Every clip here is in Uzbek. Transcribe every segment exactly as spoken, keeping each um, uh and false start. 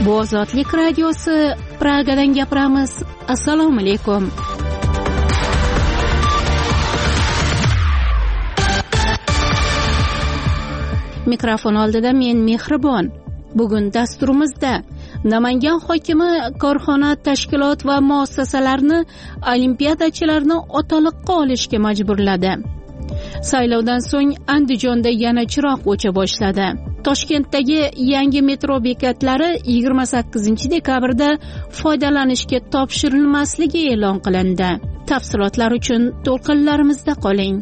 Bu Ozodlik radiosi, Pragadan gapiramiz. Assalomu alaykum. Mikrofon oldida men Mehribon. Bugun dasturimizda Namangan hokimi korxona, tashkilot va muassasalarni olimpiadachilarni otaliqqa olishga majburladi. Saylovdan so'ng Andijonda yana chiroq o'cha boshladi. Toshkentdagi yangi metro bekatlari yigirma sakkizinchi dekabrda foydalanishga topshirilmasligi e'lon qilindi. Tafsilotlar uchun to'lqinlarimizda qoling.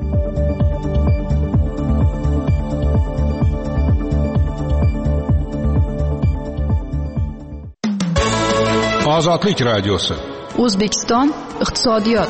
Ozodlik radiosi. O'zbekiston iqtisodiyot.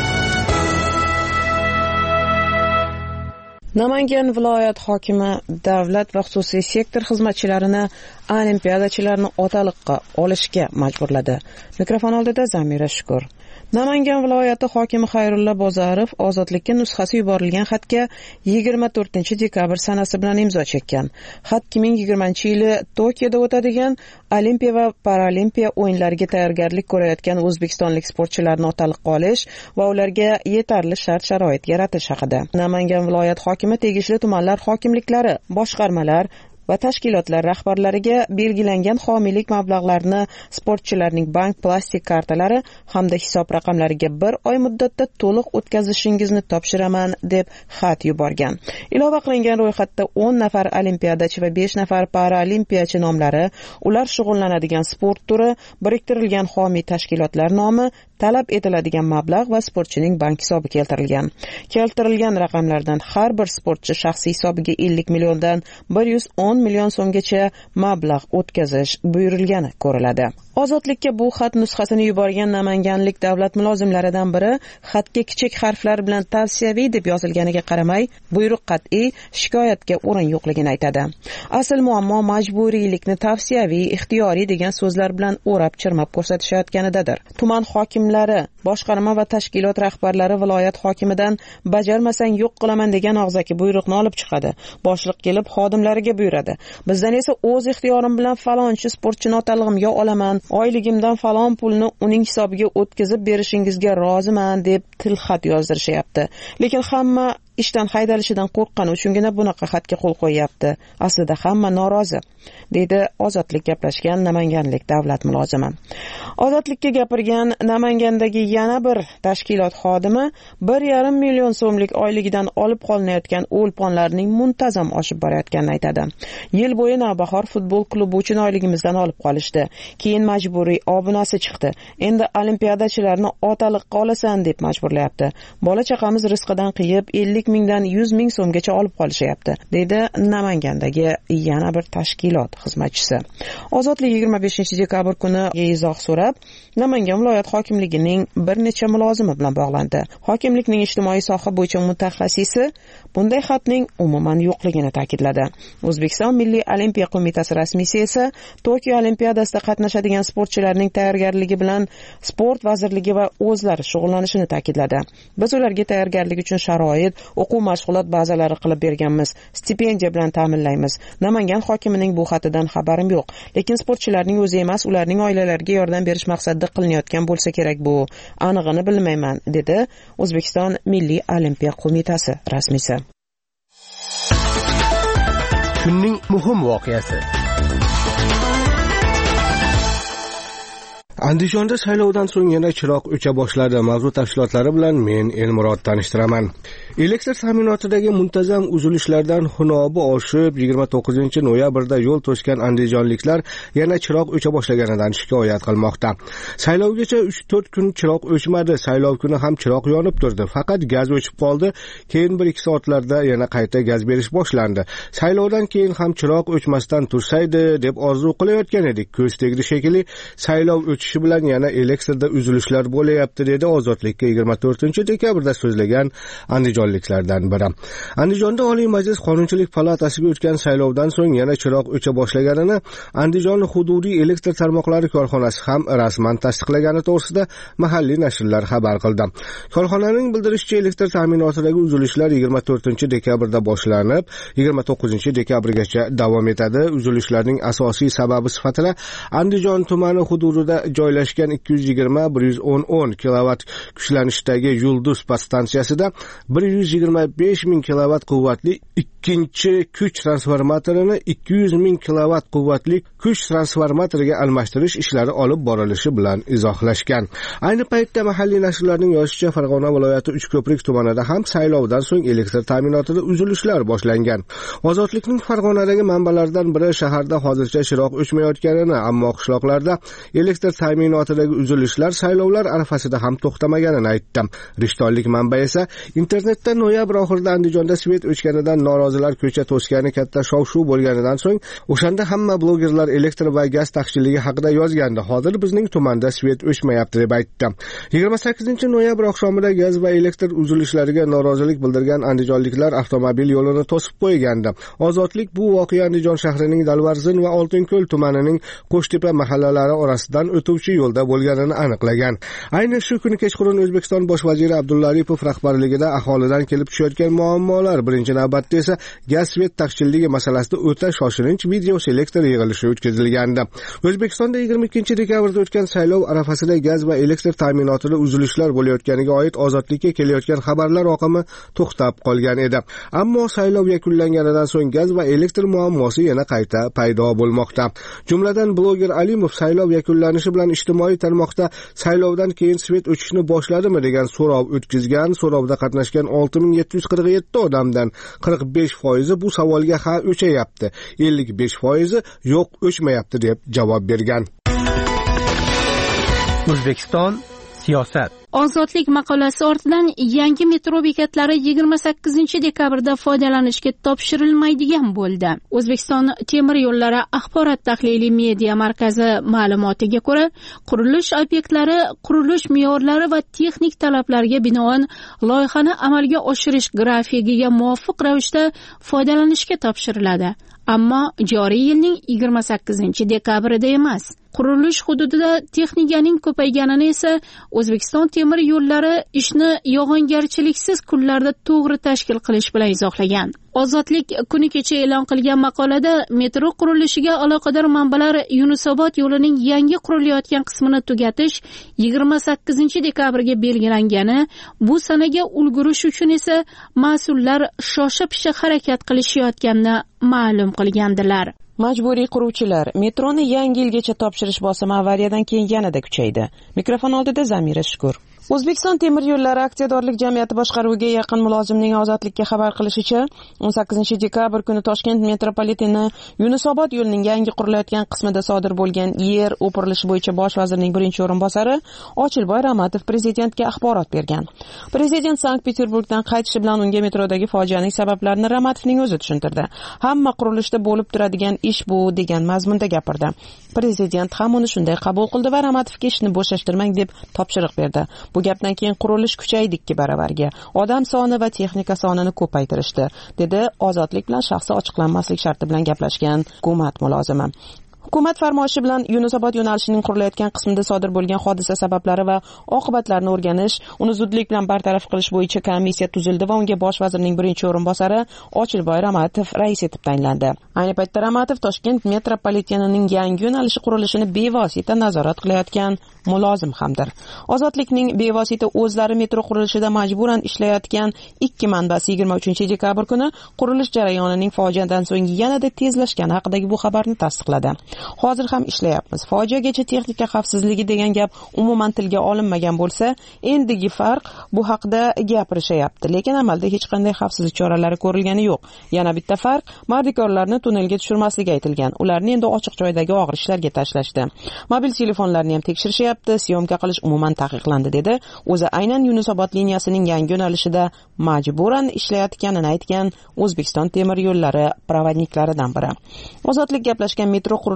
Namangan viloyat hokimi davlat va xususiy sektor xizmatchilarini olimpiadachilarni otaliqqa olishga majburladi. Mikrofon oldida Zamira Shukur. Namangan viloyati hokimi Xayrulla Bozorov ozodlikka nusxasi yuborilgan xatga yigirma to'rtinchi dekabr sanasi bilan imzo chekkan. Xat ikki ming yigirmanchi yili Tokioda o'tadigan Olimpiya va Paralimpiya o'yinlariga tayyorgarlik ko'rayotgan o'zbekistonlik sportchilarni otaliqqa olish va ularga yetarli shart-sharoit yaratish haqida. Namangan viloyat hokimi tegishli tumanlar hokimliklari, boshqarmalar va tashkilotlar rahbarlariga belgilangan homiylik mablag'larini sportchilarning bank plastik kartalari hamda hisob raqamlariga bir oy muddatda to'liq o'tkazishingizni topshiraman deb xat yuborgan. Ilova qilingan ro'yxatda o'n nafar olimpiadachi va besh nafar paralimpiyachi nomlari, ular shug'ullanadigan sport turi, biriktirilgan homiy tashkilotlar nomi, talab etiladigan mablag' va sportchining bank hisobi keltirilgan. Keltirilgan raqamlardan har bir sportchi shaxsiy hisobiga ellik milliondan bir yuz o'n million so'mgacha mablag' o'tkazish buyurilgani ko'riladi. Ozodlikka bu xat nusxasini yuborgan namanganlik davlat mulozimlaridan biri xatga kichik harflar bilan tavsiyaviy deb yozilganiga qaramay, buyruq qat'iy, shikoyatga o'rin yo'qligini aytadi. Asl muammo majburiylikni tavsiyaviy, ixtiyoriy degan so'zlar bilan o'rab chirmab ko'rsatishayotganidadir. Tuman hokimlari, boshqarma va tashkilot rahbarlari viloyat hokimidan bajarmasang yo'q qilaman degan og'zaki buyruqni olib chiqadi. Boshliq kelib xodimlariga buyuradi. Bizdan esa o'z ixtiyorim bilan falonchi sportchini otalig'imga olaman, oyligimdan falon pulni uning hisobiga o'tkazib berishingizga roziman deb tilxat yozdirishyapti. Lekin hamma ishdan haydalishidan qo'rqqani uchungina bunaqa xatga qo'l qo'yyapti. Aslida hamma norozi, deydi Ozodlik gaplashgan namanganlik davlat mulozimi. Ozodlikka gapirgan Namangandagi yana bir tashkilot xodimi bir yarim million so'mlik oyligidan olib qolinayotgan o'lponlarning muntazam oshib borayotganini aytadi. Yil bo'yi Navbahor futbol klubi uchun oyligimizdan olib qolishdi. Keyin majburiy obunasi chiqdi. Endi olimpiadachilarni otaliqqa olasan deb majburlayapti. Bola chaqamiz rizqidan qiyib ellik mingdan yuz ming so'mgacha olib qolishyapti, deydi Namangandagi yana bir tashkilot xizmatchisi. Ozodlik yigirma beshinchi dekabr kuni izoh so'rab, Namangan viloyat hokimligining bir necha mulozimi bilan bog'landi. Hokimlikning ijtimoiy soha bo'yicha mutaxassisi bunday xatning umuman yo'qligini ta'kidladi. O'zbekiston Milliy olimpiya qo'mitasi rasmiysi esa Tokio olimpiadasida qatnashadigan sportchilarning tayyorgarligi bilan sport vazirligi va o'zlari shug'ullanishini ta'kidladi. Biz ularga tayyorgarlik uchun sharoit, o'quv mashg'ulot bazalari qilib berganmiz, stipendiya bilan ta'minlaymiz. Namangan hokimining bu xatidan xabarim yo'q, lekin sportchilarning o'zi emas, ularning oilalariga yordam berish maqsadida qilinayotgan bo'lsa kerak bu. Anig'ini bilmayman, dedi O'zbekiston Milliy olimpiya qo'mitasi rasmiysi. Kunning muhim voqeasi. Andijonda saylovdan so'ng yana chiroq o'cha boshladi. Mavzu tafsilotlari bilan men Elmurod tanishtiraman. Elektr ta'minotidagi muntazam uzilishlardan xunobi oshib, yigirma to'qqizinchi noyabrda yo'l to'sgan andijonliklar yana chiroq o'cha boshlaganidan shikoyat qilmoqda. Saylovgacha uch to'rt kun chiroq o'chmadi. Saylov kuni ham chiroq yonib turdi. Faqat gaz o'chib qoldi. Keyin bir ikki soatlarda yana qayta gaz berish boshlandi. Saylovdan keyin ham chiroq o'chmasdan tursaydi deb orzu qilayotgan edik. Ko'z tegdi shekilli, saylov o'tishi bilan yana elektrda uzilishlar bo'layapti, dedi Ozodlikka yigirma to'rtinchi dekabrda so'zlagan Andijon andijonliklardan biri. Andijonda Oliy Majlis Qonunchilik palatasiga o'tgan saylovdan so'ng yana chiroq o'cha boshlaganini Andijon hududiy elektr tarmoqlari korxonasi ham rasman tasdiqlagani to'g'risida mahalliy nashrlar xabar qildi. Korxonaning bildirishicha, elektr ta'minotidagi uzilishlar yigirma to'rtinchi dekabrda boshlanib, yigirma to'qqizinchi dekabrgacha davom etadi. Uzilishlarning asosiy sababi sifatida Andijon tumani hududida joylashgan ikki yuz yigirma bir yuz o'n o'n kilovatt kuchlanishdagi Yulduz podstansiyasida bir yuz yigirma besh ming kilovatt quvvatli ikkinchi kuch transformatorini ikki yuz ming kilovatt quvvatli kuch transformatoriga almashtirish ishlari olib borilishi bilan izohlashgan. Ayni paytda mahalliy nashrlarning yozishicha, Farg'ona viloyati Uchko'prik tumanida ham saylovdan so'ng elektr ta'minotida uzilishlar boshlangan. Ozodlikning Farg'onadagi manbalaridan biri shaharda hozircha chiroq o'chmayotganini, ammo qishloqlarda elektr ta'minotidagi uzilishlar saylovlar arafasida ham to'xtamaganini aytdi. Rishtonlik manba esa internetda noyabr oxirida Andijonda svet o'chganidan norozilar ko'cha to'sgani katta shov-shuv bo'lganidan so'ng o'shanda hamma blogerlar elektr va gaz taqchilligi haqida yozgandi. Hozir bizning tumanda svet o'chmayapti deb aytdi. yigirma sakkizinchi noyabr oqshomida gaz va elektr uzilishlariga norozilik bildirgan andijonliklar avtomobil yo'lini to'sib qo'ygandi. Ozodlik bu voqea Andijon shahrining Dalvarzin va Oltinko'l tumanining Qo'shtepa mahallalari orasidan o'tuvchi yo'lda bo'lganini aniqlagan. Ayni shu kuni kechqurun O'zbekiston bosh vaziri Abdulla Aripov rahbarligida aholidan kelib tushayotgan muammolar, birinchi navbatda esa gaz svet taqchilligi masalasida o'ta shoshilinch video selektor yig'ilishi o'tkazilgandi. O'zbekistonda yigirma ikkinchi dekabrda o'tgan saylov arafasida gaz va elektr ta'minotida uzilishlar bo'layotganiga oid Ozodlikka kelayotgan xabarlar oqimi to'xtab qolgan edi. Ammo saylov yakunlanganidan so'ng gaz va elektr muammosi yana qayta paydo bo'lmoqda. Jumladan bloger Alimov saylov yakunlanishi bilan ijtimoiy tarmoqda saylovdan keyin svet o'chishni boshladimi degan so'rov o'tkazgan. So'rovda qatnashgan olti ming yetti yuz qirq yetti odamdan qirq besh foizi bu savolga ha o'chayapti, ellik besh foizi yo'q o'chmayapti deb javob bergan. O'zbekiston siyosat. Ozodlik maqolasi ortidan yangi metro bekatlari yigirma sakkizinchi dekabrda foydalanishga topshirilmaydigan bo'ldi. O'zbekiston temir yo'llari axborot tahliliy media markazi ma'lumotiga ko'ra, qurilish obyektlari qurilish me'yorlari va texnik talablarga binoan loyihani amalga oshirish grafikiga muvofiq ravishda foydalanishga topshiriladi. Ammo joriy yilning yigirma sakkizinchi dekabrida emas. Qurilish hududida texnikaning ko'payganini esa O'zbekiston temir yo'llari ishni yog'ingarchiliksiz kunlarda to'g'ri tashkil qilish bilan izohlagan. Ozodlik kuni kecha e'lon qilgan maqolada metro qurilishiga aloqador manbalar Yunusobod yo'lining yangi qurilayotgan qismini tugatish yigirma sakkizinchi dekabrga belgilangani, bu sanaga ulgurish uchun esa mas'ullar shosha-pisha harakat qilishayotganini ma'lum qilgandilar. Majburiy quruvchilar metroni yangi yilgacha topshirish bosimi avariyadan keyin yanada kuchaydi. Mikrofon oldida Zamira Shukur. O'zbekiston temir yo'llari aksiyadorlik jamiyati boshqaruviga yaqin mulozimning Ozodlikka xabar qilishicha, o'n sakkizinchi dekabr kuni Toshkent metropoliteni Yunusobod yo'lining yangi qurilayotgan qismida sodir bo'lgan yer o'pirilishi bo'yicha bosh vazirning birinchi o'rinbosari Ochilboy Ramatov prezidentga axborot bergan. Prezident Sankt-Peterburgdan qaytishi bilan unga metrodagi fojianing sabablarini Ramatovning o'zi tushuntirdi. Hamma qurilishda bo'lib turadigan ish bu degan mazmunda gapirdi. Prezident ham uni shunday qabul qildi va Ramatovga ishni bo'shashtirmang deb topshiriq berdi. Bu gapdan keyin qurilish kuchaydi ikki baravarga. Odam soni va texnika sonini ko'paytirishdi, dedi Ozodlik bilan shaxsi ochiqlanmaslik sharti bilan gaplashgan hukumat mulozimi. Hukumat farmoyishi bilan Yunusobod yo'nalishining qurilayotgan qismida sodir bo'lgan hodisa sabablari va oqibatlarini o'rganish, uni zudlik bilan bartaraf qilish bo'yicha komissiya tuzildi va unga bosh vazirning birinchi o'rinbosari Ochilboy Ramatov rais etib tayinlandi. Ayni paytda Ramatov Toshkent metropolitenining yangi yo'nalishi qurilishini bevosita nazorat qilayotgan mulozim hamdir. Ozodlikning bevosita o'zlari metro qurilishida majburan ishlayotgan ikki manbasi yigirma uchinchi dekabr kuni qurilish jarayonining fojiadan so'ng yanada tezlashgani haqidagi bu xabarni tasdiqladi. Hozir ham ishlayapmiz. Fojiagacha texnika xavfsizligi degan gap umuman tilga olinmagan bo'lsa, endigi farq bu haqda gapirishayapti, lekin amalda hech qanday xavfsizlik choralari ko'rilgani yo'q. Yana bitta farq, mardikorlarni tunnelga tushirmasligi aytilgan. Ularni endi ochiq joydagi og'ir ishlarga tashlashdi. Mobil telefonlarni ham tekshirishyapti, syomka qilish umuman taqiqlandi, dedi. O'zi aynan Yunusobod liniyasining yangi yo'nalishida majburan ishlayotganini aytgan O'zbekiston temir yo'llari provodniklaridan biri. Ozodlik gaplashgan metro qurilishi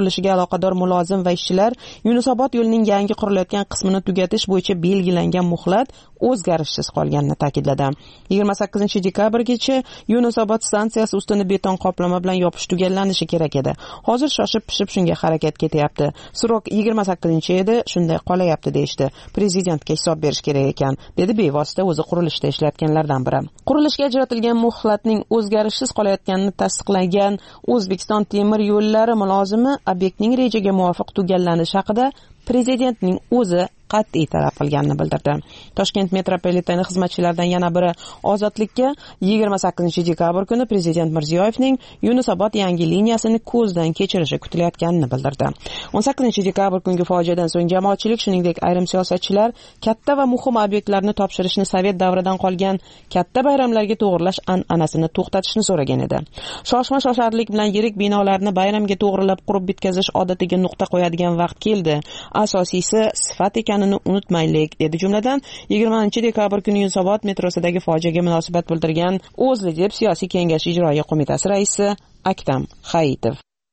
qurilishiga aloqador mulozim va ishchilar Yunusobod yo'lining yangi qurilayotgan qismini tugatish bo'yicha belgilangan muhlat o'zgarishsiz qolganini ta'kidladi. yigirma sakkizinchi dekabrgacha Yunusobod stansiyasi ustini beton qoplama bilan yopish tugallanishi kerak edi. Hozir shoshib pishib shunga harakat ketyapti. Srok yigirma sakkizinchi edi, shunday qolayapti deyishdi. Prezidentga hisob berish kerak ekan, dedi bevosita o'zi qurilishda ishlayotganlardan biri. Qurilishga ajratilgan muhlatning o'zgarishsiz qolayotganini tasdiqlagan O'zbekiston temir yo'llari mulozimi obyektning rejaga muvofiq tugallanishi haqida prezidentning o'zi qat'iy talab qilganini bildirdi. Toshkent metropoliteni xizmatchilaridan yana biri Ozodlikka yigirma sakkizinchi dekabr kuni prezident Mirziyoyevning Yunusobod yangi liniyasini ko'zdan kechirishi kutilayotganini bildirdi. o'n sakkizinchi dekabr kungi fojiadan so'ng jamoatchilik, shuningdek ayrim siyosatchilar katta va muhim obyektlarni topshirishni Sovet davridan qolgan katta bayramlarga to'g'rilash an'anasini to'xtatishni so'ragan edi. Shoshma shosharlik bilan yirik binolarni bayramga to'g'rilab qurib bitkazish odatiga nuqta qo'yadigan vaqt keldi. Asosiysi sifat ekanini unutmaylik, dedi jumladan yigirmanchi dekabr kuni Yunusobod metrosidagi fojiaga munosabat bildirgan O'zlidep siyosiy kengashi ijroiya qo'mitasi raisi Aktam Hayitov.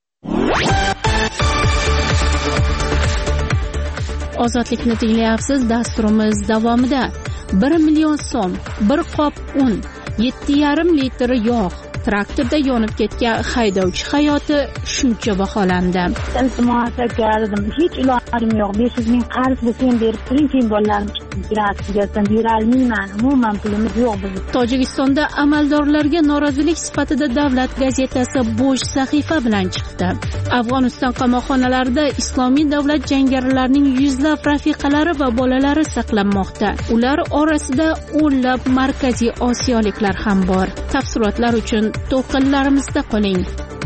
Ozodlikni tinglayapsiz. Dasturimiz davomida bir million so'm, bir qop un, yetti yarim litr yog', traktorda yonib ketgan haydovchi hayoti shuncha baholandi. Iltimos qildim, hech ilojim yo'q. besh yuz ming qarz bo'lsa berib turing, keyin bolalarim operatsiyadan berolmayman. Umuman pulimiz yo'q bizning. Tojikistonda amaldorlarga norozilik sifatida Davlat gazetasi bo'sh sahifa bilan chiqdi. Afg'oniston qamoqxonalarida Islomiy davlat jangarilarining yuzlab rafiqalari va bolalari saqlanmoqda. Ular orasida o'nlab markaziy osiyoliklar ham bor. Tafsilotlar uchun to'lqinlarimizda qoling.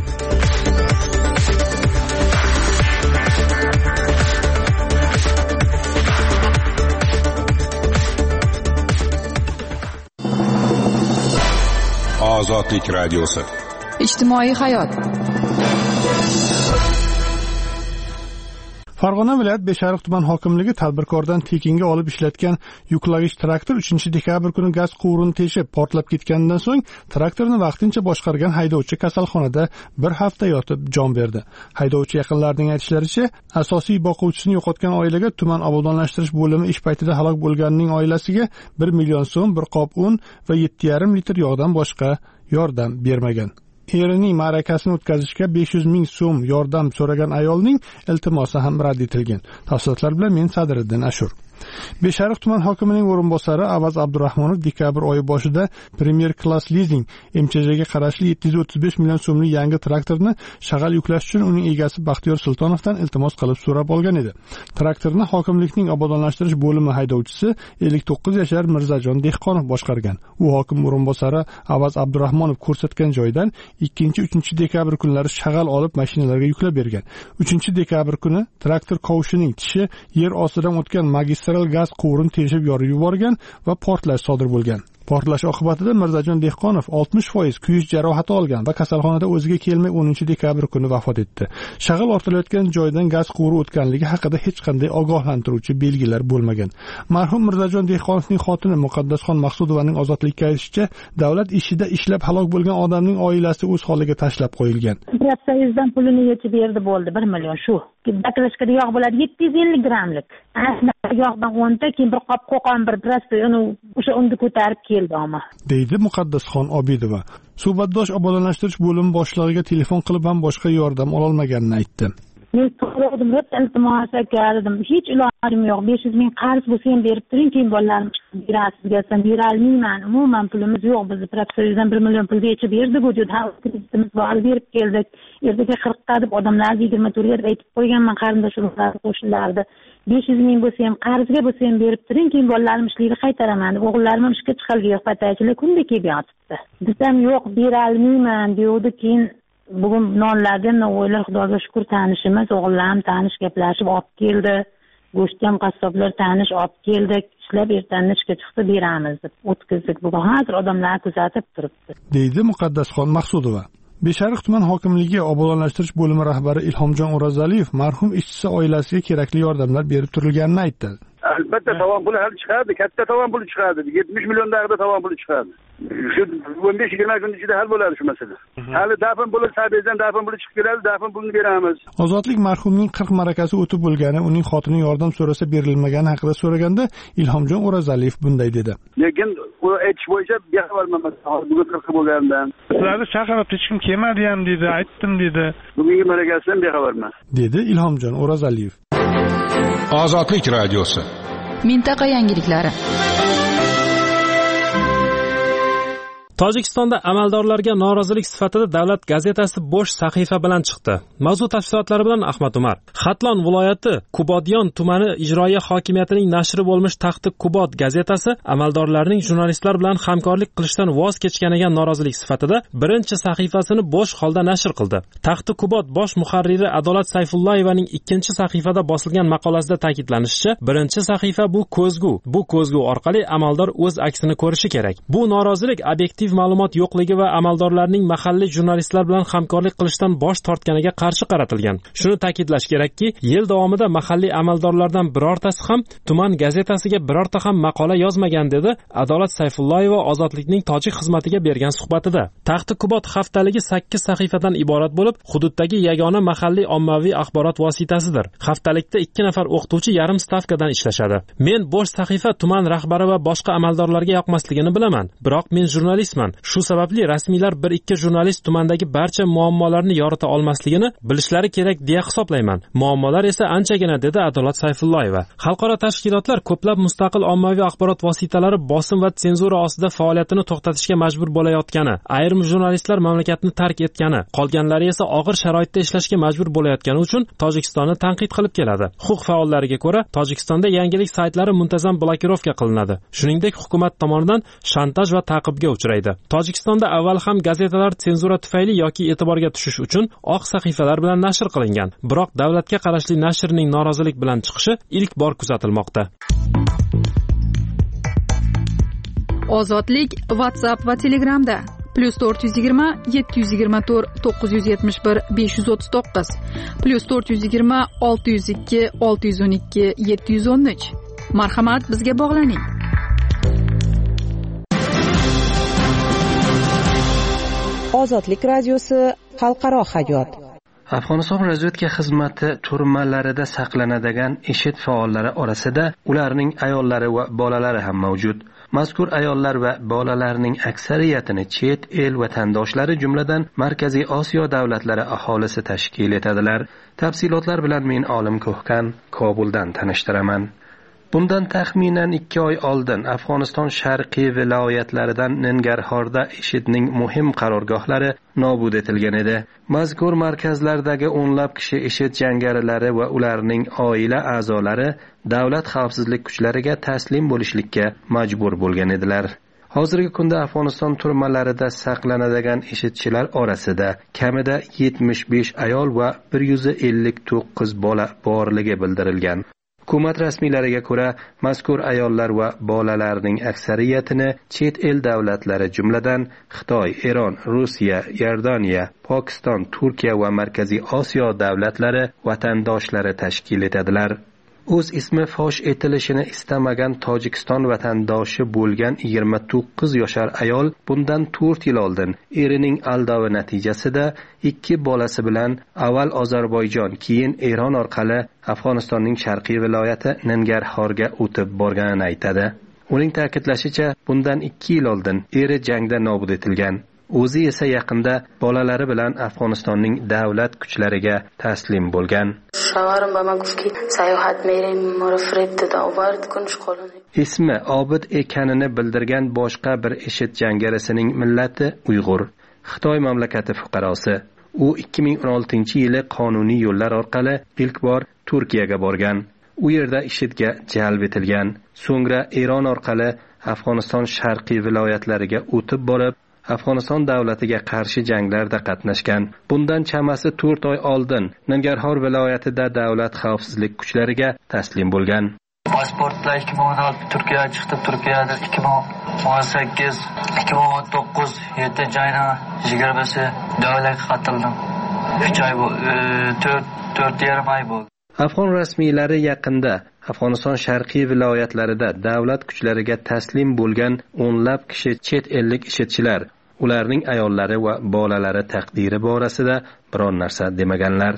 Ozodlik radiosi. Ijtimoiy hayot. Farg'ona viloyat Beshariq tuman hokimligi tadbirkordan tekinga olib ishlatgan yuklagich traktor uchinchi dekabr kuni gaz quvurini teshib portlab ketganidan so'ng traktorni vaqtincha boshqargan haydovchi kasalxonada bir hafta yotib jon berdi. Haydovchi yaqinlarining aytishlaricha, asosiy boquvchisini yo'qotgan oilaga tuman obodonlashtirish bo'limi ish paytida halok bo'lganining oilasiga bir million so'm, bir qop un va yetti yarim litr yog'dan boshqa yordam bermagan. Erining ma'rakasini o'tkazishga besh yuz ming so'm yordam so'ragan ayolning iltimosi ham rad etilgan. Tafsilotlar bilan men Sadriddin Ashur. Beshariq tuman hokimining o'rinbosari Avaz Abdurahmonov dekabr oyi boshida Premier Class Leasing M Ch Jga qarashli yetti yuz o'ttiz besh million so'mlik yangi traktorni shag'al yuklash uchun uning egasi Baxtiyor Sultonovdan iltimos qilib so'rab olgan edi. Traktorni hokimlikning obodonlashtirish bo'limi haydovchisi ellik to'qqiz yashar Mirzajon Dehqonov boshqargan. U hokim o'rinbosari Avaz Abdurahmonov ko'rsatgan joydan ikkinchi uchinchi dekabr kunlari shag'al olib mashinalarga yuklab bergan. uchinchi dekabr kuni traktor kovushining tishi yer ostidan o'tgan magistral gaz quvurini teshib yorib yuborgan va portlash sodir bo'lgan. Portlash oqibatida Mirzajon Dehqonov oltmish foiz kuyish jarohati olgan va kasalxonada o'ziga kelmay o'ninchi dekabr kuni vafot etdi. Shag'al ortilayotgan joydan gaz quvuri o'tganligi haqida hech qanday ogohlantiruvchi belgilar bo'lmagan. Marhum Mirzajon Dehqonovning xotini Muqaddasxon Maqsudovaning ozodlikka aytishicha, davlat ishida ishlab halok bo'lgan odamning oilasi o'z holiga tashlab qo'yilgan. Soyuzdan pulini yechib berdi, bo'ldi bir million shu. Baklashkada yog' bo'ladi yetti yuz ellik grammlik. Ana yog'dan o'nta, keyin bir qop qo'qon bir prosta uni o'sha unda ko'tarib keldi ama. Deydi Muqaddasxon Obidova. Suhbatdosh obodonlashtirish bo'limi boshlig'iga telefon qilib ham boshqa yordam ololmaganini aytdi. Men so'radim, iltimos qildim. Hech ilojim yo'q. besh yuz ming qarz bo'lsa ham berib turing, keyin bolalarim berasiz desam berolmayman. Umuman pulimiz yo'q. Biz protsesdan bir million pul yechib berdik, hujud kreditimiz bor, berib keldik. Ertaga qirqqa deb odamlarga yigirma to'rtga deb aytib qo'yganman, qarindosh urug'lar qo'shnilarga. besh yuz ming bo'lsa ham qarzga bo'lsa ham berib turing, keyin bolalarim ishlaydi qaytaraman deb o'g'illarim ham ishga chiqarga yo'q, pataychilar kunda kelib yotibdi. Desam yo'q, berolmayman deydi. Keyin bugun nonlarga o'ylar Xudoga shukr tanishimiz, o'g'illarim tanish gaplashib olib keldi. Go'sht ham qassoblar tanish olib keldik. Ishlab ertandan ishga chiqsa beramiz deb o'tkazdik. Bugun hozir odamlar kuzatib turibdi. Deydi Muqaddasxon Maqsudova. Beshariq tuman hokimligi obodonlashtirish bo'limi rahbari Ilhomjon O'razaliyev marhum ishchisi oilasiga kerakli yordamlar berib turilganini aytdi. albatta tovon puli hali chiqadi, katta tovon puli chiqadi, yetmish million dag'da tovon puli chiqadi. Shu o'n besh yigirma kun ichida hal bo'ladi shu masala. Hali dafn puli sabizdan dafn puli chiqib keladi, dafn pulini beramiz. Ozodlik marhumning qirq ma'rakasi o'tib bo'lgani, uning xotini yordam so'rasa berilmagani haqida so'raganda Ilhomjon O'razaliyev bunday dedi. Lekin u aytish bo'yicha bexabarman, bugun qirq bo'lganidan. Sizlarni chaqirib hech kim kelmadi ham dedi, aytdim dedi. Bugungi ma'rakasidan bexabarman, dedi Ilhomjon O'razaliyev. Ozodlik radiosi. Mintaqa yangiliklari. Tojikistonda amaldorlarga norozilik sifatida davlat gazetasi bo'sh sahifa bilan chiqdi. Mavzu tafsilotlari bilan Ahmad Umar. Xatlon viloyati Kubodyon tumani ijroiya hokimiyatining nashri bo'lmish Taxti Kubod gazetasi amaldorlarning jurnalistlar bilan hamkorlik qilishdan voz kechganiga norozilik sifatida birinchi sahifasini bo'sh holda nashr qildi. Taxti Kubod bosh muharriri Adolat Sayfullayevaning ikkinchi sahifada bosilgan maqolasida ta'kidlanishicha, birinchi sahifa bu ko'zgu. Bu ko'zgu orqali amaldor o'z aksini ko'rishi kerak. Bu norozilik obyektiv ma'lumot yo'qligi va amaldorlarning mahalliy jurnalistlar bilan hamkorlik qilishdan bosh tortganiga qarshi qaratilgan. Shuni ta'kidlash kerakki, yil davomida mahalliy amaldorlardan birortasi ham tuman gazetasiga birorta ham maqola yozmagan, dedi Adolat Sayfullayeva Ozodlikning tojik xizmatiga bergan suhbatida. Taxti Kubod haftaligi sakkiz sahifadan iborat bo'lib, hududdagi yagona mahalliy ommaviy axborot vositasidir. Haftalikda ikki nafar o'qituvchi yarim stavkadan ishlashadi. Men bo'sh sahifa tuman rahbari va boshqa amaldorlarga yoqmasligini bilaman, biroq men jurnalist Shu sababli rasmiylar bir ikki jurnalist tumandagi barcha muammolarni yorita olmasligini bilishlari kerak deya hisoblayman. Muammolar esa anchagina, dedi Adolat Sayfullayeva. Xalqaro tashkilotlar ko'plab mustaqil ommaviy axborot vositalari bosim va senzura ostida faoliyatini to'xtatishga majbur bo'layotgani, ayrim jurnalistlar mamlakatni tark etgani, qolganlari esa og'ir sharoitda ishlashga majbur bo'layotgani uchun Tojikistonni tanqid qilib keladi. Huquq faollariga ko'ra, Tojikistonda yangilik saytlari muntazam blokirovka qilinadi. Shuningdek, hukumat tomonidan shantaj va ta'qibga uchraydi. Tojikistonda avval ham gazetalar senzura tufayli yoki e'tiborga tushish uchun oq sahifalar bilan nashr qilingan. Biroq davlatga qarashli nashrning norozilik bilan chiqishi ilk bor kuzatilmoqda. Ozodlik WhatsApp va Telegramda plus to'rt yuz yigirma yetti yuz yigirma to'rt to'qqiz yuz yetmish bir besh yuz o'ttiz to'qqiz plus to'rt yuz yigirma olti yuz ikki olti yuz o'n ikki yetti yuz o'n uch. Marhamat, bizga bog'laning. Ozodlik radiosi xalqaro hayot. Afg'oniston razvedka xizmati turmalarida saqlanadigan IShID faollari orasida ularning ayollari va bolalari ham mavjud. Mazkur ayollar va bolalarning aksariyatini chet el vatandoshlari, jumladan Markaziy Osiyo davlatlari aholisi tashkil etadilar. Tafsilotlar bilan men Olim Ko'hkan Kobuldan tanishtiraman. Bundan taxminan ikki oy oldin Afg'oniston sharqiy viloyatlaridan Nangarhorda IShIDning muhim qarorgohlari nobud etilgan edi. Mazkur markazlardagi o'nlab kishi IShID jangarilari va ularning oila a'zolari davlat xavfsizlik kuchlariga taslim bo'lishlikka majbur bo'lgan edilar. Hozirgi kunda Afg'oniston turmalarida saqlanadigan IShIDchilar orasida kamida yetmish besh ayol va bir yuz ellik to'qqiz bola borligi bildirilgan. Hukumat rasmiylariga ko'ra, mazkur ayollar va bolalarning aksariyatini chet el davlatlari, jumladan Xitoy, Eron, Rossiya, Iordaniya, Pokiston, Turkiya va Markaziy Osiyo davlatlari vatandoshlari tashkil etadilar. O'z ismi fosh etilishini istamagan Tojikiston vatandoshi bo'lgan yigirma to'qqiz yoshar ayol bundan to'rt yil oldin erining aldovi natijasida ikki bolasi bilan avval Ozarbayjon, keyin Eron orqali Afg'onistonning sharqiy viloyati Nangarhorga o'tib borganini aytadi. Uning ta'kidlashicha, bundan ikki yil oldin eri jangda nobud etilgan. O'zi esa yaqinda bolalari bilan Afg'onistonning davlat kuchlariga taslim bo'lgan. Ismi Obid ekanini bildirgan boshqa bir IShID jangarisining millati Uyg'ur, Xitoy mamlakati fuqarosi. U ikki ming o'n oltinchi yili qonuniy yo'llar orqali ilk bor Turkiyaga borgan. U yerda IShIDga jalb etilgan. So'ngra Eron orqali Afg'oniston sharqiy viloyatlariga o'tib borib, Afg'oniston davlatiga qarshi janglarda qatnashgan. Bundan chamasi to'rt oy oldin Nangarhor viloyatida davlat xavfsizlik kuchlariga taslim bo'lgan. Pasportda ikki ming o'n olti Turkiyaga chiqdi. Turkiyada ikki ming o'n sakkiz ikki ming o'n to'qqiz yettinchi ayning yigirmasi davlatga qatildim. uch oy to'rt yarim oy bo'ldi. Afg'on rasmiylari yaqinda Afg'oniston sharqiy viloyatlarida davlat kuchlariga taslim bo'lgan o'nlab kishi chet ellik ishchilar, ularning ayollari va bolalari taqdiri borasida biror narsa demaganlar.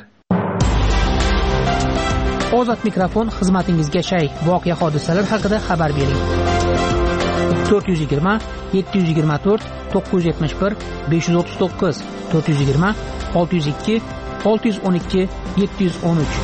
Ozod mikrofon xizmatingizga shay. Voqea hodisalar haqida xabar bering. to'rt yuz yigirma yetti yuz yigirma to'rt to'qqiz yuz yetmish bir besh yuz o'ttiz to'qqiz to'rt yuz yigirma olti yuz ikki olti yuz o'n ikki yetti yuz o'n uch.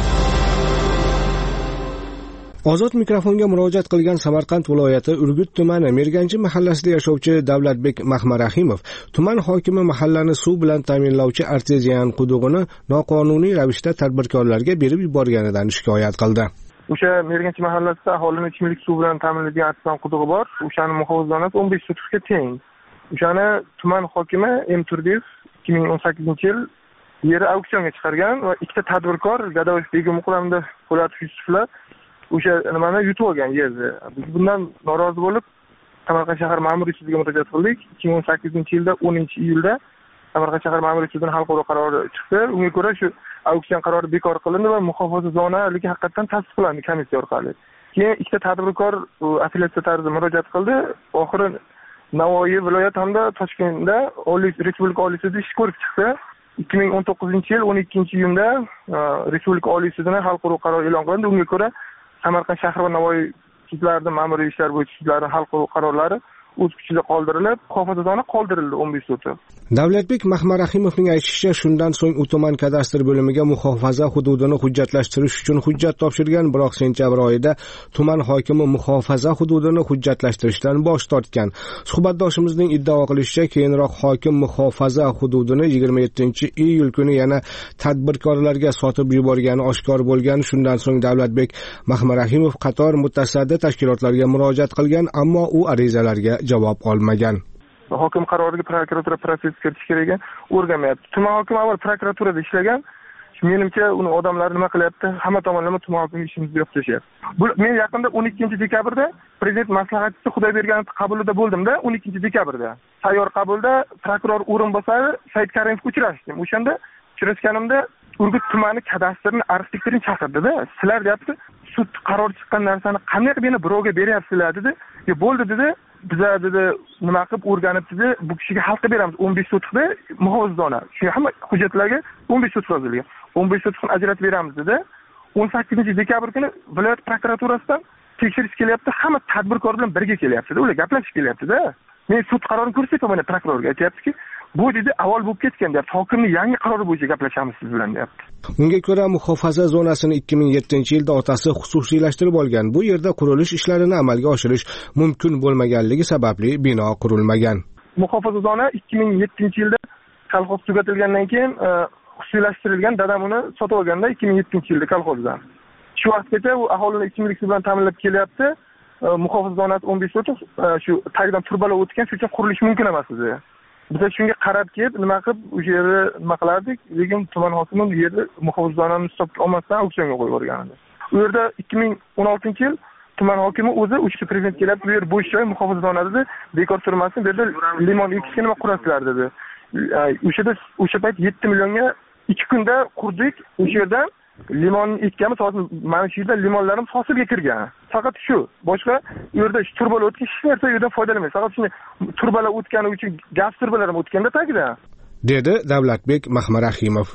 Ozod mikrofonga murojaat qilgan Samarqand viloyati Urgut tumani Merganchi mahallasida yashovchi Davlatbek Mahmarahimov tuman hokimi mahallani suv bilan ta'minlovchi artezian qudug'ini noqonuniy ravishda tadbirkorlarga berib yuborganidan shikoyat qildi. O'sha Merganchi mahallasida aholini ichimlik suv bilan ta'minlaydigan artezian qudug'i bor. O'shani muhofazalonasi o'n besh sotixga teng. O'shani tuman hokimi M. Turdiyev ikki ming o'n sakkizinchi yil yeri auksionga chiqargan va ikkita tadbirkor Gadoyev Begimqul hamda Po'latov Yusuflar o'sha nimani yutib olgan yerni. Bundan norozi bo'lib Samarqand shahar ma'muriy sudiga murojaat qildik. ikki ming o'n sakkizinchi yilda o'ninchi iyulda Samarqand shahar ma'muriy sudining xalqaro qarori chiqdi. Unga ko'ra shu auksion qarori bekor qilindi va muhofaza zonaligi haqiqatan tasdiqlandi komissiya orqali. Keyin ikkita tadbirkor apellyatsiya tarzida murojaat qildi. Oxiri Navoiy viloyat hamda Toshkentda Oliy Respublika Oliy sudi ish ko'rib chiqdi. ikki ming o'n to'qqizinchi yil o'n ikkinchi iyunda Respublika Oliy sudining xalqaro qarori e'lon qilindi. Unga ko'ra Samarqand shahar va Navoiy sudlarining ma'muriy ishlar bo'yicha sudlarining xalqaro qarorlari o'z kuchida qoldirilib, muhofaza zona qoldirildi o'n besh so'ti. Davlatbek Mahmarahimovning aytishicha, shundan so'ng u tuman kadastr bo'limiga muhofaza hududini hujjatlashtirish uchun hujjat topshirgan, biroq sentyabr oyida tuman hokimi muhofaza hududini hujjatlashtirishdan bosh tortgan. Suhbatdoshimizning iddao qilishicha, keyinroq hokim muhofaza hududini yigirma yettinchi iyul kuni yana tadbirkorlarga sotib yuborgani oshkor bo'lgan. Shundan so'ng Davlatbek Mahmarahimov qator mutasaddi tashkilotlarga murojaat qilgan, ammo u arizalarga javob olmagan. Hokim qaroriga prokuratura protsess kiritish kerak ekan, o'rganmayapti. Tuman hokimi avval prokuraturada ishlagan. Menimcha uni odamlar nima qilyapti? Hamma tomonlama tuman hokimi ishimizni yo'q qilishyapti. Bu men yaqinda o'n ikkinchi dekabrda prezident maslahatchisi Xudoyberganov qabulida bo'ldimda, o'n ikkinchi dekabrda. Sayyor qabulda prokuror o'rinbosari Said Karimovga uchrashdim. O'shanda uchrashganimda Urgut tumani kadastrni arxitektorini chaqirdi-da. Sizlar deyapti, sud qaror chiqqan narsani qanday qilib yana birovga beryapsizlar dedi. "Yo bo'ldi" dedi. Bizlar dedi nima qilib o'rganib dedi, bu kishiga xalqqa beramiz o'n besh sotiqda muhofaza zona. Shu hamma hujjatlarga o'n besh sotiq yozilgan. o'n besh sotiqni ajratib beramiz dedi. o'n sakkizinchi dekabr kuni viloyat prokuraturasidan tekshirish kelyapti. Hamma tadbirkor bilan birga kelyapti-da, ular gaplashib kelyapti-da. Men sud qarorini ko'rsataman, prokurorga aytayaptiki, bu dedi avval bo'lib ketgan deyapti. Hokimning yangi qarori bo'yicha gaplashamiz siz bilan deyapti. Unga ko'ra muhofaza zonasini ikki ming yettinchi yilda otasi xususiylashtirib olgan. Bu yerda qurilish ishlarini amalga oshirish mumkin bo'lmaganligi sababli bino qurilmagan. Muhofaza zona ikki ming yettinchi yilda kolxoz tugatilgandan keyin xususiylashtirilgan. Dadam uni sotib olganda ikki ming yettinchi yilda kolxozdan. Shu vaqtgacha u aholini ichimlik suvi bilan ta'minlab kelyapti. Muhofaza zonasi o'n besh sotiq shu tagidan turbalar o'tgan, shu uchun qurilish mumkin emas edi. Biz shunga qarab kelib, nima qilib o'sha yerni nima qilardik, lekin tuman hokimi bu yerda muhofaza zonani hisobga olmasdan auksionga qo'yib yuborgan edi. U yerda ikki ming o'n oltinchi yil tuman hokimi o'zi uchta prezident kelib, bu yer bo'sh joy muhofaza zona dedi, bekor turmasin, bu yerda limon ekishga nima qurasizlar dedi. O'shada o'sha payt yetti millionga ikki kunda qurdik. O'sha yerdan limon ekkamiz, hozir mana shu yerda limonlarimiz hosilga kirgan. Faqat shu, boshqa u yerda turbalar o'tgan hech narsa u yerdan foydalanmaymiz. Faqat shuni turbalar o'tgani uchun gaz turbalari ham o'tganda tagida, dedi Davlatbek Mahmarahimov.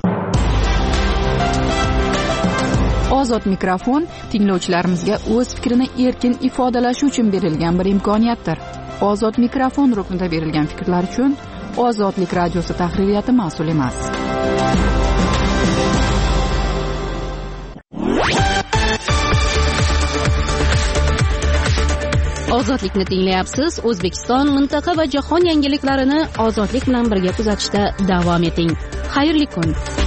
Ozod mikrofon tinglovchilarimizga o'z fikrini erkin ifodalashi uchun berilgan bir imkoniyatdir. Ozod mikrofon ruknida berilgan fikrlar uchun Ozodlik radiosi tahririyati mas'ul emas. Ozodlikni tinglayapsiz. O'zbekiston, mintaqa va jahon yangiliklarini ozodlik bilan birga kuzatishda davom eting. Xayrli kun.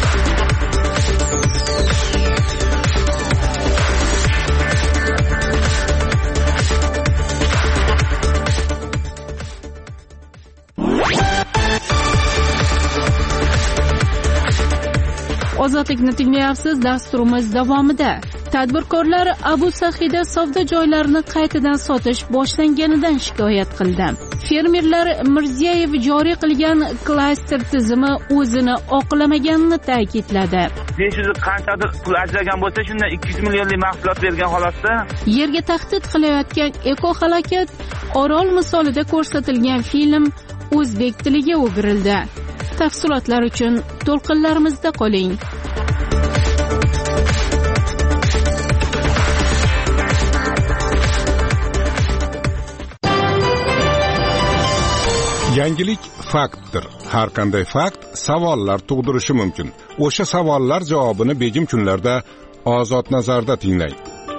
Ozodlikni tinglayapsiz. Dasturimiz davomida tadbirkorlar Abu Sahida savdo joylarini qaytadan sotish boshlanganidan shikoyat qildi. fermerlar Mirziyoyev joriy qilgan klaster tizimi o'zini oqlamaganini ta'kidladi. besh yuz qanchadir pul ajragan bo'lsa, shundan ikki yuz millionlik mahsulot bergan xolasda. Yerga tahdid qilayotgan eko-halokat Orol misolida ko'rsatilgan film o'zbek tiliga o'girildi. Tafsilotlar uchun to'lqinlarimizda qoling. Yangilik faktdir. Har qanday fakt savollar tug'dirishi mumkin. O'sha savollar javobini begim kunlarda Ozod nazarda tinglang.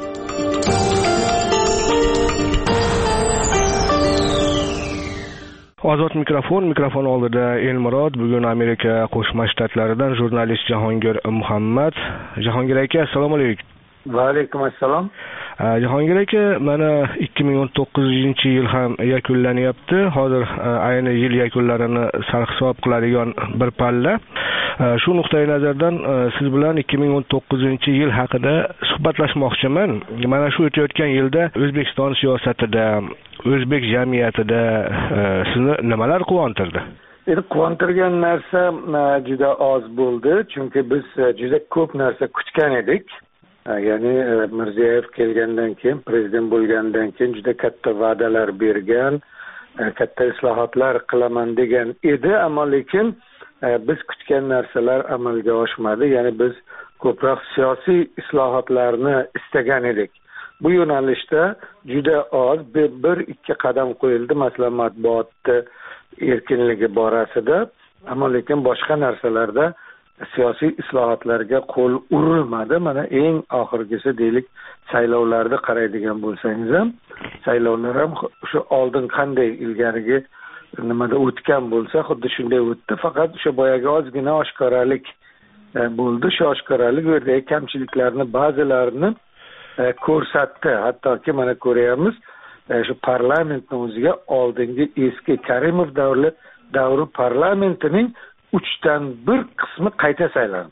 Ozod mikrofon, mikrofon oldida Elmurod, bugun Amerika Qo'shma Shtatlaridan jurnalist Jahongir Muhammad. Jahongir aka, assalomu alaykum. Va alaykum assalom. Jahongir aka, mana ikki ming o'n to'qqizinchi yil ham yakunlanyapti. Hozir ayni yil yakunlarini sarhisob qiladigan bir palla. Shu nuqtai nazardan siz bilan ikki ming o'n to'qqizinchi yil haqida suhbatlashmoqchiman. Mana shu o'tayotgan yilda O'zbekiston siyosatida, o'zbek jamiyatida sizni nimalar quvontirdi? Endi quvontirgan narsa juda oz bo'ldi, chunki biz juda ko'p narsa kutgan edik. Ya'ni Mirziyoyev kelgandan keyin, prezident bo'lgandan keyin juda katta va'dalar bergan, katta islohotlar qilaman degan edi, ammo lekin biz kutgan narsalar amalga oshmadi. Ya'ni biz ko'proq siyosiy islohotlarni istagan edik. Bu yo'nalishda juda oz bir ikki qadam qo'yildi, masalan matbuotda erkinligi borasida, ammo lekin boshqa narsalarda siyosiy islohotlarga qo'l urilmadi. Mana eng oxirgisi deylik saylovlarni qaraydigan bo'lsangiz ham, saylovlar ham shu oldin qanday ilgarigi nimada o'tgan bo'lsa, xuddi shunday o'tdi. Faqat o'sha boyagi ozgina oshkoralik bo'ldi. Shu oshkoralik bu yerdagi kamchiliklarni ba'zilarini ko'rsatdi. Hattoki mana ko'ryapmiz, shu parlamentning o'ziga oldingi eski Karimov davri davri parlamentining uchdan bir qismi qayta saylandi.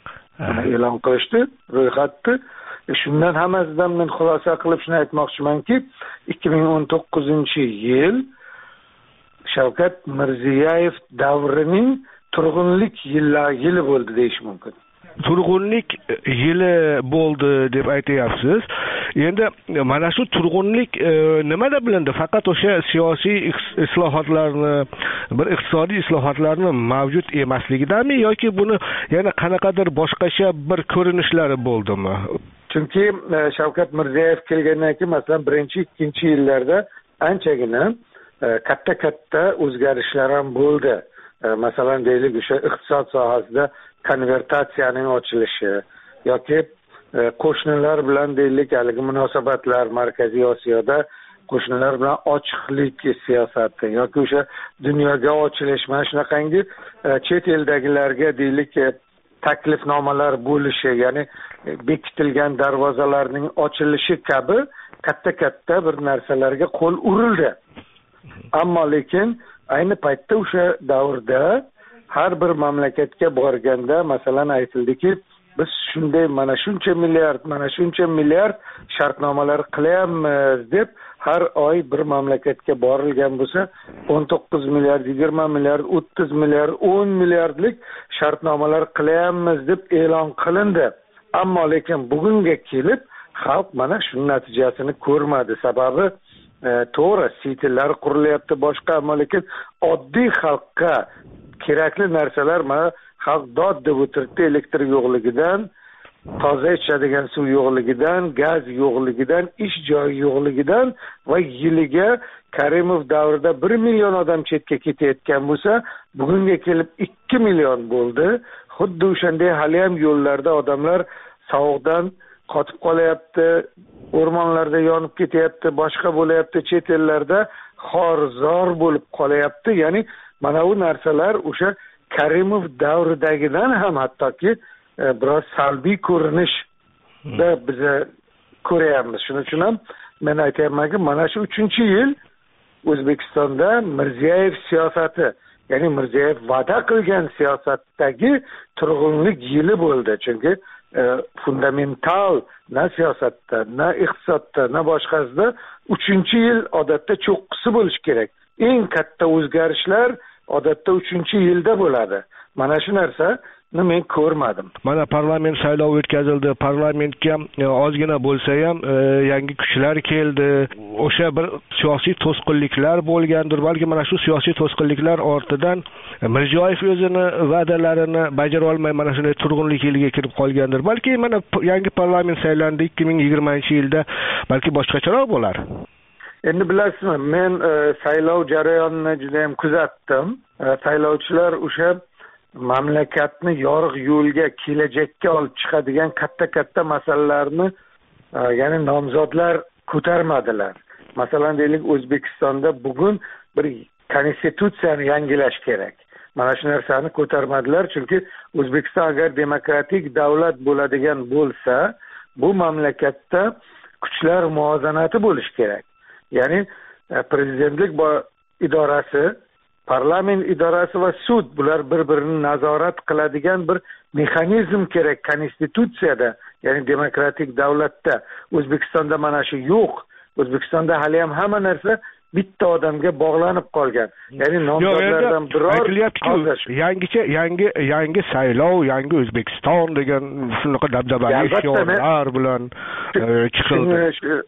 E'lon qilishdi, ro'yxatni. Shundan hammasidan men xulosa qilib shuni aytmoqchimanki, ikki ming o'n to'qqizinchi yil Shavkat Mirziyoyev davrining turg'unlik yili bo'ldi deyish mumkin. Turg'unlik yili bo'ldi deb aytyapsiz. Endi mana shu turg'unlik nimada bilindi? Faqat o'sha siyosiy islohotlarni, bir iqtisodiy islohotlarni mavjud emasligidami yoki buni yana qanaqadir boshqacha bir ko'rinishlari bo'ldimi? Chunki Shavkat Mirziyoyev kelgandan keyin, masalan, birinchi, ikkinchi yillarda anchagina katta-katta o'zgarishlar ham bo'ldi. Masalan, deylik, o'sha iqtisod sohasida konvertatsiyaning ochilishi yoki qo'shnilar bilan deylik haligi munosabatlar, Markaziy Osiyoda qo'shnilar bilan ochiqlik siyosati yoki o'sha dunyoga ochilish, mana shunaqangi chet eldagilarga deylik taklifnomalar bo'lishi, ya'ni bekitilgan darvozalarning ochilishi kabi katta-katta bir narsalarga qo'l urildi. Ammo lekin ayni paytda o'sha davrda har bir mamlakatga borganda masalan aytildiki, biz shunday mana shuncha milliard, mana shuncha milliard shartnomalar qilyapmiz deb har oy bir mamlakatga borilgan bo'lsa, o'n to'qqiz milliard, yigirma milliard, o'ttiz milliard, o'n milliardlik shartnomalar qilyapmiz deb e'lon qilindi. Ammo lekin bugunga kelib xalq mana shu natijasini ko'rmadi. Sababi to'g'ri, sitlar qurilyapti boshqa, ammo lekin oddiy xalqqa kerakli narsalar mana xalq dod deb o'tiribdi, elektr yo'qligidan, toza ichadigan suv yo'qligidan, gaz yo'qligidan, ish joyi yo'qligidan va yiliga Karimov davrida bir million odam chetga ketayotgan bo'lsa, bugunga kelib ikki million bo'ldi. Xuddi o'shanday hali ham yo'llarda odamlar sovuqdan qotib qolyapti, o'rmonlarda yonib ketyapti, boshqa bo'layapti, chet ellarda xorzor bo'lib qolyapti. Ya'ni mana bu narsalar o'sha Karimov davridagidan ham hattoki e, biroz salbiy ko'rinishda biz ko'ryapmiz. Shuning uchun ham men aytayapmanki, mana shu uchinchi yil O'zbekistonda Mirziyoyev siyosati, ya'ni Mirziyoyev va'da qilgan siyosatdagi turg'unlik yili bo'ldi. Chunki e, fundamental na siyosatda, na iqtisodda, na boshqasida uchinchi yil odatda cho'qqisi bo'lishi kerak. eng katta o'zgarishlar odatda uchinchi yilda bo'ladi. Mana shu narsani men ko'rmadim. Mana parlament saylovi o'tkazildi. Parlamentga ozgina bo'lsa ham yangi kuchlar keldi. O'sha bir siyosiy to'sqinliklar bo'lgandir. Balki mana shu siyosiy to'sqinliklar ortidan Mirziyoyev o'zini va'dalarini bajara olmay mana shunday turg'unlik yiliga kirib qolgandir. Balki mana yangi parlament saylandi ikki ming yigirmanchi yilda, balki boshqacharoq bo'lar. Endi bilasizmi, men saylov jarayonini juda ham kuzatdim. Saylovchilar o'sha mamlakatni yorug' yo'lga, kelajakka olib chiqadigan katta-katta masalalarni, ya'ni nomzodlar ko'tarmadilar. Masalan, deylik, O'zbekistonda bugun bir konstitutsiyani yangilash kerak. Mana shu narsani ko'tarmadilar, chunki O'zbekiston agar demokratik davlat bo'ladigan bo'lsa, bu mamlakatda kuchlar muvozanati bo'lishi kerak. Ya'ni prezidentlik idorasi, parlament idorasi va sud, bular bir-birini nazorat qiladigan bir mexanizm kerak konstitutsiyada, ya'ni demokratik davlatda. O'zbekistonda mana shu yo'q. O'zbekistonda hali ham hamma narsa bitta odamga bog'lanib qolgan. Ya'ni nomzodlardan biror yangicha yangi yangi saylov, yangi O'zbekiston degan shunaqa dabdabali shiorlar bilan chiqildi.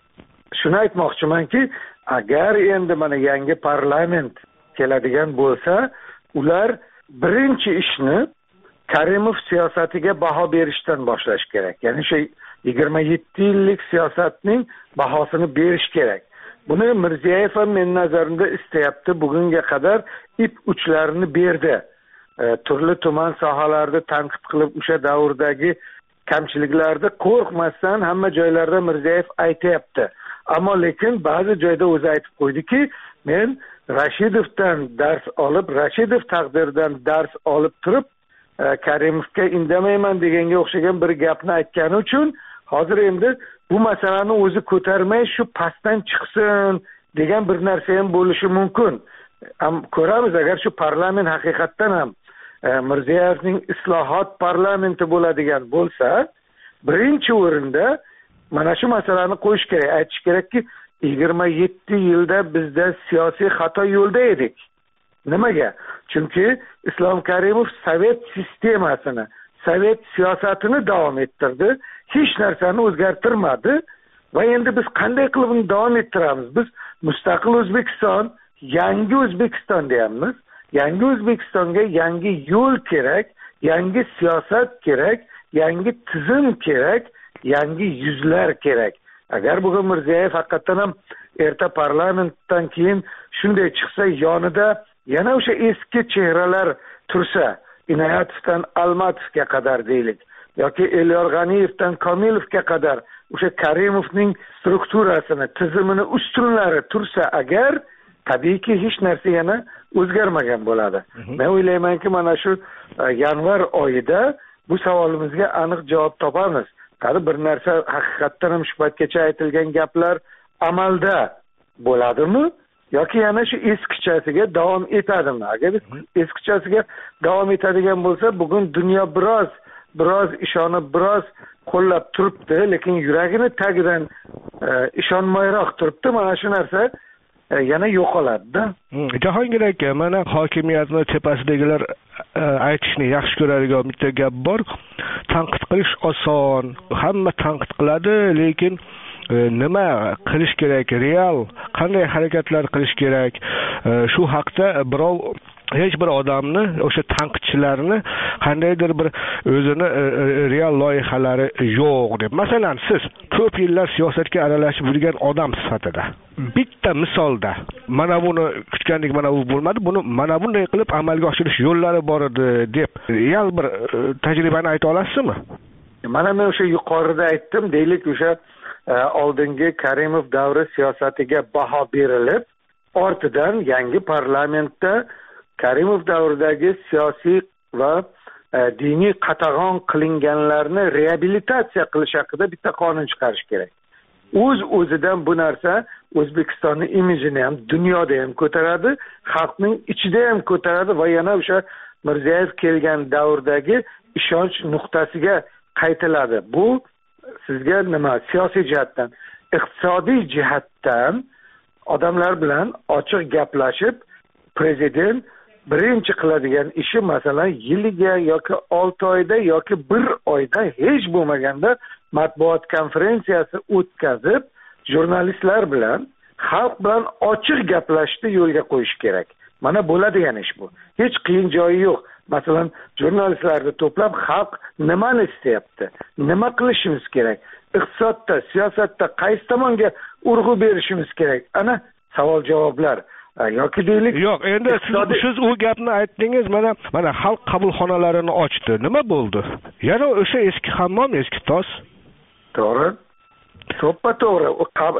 Shuni aytmoqchimanki, agar endi mana yangi parlament keladigan bo'lsa, ular birinchi ishni Karimov siyosatiga baho berishdan boshlash kerak. Ya'ni shu yigirma yetti yillik siyosatning bahosini berish kerak. Buni Mirziyoyev ham men nazarimda istayapti. Bugunga qadar ip uchlarini berdi. E, turli tuman sohalarda tanqid qilib, o'sha davrdagi kamchiliklarni qo'rqmasdan hamma joylarda Mirziyoyev aytayapti. Ammo lekin ba'zi joyda o'zi aytib qo'ydiki, men Rashidovdan dars olib, Rashidov taqdiridan dars olib turib, e, Karimovga indamayman deganga o'xshagan bir gapni aytgani uchun hozir endi bu masalani o'zi ko'tarmay shu pastdan chiqsin degan bir narsa ham bo'lishi mumkin. Am ko'ramiz, agar shu parlament haqiqatdan ham e, Mirziyoyevning islohot parlamenti bo'ladigan bo'lsa, birinchi o'rinda mana shu masalani qo'yish kerak. Aytish kerakki, yigirma yetti yilda bizda siyosiy xato yo'lda edik. Nimaga? Chunki Islom Karimov sovet sistemasini, sovet siyosatini davom ettirdi, hech narsani o'zgartirmadi va endi biz qanday qilib uni davom ettiramiz? Biz mustaqil O'zbekiston, yangi O'zbekiston deyapmiz. Yangi O'zbekistonga yangi yo'l kerak, yangi siyosat kerak, yangi tizim kerak, yangi yuzlar kerak. Agar bugun Mirziyoyev haqiqatan ham erta parlamentdan keyin shunday chiqsa, yonida yana o'sha eski chehralar tursa, Inoyatovdan Almatovga qadar deylik, yoki Elyor G'aniyevdan Komilovga qadar o'sha Karimovning strukturasini, tizimini ustunlari tursa agar, tabiiyki hech narsa yana o'zgarmagan bo'ladi. Men o'ylaymanki, mana shu yanvar oyida bu savolimizga aniq javob topamiz. Qani bir narsa haqiqatdan ham shu paytgacha aytilgan gaplar amalda bo'ladimi yoki yana shu eskichasiga davom etadimi? Agar eskichasiga davom etadigan bo'lsa, bugun dunyo biroz biroz ishonib, biroz qo'llab turibdi, lekin yuragini tagidan e, ishonmayroq turibdi. Mana shu narsa e, yana yo'qoladi-da. Jahongir aka, mana hokimiyatni tepasidagilar e, aytishni yaxshi ko'radigan bitta gap bor. Tanqid qilish oson, hamma tanqid qiladi, lekin e, nima qilish kerak, real qanday harakatlar qilish kerak, e, shu haqda birov hech bir odamni, o'sha tanqidchilarni qandaydir bir o'zini e, real loyihalari yo'q deb. Masalan, siz ko'p yillar siyosatga aralashib yurgan odam sifatida bitta misolda mana buni kutgandik, mana bu bo'lmadi, buni mana bunday qilib amalga oshirish yo'llari bor edi deb real bir e, tajribani ayta olasizmi? Mana men o'sha yuqorida aytdim, deylik o'sha e, oldingi Karimov davri siyosatiga baho berilib, ortidan yangi parlamentda Karimov davridagi siyosiy va e, diniy qatag'on qilinganlarni reabilitatsiya qilish haqida bitta qonun chiqarish kerak. O'z o'zidan bu narsa O'zbekistonning imijini ham dunyoda ham ko'taradi, xalqning ichida ham ko'taradi va yana o'sha Mirziyoyev kelgan davrdagi ishonch nuqtasiga qaytiladi. Bu sizga nima? Siyosiy jihatdan, iqtisodiy jihatdan odamlar bilan ochiq gaplashib, prezident birinchi qiladigan ishi masalan yiliga yoki olti oyda yoki bir oyda hech bo'lmaganda matbuot konferensiyasi o'tkazib, jurnalistlar bilan, xalq bilan ochiq gaplashishni yo'lga qo'yish kerak. Mana bo'ladigan ish bu. Hech qiyin joyi yo'q. Masalan, jurnalistlarni to'plab xalq nimani istayapti? Nima qilishimiz kerak? Iqtisodda, siyosatda qaysi tomonga urg'u berishimiz kerak? Ana savol-javoblar. yoki deylik yo'q, endi siz, siz u gapni aytdingiz, mana mana xalq qabulxonalarini ochdi. Nima bo'ldi? Yana o'sha eski hammom, eski tos. To'g'ri. To'ppa to'g'ri.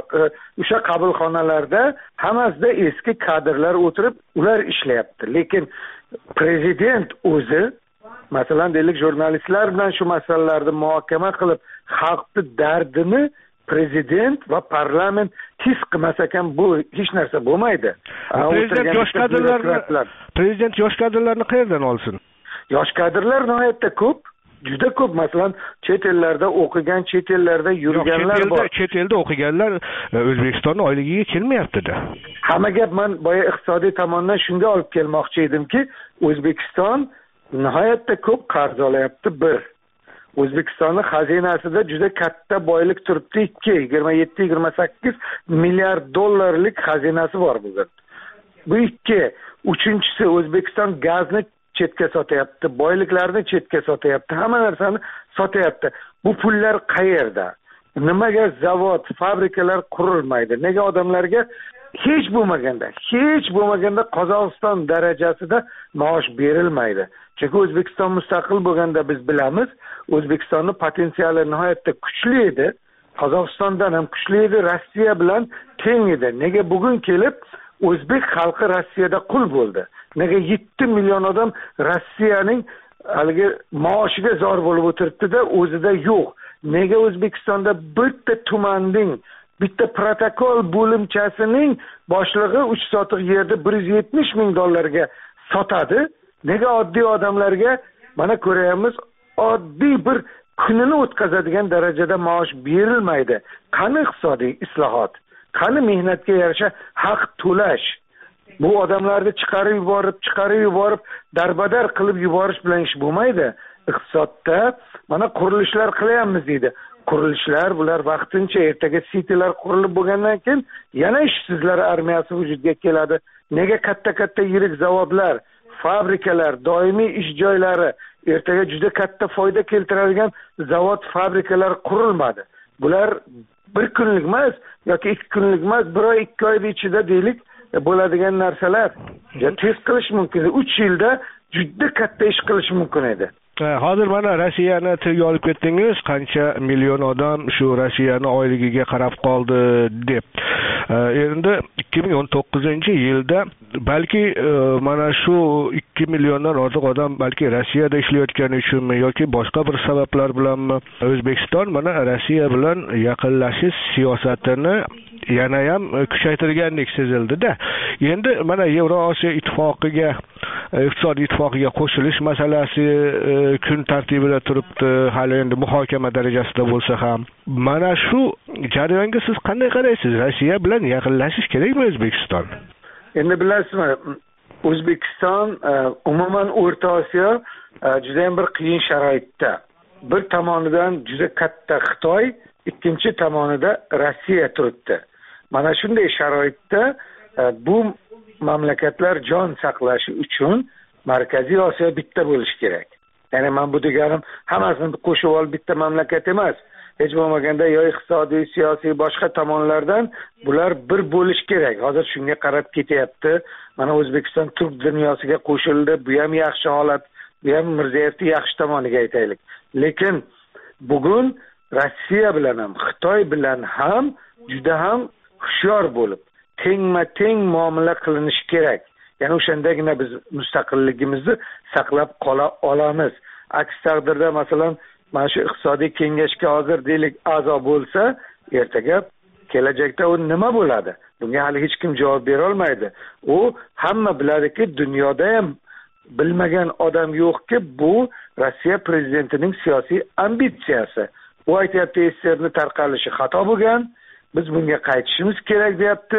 O'sha qabulxonalarda hammasida eski kadrlar o'tirib, ular ishlayapti. Lekin prezident o'zi, masalan, deylik jurnalistlar bilan shu masalalarni muhokama qilib, xalqning dardini prezident va parlament his qilmas ekan, bu hech narsa bo'lmaydi. Prezident yosh kadrlarni prezident yosh kadrlarni qayerdan olsin? Yosh kadrlar nihoyatda ko'p. Juda ko'p, masalan, chet ellarda o'qigan, chet ellarda yurganlar bor. Chet elda o'qiganlar O'zbekistonning oyligiga kelmayapti-da. Hamma gap men boya iqtisodiy tomondan shunga olib kelmoqchi edimki, O'zbekiston nihoyatda ko'p qarz olyapti bir. O'zbekistonning xazinasida juda katta boylik turibdi ikki, yigirma yetti yigirma sakkiz milliard dollarlik xazinasi bor bugun. Bu ikki. Uchinchisi, O'zbekiston gazni chetga sotyapti, boyliklarni chetga sotyapti, hamma narsani sotyapti. Bu pullar qayerda? Nimaga zavod, fabrikalar qurilmaydi? Nega odamlarga hech bo'lmaganda, hech bo'lmaganda Qozog'iston darajasida maosh berilmaydi? Chunki O'zbekiston mustaqil bo'lganda biz bilamiz, O'zbekistonning potensiali nihoyatda kuchli edi. Qozog'istondan ham kuchli edi, Rossiya bilan teng edi. Nega bugun kelib o'zbek xalqi Rossiyada qul bo'ldi? Nega yetti million odam Rossiyaning haligi maoshiga zor bo'lib o'tiribdi-da, o'zida yo'q? Nega O'zbekistonda bitta tumanning, bitta protokol bo'limchasining boshlig'i uch sotiq yerda bir yuz yetmish ming dollarga sotadi? Nega oddiy odamlarga, mana ko'rayapmiz, oddiy bir kunini o'tkazadigan darajada maosh berilmaydi? Qani iqtisodiy islohot? Qani mehnatga yarasha haq to'lash? Bu odamlarni chiqarib yuborib, chiqarib yuborib, darbadar qilib yuborish bilan ish bo'lmaydi. Iqtisodda mana qurilishlar qilyapmiz deydi. Qurilishlar bular vaqtincha, ertaga sitilar qurilib bo'lgandan keyin yana ishsizlar armiyasi vujudga keladi. Nega katta-katta yirik zavodlar, fabrikalar, doimiy ish joylari, ertaga juda katta foyda keltiradigan zavod, fabrikalar qurilmadi? Bular bir kunlik emas yoki ikki kunlik emas, bir oy, ikki oy ichida deylik bo'ladigan narsalar. Ya tez qilish mumkin. uch yilda juda katta ish qilish mumkin edi. Hozir mana Rossiyani tilga olib ketdingiz, qancha million odam shu Rossiyani oyligiga qarab qoldi deb. Endi ikki ming o'n to'qqizinchi yilda balki mana shu ikki milliondan ortiq odam balki Rossiyada ishlayotgani uchunmi yoki boshqa bir sabablar bilanmi O'zbekiston mana Rossiya bilan yaqinlashish siyosatini yana ham kuchaytirgandek sezildi-da. Endi mana Yevrosiyo ittifoqiga, iqtisodiy ittifoqiga qo'shilish masalasi kun tartibida turibdi, hali endi muhokama darajasida bo'lsa ham. Mana shu jarayonga siz qanday qaraysiz? Rossiya bilan yaqinlashish kerakmi O'zbekiston? Endi bilasizmi, O'zbekiston umuman O'rta Osiyo juda ham bir qiyin sharoitda. Bir tomonidan juda katta Xitoy, ikkinchi tomonida Rossiya turibdi. Mana shunday sharoitda bu mamlakatlar jon saqlashi uchun Markaziy Osiyo bitta bo'lishi kerak. Ya'ni men bu deganim hammasini qo'shib olib bitta mamlakat emas. Hech bo'lmaganda yo iqtisodiy, siyosiy boshqa tomonlardan bular bir bo'lish kerak. Hozir shunga qarab ketyapti. Mana O'zbekiston turk dunyosiga qo'shildi. Bu ham yaxshi holat, bu ham Mirzayevning yaxshi tomoniga aytaylik. Lekin bugun Rossiya bilan ham, Xitoy bilan ham juda ham hushyor bo'lib, tengma-teng muomala qilinishi kerak. Ya'ni o'shandagina biz mustaqilligimizni saqlab qola olamiz. Aks taqdirda masalan, mana shu iqtisodiy kengashga hozir deylik a'zo bo'lsa, ertaga kelajakda u nima bo'ladi? Bunga hali hech kim javob bera olmaydi. U hamma biladiki, dunyoda ham bilmagan odam yo'qki, bu Rossiya prezidentining siyosiy ambitsiyasi. U aytayapti, S S R ni tarqalishi xato bo'lgan, biz bunga qaytishimiz kerak deyapti.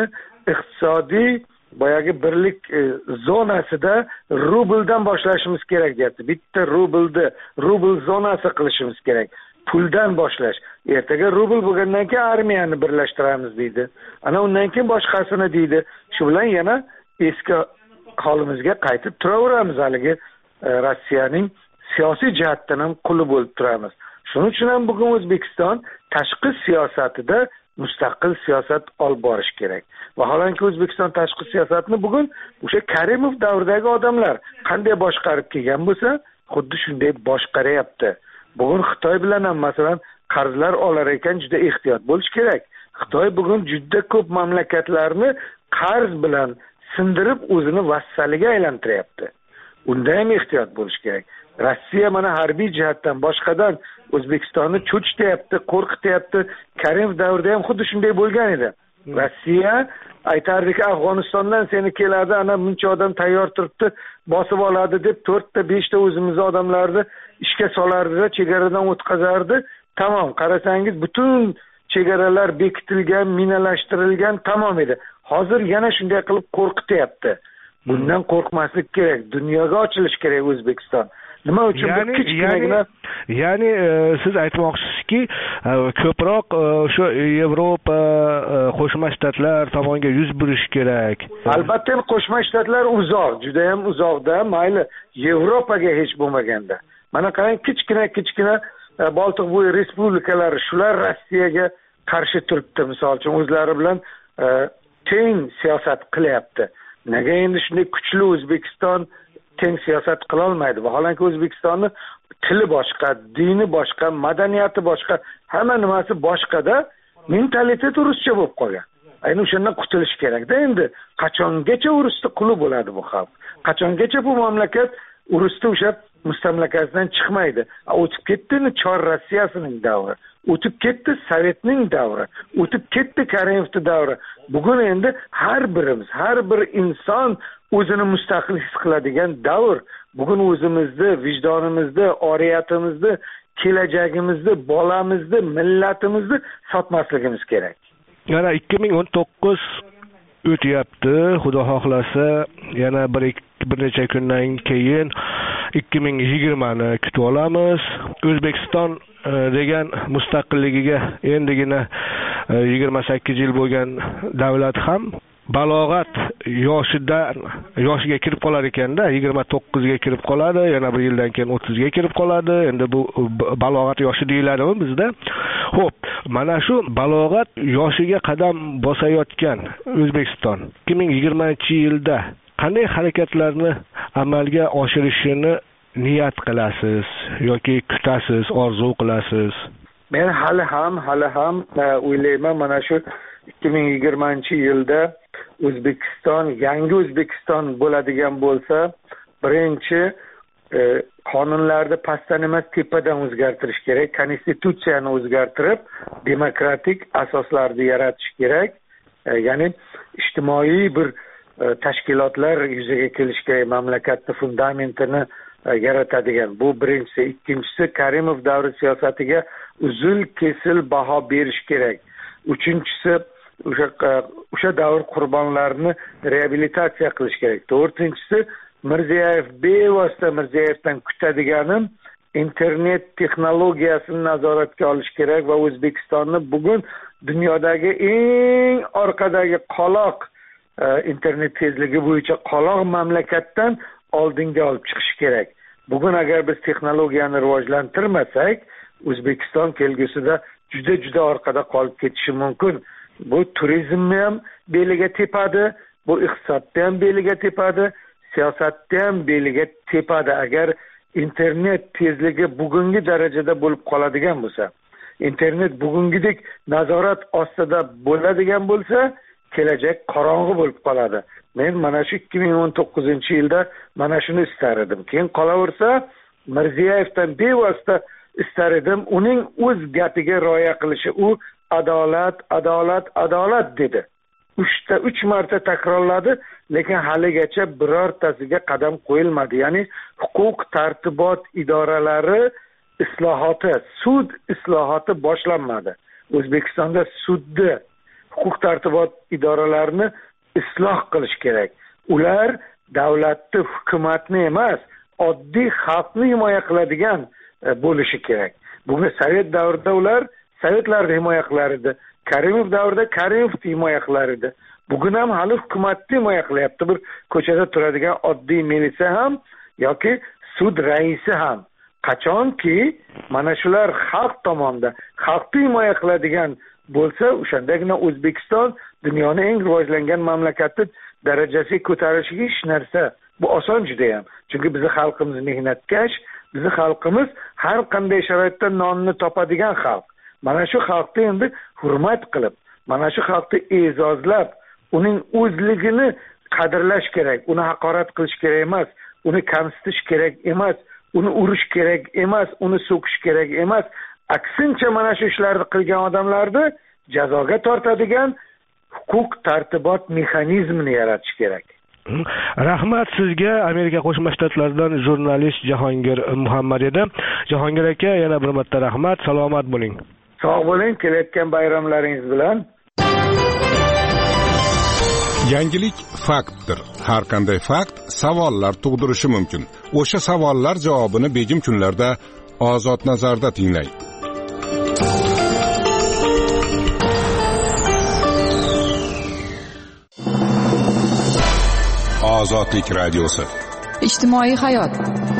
iqtisodiy boyagi birlik e, zonasida rubldan boshlashimiz kerak deyapti. Bitta rublni rubl zonasi qilishimiz kerak. Puldan boshlash. Ertaga rubl bo'lgandan keyin armiyani birlashtiramiz deydi. Ana undan keyin boshqasini deydi. Shu bilan yana eski holimizga qaytib turaveramiz. Haligi e, Rossiyaning siyosiy jihatdan ham quli bo'lib turamiz. Shuning uchun ham bugun O'zbekiston tashqi siyosatida mustaqil siyosat olib borish kerak. Vaholanki O'zbekiston tashqi siyosatini bugun o'sha Karimov davridagi odamlar qanday boshqarib kelgan bo'lsa, xuddi shunday boshqaryapti. Bugun Xitoy bilan ham masalan qarzlar olar ekan juda ehtiyot bo'lish kerak. Xitoy bugun juda ko'p mamlakatlarni qarz bilan sindirib o'zini vassaliga aylantiryapti. Unda ham ehtiyot bo'lish kerak. Rossiya mana harbiy jihatdan boshqadan O'zbekistonni cho'chityapti, qo'rqityapti. Karimov davrida ham xuddi shunday bo'lgan edi. Rossiya aytardiki, Afg'onistondan seni keladi, ana buncha odam tayyor turibdi, bosib oladi deb to'rtta beshta o'zimizning odamlarni ishga solardi-da, chegaradan o'tkazardi. Tamom, qarasangiz butun chegaralar bekitilgan, minalashtirilgan tamom edi. Hozir yana shunday qilib qo'rqityapti. Bundan qo'rqmaslik kerak. Dunyoga ochilish kerak O'zbekiston. Nima uchun bu kichkinagina ya'ni siz aytmoqchisizki, ko'proq o'sha Yevropa, Qo'shma Shtatlar tomonga yuz burish kerak. Albatta, Qo'shma Shtatlar uzoq, juda ham uzoqda, mayli Yevropaga hech bo'lmaganda. Mana qarang, kichkina kichkina Boltiq bo'yi respublikalari shular Rossiyaga qarshi turibdi, misol uchun o'zlari bilan teng siyosat qilyapti. Nega endi shunday kuchli O'zbekiston teng siyosat qila olmaydi? Vaholanki O'zbekistonning tili boshqa, dini boshqa, madaniyati boshqa, hamma nimasi boshqada, mentalitet ruscha bo'lib qolgan. Ayni o'shandan qutulish kerak-da endi. Qachongacha urusda quli bo'ladi bu xalq? Qachongacha bu mamlakat urusda o'sha mustamlakasidan chiqmaydi? O'tib ketdi Chor Rossiyasining davri, o'tib ketdi Sovetning davri, o'tib ketdi Karimovning davri. Bugun endi har birimiz, har bir inson o'zini mustaqil his qiladigan davr. Bugun o'zimizni, vijdonimizni, oriyatimizni, kelajagimizni, bolamizni, millatimizni sotmasligimiz kerak. Yana ikki ming o'n to'qqiz o'tyapti, xudo xohlasa yana bir bir necha kundan keyin ikki ming yigirmani kutib olamiz. O'zbekiston degan mustaqilligiga endigina yigirma sakkiz yil bo'lgan davlat ham balog'at yoshidan yoshiga kirib qolar ekanda, yigirma to'qqizga kirib qoladi, yana bir yildan keyin o'ttizga kirib qoladi. Endi bu balog'at yoshi deyiladimi bizda? Xo'p, mana shu balog'at yoshiga qadam bosayotgan O'zbekiston ikki ming yigirmanchi yilda qanday harakatlarni amalga oshirishini niyat qilasiz yoki kutasiz, orzu qilasiz? Men hali ham hali ham o'ylayman, mana shu ikki ming yigirmanchi yilda O'zbekiston yangi O'zbekiston bo'ladigan bo'lsa, birinchi e, qonunlarni pastdan emas tepadan o'zgartirish kerak, konstitutsiyani o'zgartirib, demokratik asoslarni yaratish kerak. E, ya'ni ijtimoiy bir e, tashkilotlar yuzaga kelishi kerak, mamlakatning fundamentini e, yaratadigan. Bu birinchisi. Ikkinchisi, Karimov davri siyosatiga uzul kesil baho berish kerak. Uchinchisi, o'sha o'sha davr qurbonlarini reabilitatsiya qilish kerak. To'rtinchisi, Mirziyoyev bevosita Mirziyevdan kutadiganim internet texnologiyasini nazoratga olish kerak va O'zbekistonni bugun dunyodagi eng orqadagi qoloq internet tezligi bo'yicha qoloq mamlakatdan oldinga olib chiqish kerak. Bugun agar biz texnologiyani rivojlantirmasak, O'zbekiston kelgusida juda juda orqada qolib ketishi mumkin. Bu turizmni ham beliga tepadi, bu iqtisodni ham beliga tepadi, siyosatni ham beliga tepadi. Agar internet tezligi bugungi darajada bo'lib qoladigan bo'lsa, internet bugungidek nazorat ostida bo'ladigan bo'lsa, kelajak qorong'u bo'lib qoladi. Men mana shu ikki ming o'n to'qqizinchi yilda mana shuni istar edim. Keyin qolaversa, Mirziyevdan bevosita istar edim, uning o'z gapiga rioya qilishi. U adolat, adolat, adolat dedi. Uchta, uch marta takrorladi, lekin haligacha birortasiga qadam qo'yilmadi. Ya'ni huquq tartibot idoralari islohoti, sud islohoti boshlanmadi. O'zbekistonda sudni, huquq tartibot idoralarini isloh qilish kerak. Ular davlatni, hukumatni emas, oddiy xalqni himoya qiladigan bo'lishi kerak. Bugun Sovet davrida ular Sovetlarni himoya qilar edi. Karimov davrida Karimovni himoya qilar edi. Bugun ham hali hukumatni himoya qilyapti. Bir ko'chada turadigan oddiy militsiya ham yoki sud raisi ham. Qachonki mana shular xalq tomonidan, xalqni himoya qiladigan bo'lsa, o'shandagina O'zbekiston dunyoning eng rivojlangan mamlakati darajasiga ko'tarilishiga hech narsa. Bu oson juda ham. Chunki bizning xalqimiz mehnatkash, bizning xalqimiz har qanday sharoitda nonni topadigan xalq. Mana shu xalqni endi hurmat qilib, mana shu xalqni e'zozlab, uning o'zligini qadrlash kerak, uni haqorat qilish kerak emas, uni kamsitish kerak emas, uni urish kerak emas, uni so'kish kerak emas. Aksincha mana shu ishlarni qilgan odamlarni jazoga tortadigan huquq tartibot mexanizmini yaratish kerak. Rahmat sizga. Amerika Qo'shma Shtatlaridan jurnalist Jahongir Muhammad edi. Jahongir aka, yana bir marta rahmat, salomat bo'ling. Sog' bo'ling, kelayotgan bayramlaringiz bilan. Yangilik faktdir. Har qanday fakt savollar tug'dirishi mumkin. O'sha savollar javobini begim kunlarda Ozod nazarda tinglang. Ozodlik radiosi. Ijtimoiy hayot.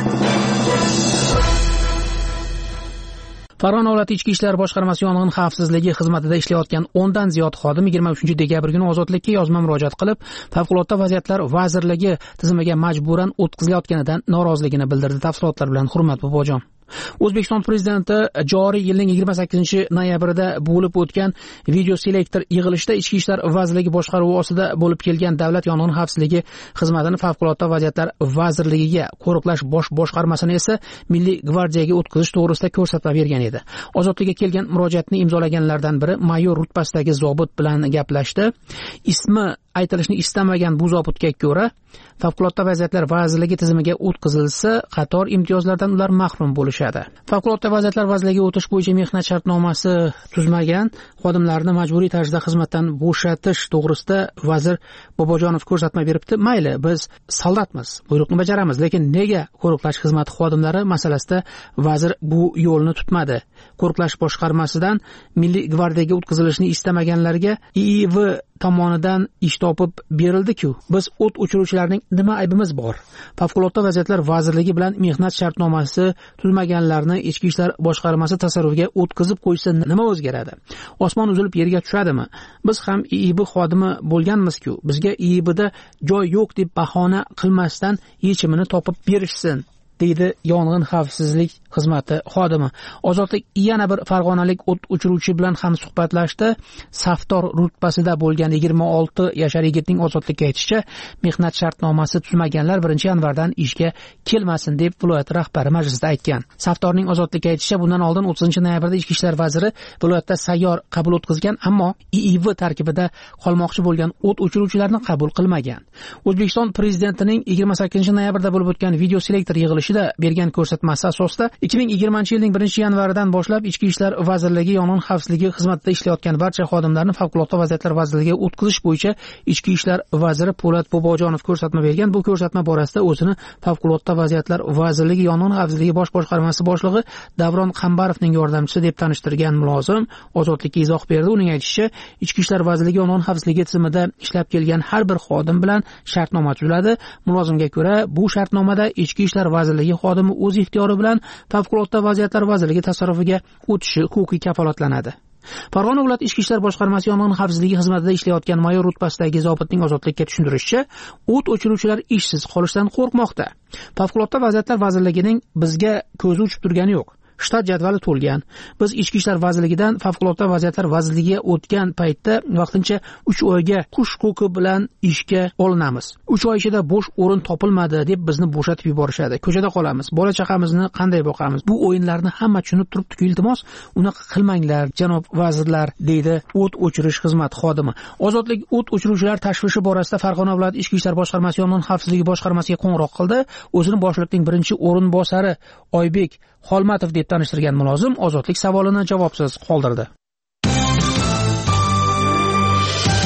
Farg'ona viloyati Ichki ishlar boshqarmasi yong'in xavfsizligi xizmatida ishlayotgan o'n dan ziyod xodim yigirma uchinchi dekabr kuni Ozodlikka yozma murojaat qilib, Favqulodda vaziyatlar vazirligi tizimiga majburan o'tkazilayotganidan noroziligini bildirdi. Tafsilotlar bilan Hurmat Bobojon. O'zbekiston prezidenti joriy yilning yigirma sakkizinchi noyabrida bo'lib o'tgan video selektor yig'ilishida Ichki ishlar vazirligi boshqaruvi ostida bo'lib kelgan davlat yong'in xavfsizligi xizmatini Favqulodda vaziyatlar vazirligiga, qo'riqlash bosh boshqarmasini esa Milliy gvardiyaga o'tkazish to'g'risida ko'rsatma bergan edi. Ozodlikka kelgan murojaatni imzolaganlardan biri mayor rutbasidagi zobit bilan gaplashdi. Ismi aytilishni istamagan bu zobitga ko'ra, Favqulodda vaziyatlar vazirligi tizimiga o'tkazilsa, qator imtiyozlardan ular mahrum bo'lishadi. Favqulodda vaziyatlar vazirligiga o'tish bo'yicha mehnat shartnomasi tuzmagan xodimlarni majburiy tarzda xizmatdan bo'shatish to'g'risida vazir Bobojonov ko'rsatma beribdi. Mayli, biz soldatmiz, buyruqni bajaramiz, lekin nega qo'riqlash xizmati xodimlari masalasida vazir bu yo'lni tutmadi? Qo'riqlash boshqarmasidan Milliy gvardiyaga o'tkazilishni istamaganlarga I I V tomonidan ish topib berildi-ku. Biz o't o'chiruvchilarning nima aybimiz bor? Favqulodda vaziyatlar vazirligi bilan mehnat shartnomasi tuzmaganlarni Ichki ishlar boshqarmasi tasarrufiga o'tkazib qo'ysa nima o'zgaradi? Osmon uzilib yerga tushadimi? Biz ham I I V xodimi bo'lganmiz-ku. Bizga I I Vda joy yo'q deb bahona qilmasdan yechimini topib berishsin, deydi yong'in xavfsizlik xizmati xodimi. Ozodlik yana bir farg'onalik o't o'chiruvchi bilan ham suhbatlashdi. Safdor rutbasida bo'lgan yigirma olti yashar yigitning Ozodlikka aytishicha, mehnat shartnomasi tuzmaganlar birinchi yanvardan ishga kelmasin deb viloyat rahbari majlisda aytgan. Safdorning Ozodlikka aytishicha, bundan oldin o'ttizinchi noyabrda Ichki ishlar vaziri viloyatda sayyor qabul o'tkazgan, ammo I I V tarkibida qolmoqchi bo'lgan o't o'chiruvchilarni qabul qilmagan. O'zbekiston prezidentining yigirma sakkizinchi noyabrda bo'lib o'tgan video selektor yig'ilishida bergan ko'rsatmasi asosida ikki ming yigirmanchi yilning birinchi yanvaridan boshlab Ichki ishlar vazirligi yong'in xavfsizligi xizmatida ishlayotgan barcha xodimlarni Favqulodda vaziyatlar vazirligiga o'tkazish bo'yicha Ichki ishlar vaziri Po'lat Bobojonov ko'rsatma bergan. Bu ko'rsatma borasida o'zini Favqulodda vaziyatlar vazirligi yong'in xavfsizligi bosh boshqarmasi boshlig'i Davron Qambarovning yordamchisi deb tanishtirgan mulozim Ozodlikka izoh berdi. Uning aytishicha, Ichki ishlar vazirligi yong'in xavfsizligi tizimida ishlab kelgan har bir xodim bilan shartnoma tuziladi. Mulozimga ko'ra, bu shartnomada Ichki ishlar vazirligi xodimi o'z ixtiyori bilan Favqulodda vaziyatlar vazirligi tasarrufiga o'tishi huquqiy kafolatlanadi. Farg'ona viloyati Ichki ishlar boshqarmasi yong'in xavfsizligi xizmatida ishlayotgan mayor rutbasidagi zobitning Ozodlikka tushuntirishicha, o't o'chiruvchilar ishsiz qolishdan qo'rqmoqda. Favqulodda vaziyatlar vazirligining bizga ko'zi uchib turgani yo'q. Shtat jadvali to'lgan. Biz Ichki ishlar vazirligidan Favqulodda vaziyatlar vazirligiga o'tgan paytda vaqtincha uch oyga qush huquqi bilan ishga olinamiz. uch oy ichida bo'sh o'rin topilmadi deb bizni bo'shatib yuborishadi. Ko'chada qolamiz. Bola chaqamizni qanday boqamiz? Bu o'yinlarni hamma tushunib turibdi-ku, iltimos, unaqa qilmanglar, janob vazirlar, deydi o't o'chirish xizmati xodimi. Ozodlik o't o'chiruvchilar tashvishi borasida Farg'ona viloyati Ichki ishlar boshqarmasi yong'in xavfsizligi boshqarmasiga qo'ng'iroq qildi. O'zini boshliqning birinchi o'rinbosari Oybek Xolmatov deb tanishtirgan mulozim Ozodlik savolini javobsiz qoldirdi.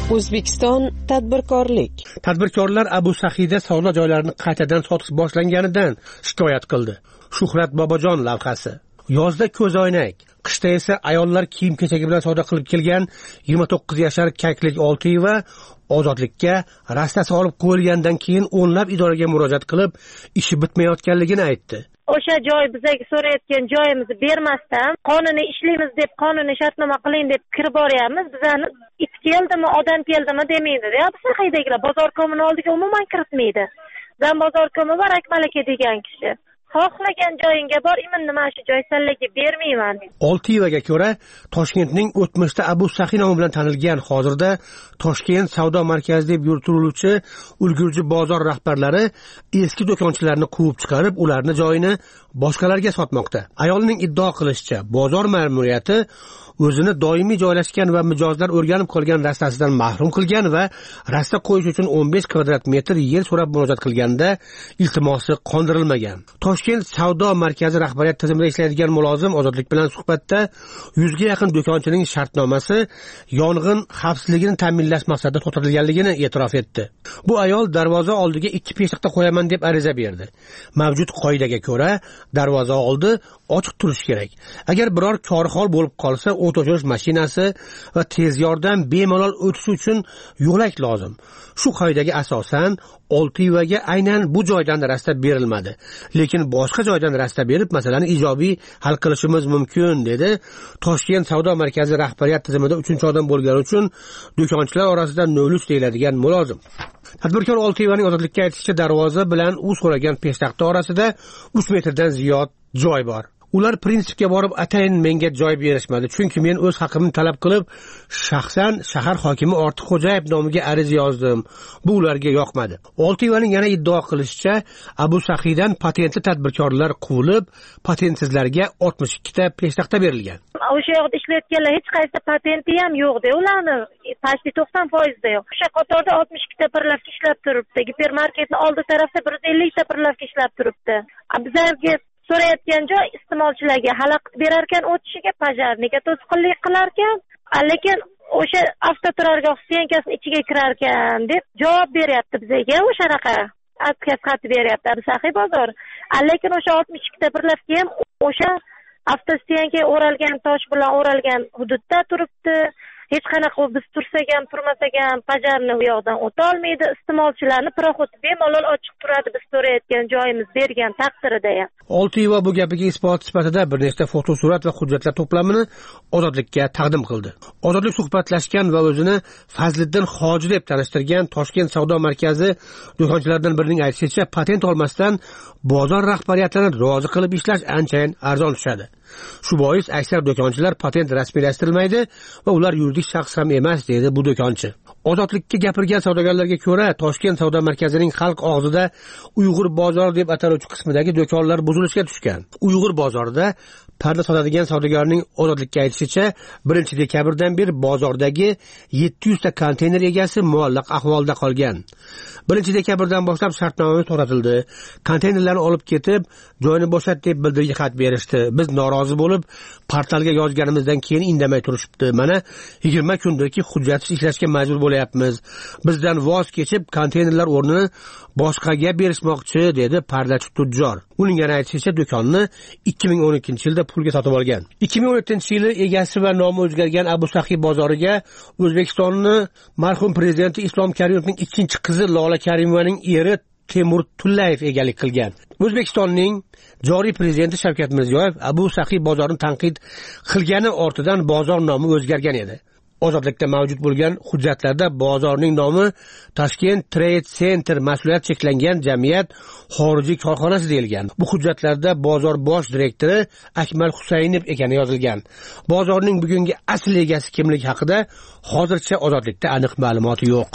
O'zbekiston tadbirkorlik. Tadbirkorlar Abu Sahida savdo joylarini qaytadan sotish boshlanganidan shikoyat qildi. Shuhrat Bobojon lavhasi. Yozda ko'zoynak, qishda esa ayollar kiyim-kechagi bilan savdo qilib kelgan yigirma to'qqiz yashar Kaklik Oltiyeva ozodlikka rastasi olib qo'yilgandan keyin o'nlab idoraga murojaat qilib, ishi bitmayotganligini aytdi. O'sha joy bizga so'rayotgan joyimizni bermasdan, qonuniy ishlaymiz deb, qonuniy shartnoma qiling deb kirib boryapmiz. Bizani it keldimi, odam keldimi demaydi. Ya biz qaydagilar bozor komuni oldiga umuman kiritmaydi. Zan bozor komi bor Akmal aka degan kishi. Xohlagan joyingga bor, iminni mana shu joy sallaga bermayman. Oltiyevaga ko'ra, Toshkentning o'tmishda Abu Sahi nomi bilan tanilgan, hozirda Toshkent savdo markazi deb yuritiluvchi ulgurji bozor rahbarlari eski do'konchilarni quvib chiqarib, ularni joyini boshqalarga sotmoqda. Ayolning iddao qilishicha, bozor ma'muriyati o'zini doimiy joylashgan va mijozlar o'rganib qolgan rastasidan mahrum qilgan va rasta qo'yish uchun o'n besh kvadrat metr yer so'rab murojaat qilganda iltimosi qondirilmagan. Toshkent savdo markazi rahbariyat tizimida ishlaydigan mulozim Ozodlik bilan suhbatda yuzga yaqin do'konchining shartnomasi yong'in xavfsizligini ta'minlash maqsadida to'xtatilganligini e'tirof etdi. Bu ayol darvoza oldiga ikki peshtaxta qo'yaman deb ariza berdi. Mavjud qoidaga ko'ra, darvoza oldi ochiq turishi kerak. Agar biror korxol bo'lib qolsa, o't o'chirish mashinasi va tez yordam bemalol o'tishi uchun yo'lak lozim. Shu qoidaga asosan Oltiyevaga aynan bu joydan rasta berilmadi. Lekin boshqa joydan rasta berib, masalani ijobiy hal qilishimiz mumkin, dedi Toshkent savdo markazi rahbariyat tizimida uchinchi odam bo'lgani uchun do'konchilar orasida nol uch deyiladigan mulozim. Tadbirkor Oltiyevaning ozodlikka aytishicha, darvoza bilan u so'ragan peshtaxta orasida uch metrdan ziyod joy bor. Ular prinsipga borib atayin menga joy berishmadi, chunki men o'z haqimni talab qilib, shaxsan shahar hokimi Ortiqxo'jayev nomiga ariza yozdim. Bu ularga yoqmadi. Oltiyevaning yana iddao qilishicha, Abu Sahidan patentli tadbirkorlar quvilib, patentsizlarga oltmish ikki ta peshtaxta berilgan. O'sha yoqda ishlayotganlar hech qaysi patenti ham yo'q-da, ularni pasti to'qson foiz da yo'q. O'sha qatorda oltmish ikki ta birlavka ishlab turibdi. Gipermarketning oldi tarafda bir yuz ellik ta birlavka ishlab turibdi. Bizlarga so'rayotgan joy iste'molchilarga xalaqit berar ekan, o'tishiga pajarniga to'sqinlik qilar ekan, lekin o'sha avtoturargoh styenkasining ichiga kirar ekan deb javob beryapti bizga. O'sha raqa отказ xati beryapti Abu Sahi bozor. Lekin o'sha oltmish ikki ta birlavka ham o'sha avtostyenkaga o'ralgan tosh bilan o'ralgan hududda turibdi. Hech qanaqa biz tursak ham, turmasak ham pajarni u yoqdan o'ta olmaydi. Iste'molchilarni proxod bemalol ochiq turadi, biz so'rayotgan joyimiz bergan taqdirida ham. Oltiyeva bu gapiga isbot sifatida bir nechta fotosurat va hujjatlar to'plamini Ozodlikka taqdim qildi. Ozodlik suhbatlashgan va o'zini Fazliddin Hoji deb tanishtirgan Toshkent savdo markazi do'konchilaridan birining aytishicha, patent olmasdan bozor rahbariyatini rozi qilib ishlash anchayin arzon tushadi. Shu bois aksar do'konchilar patent rasmiylashtirilmaydi va ular yuridik shaxs ham emas, dedi bu do'konchi. Ozodlikka gapirgan savdogarlarga ko'ra, Toshkent savdo markazining xalq og'zida Uyg'ur bozori deb ataluvchi qismidagi do'konlar buzilishga tushgan. Uyg'ur bozorida parda sotadigan savdogarning Ozodlikka aytishicha, birinchi dekabrdan beri bozordagi yetti yuz ta konteyner egasi muallaq ahvolda qolgan. birinchi dekabrdan boshlab shartnoma to'g'ratildi. Konteynerlarni olib ketib, joyini bo'shat deb bildirgi xat berishdi. Biz norozi bo'lib, portalga yozganimizdan keyin indamay turishibdi. Mana yigirma kundirki hujjatsiz ishlashga majbur bo'layapmiz. Bizdan voz kechib, konteynerlar o'rnini boshqaga berishmoqchi, dedi pardachi tujjor. Uning yana aytishicha, do'konni ikki ming o'n ikkinchi yilda pulga sotib olgan. ikki ming o'n yettinchi yili egasi va nomi o'zgargan Abu Sahi bozoriga O'zbekistonning marhum prezidenti Islom Karimovning ikkinchi qizi Lola Karimovaning eri Temur Tullayev egalik qilgan. O'zbekistonning joriy prezidenti Shavkat Mirziyoyev Abu Sahi bozorini tanqid qilgani ortidan bozor nomi o'zgargan edi. Ozodlikda mavjud bo'lgan hujjatlarda bozorning nomi Toshkent Trade Center mas'uliyat cheklangan jamiyat xorijiy korxonasi deyilgan. Bu hujjatlarda bozor bosh direktori Akmal Husaynov ekani yozilgan. Bozorning bugungi asl egasi kimligi haqida hozircha Ozodlikda aniq ma'lumot yo'q.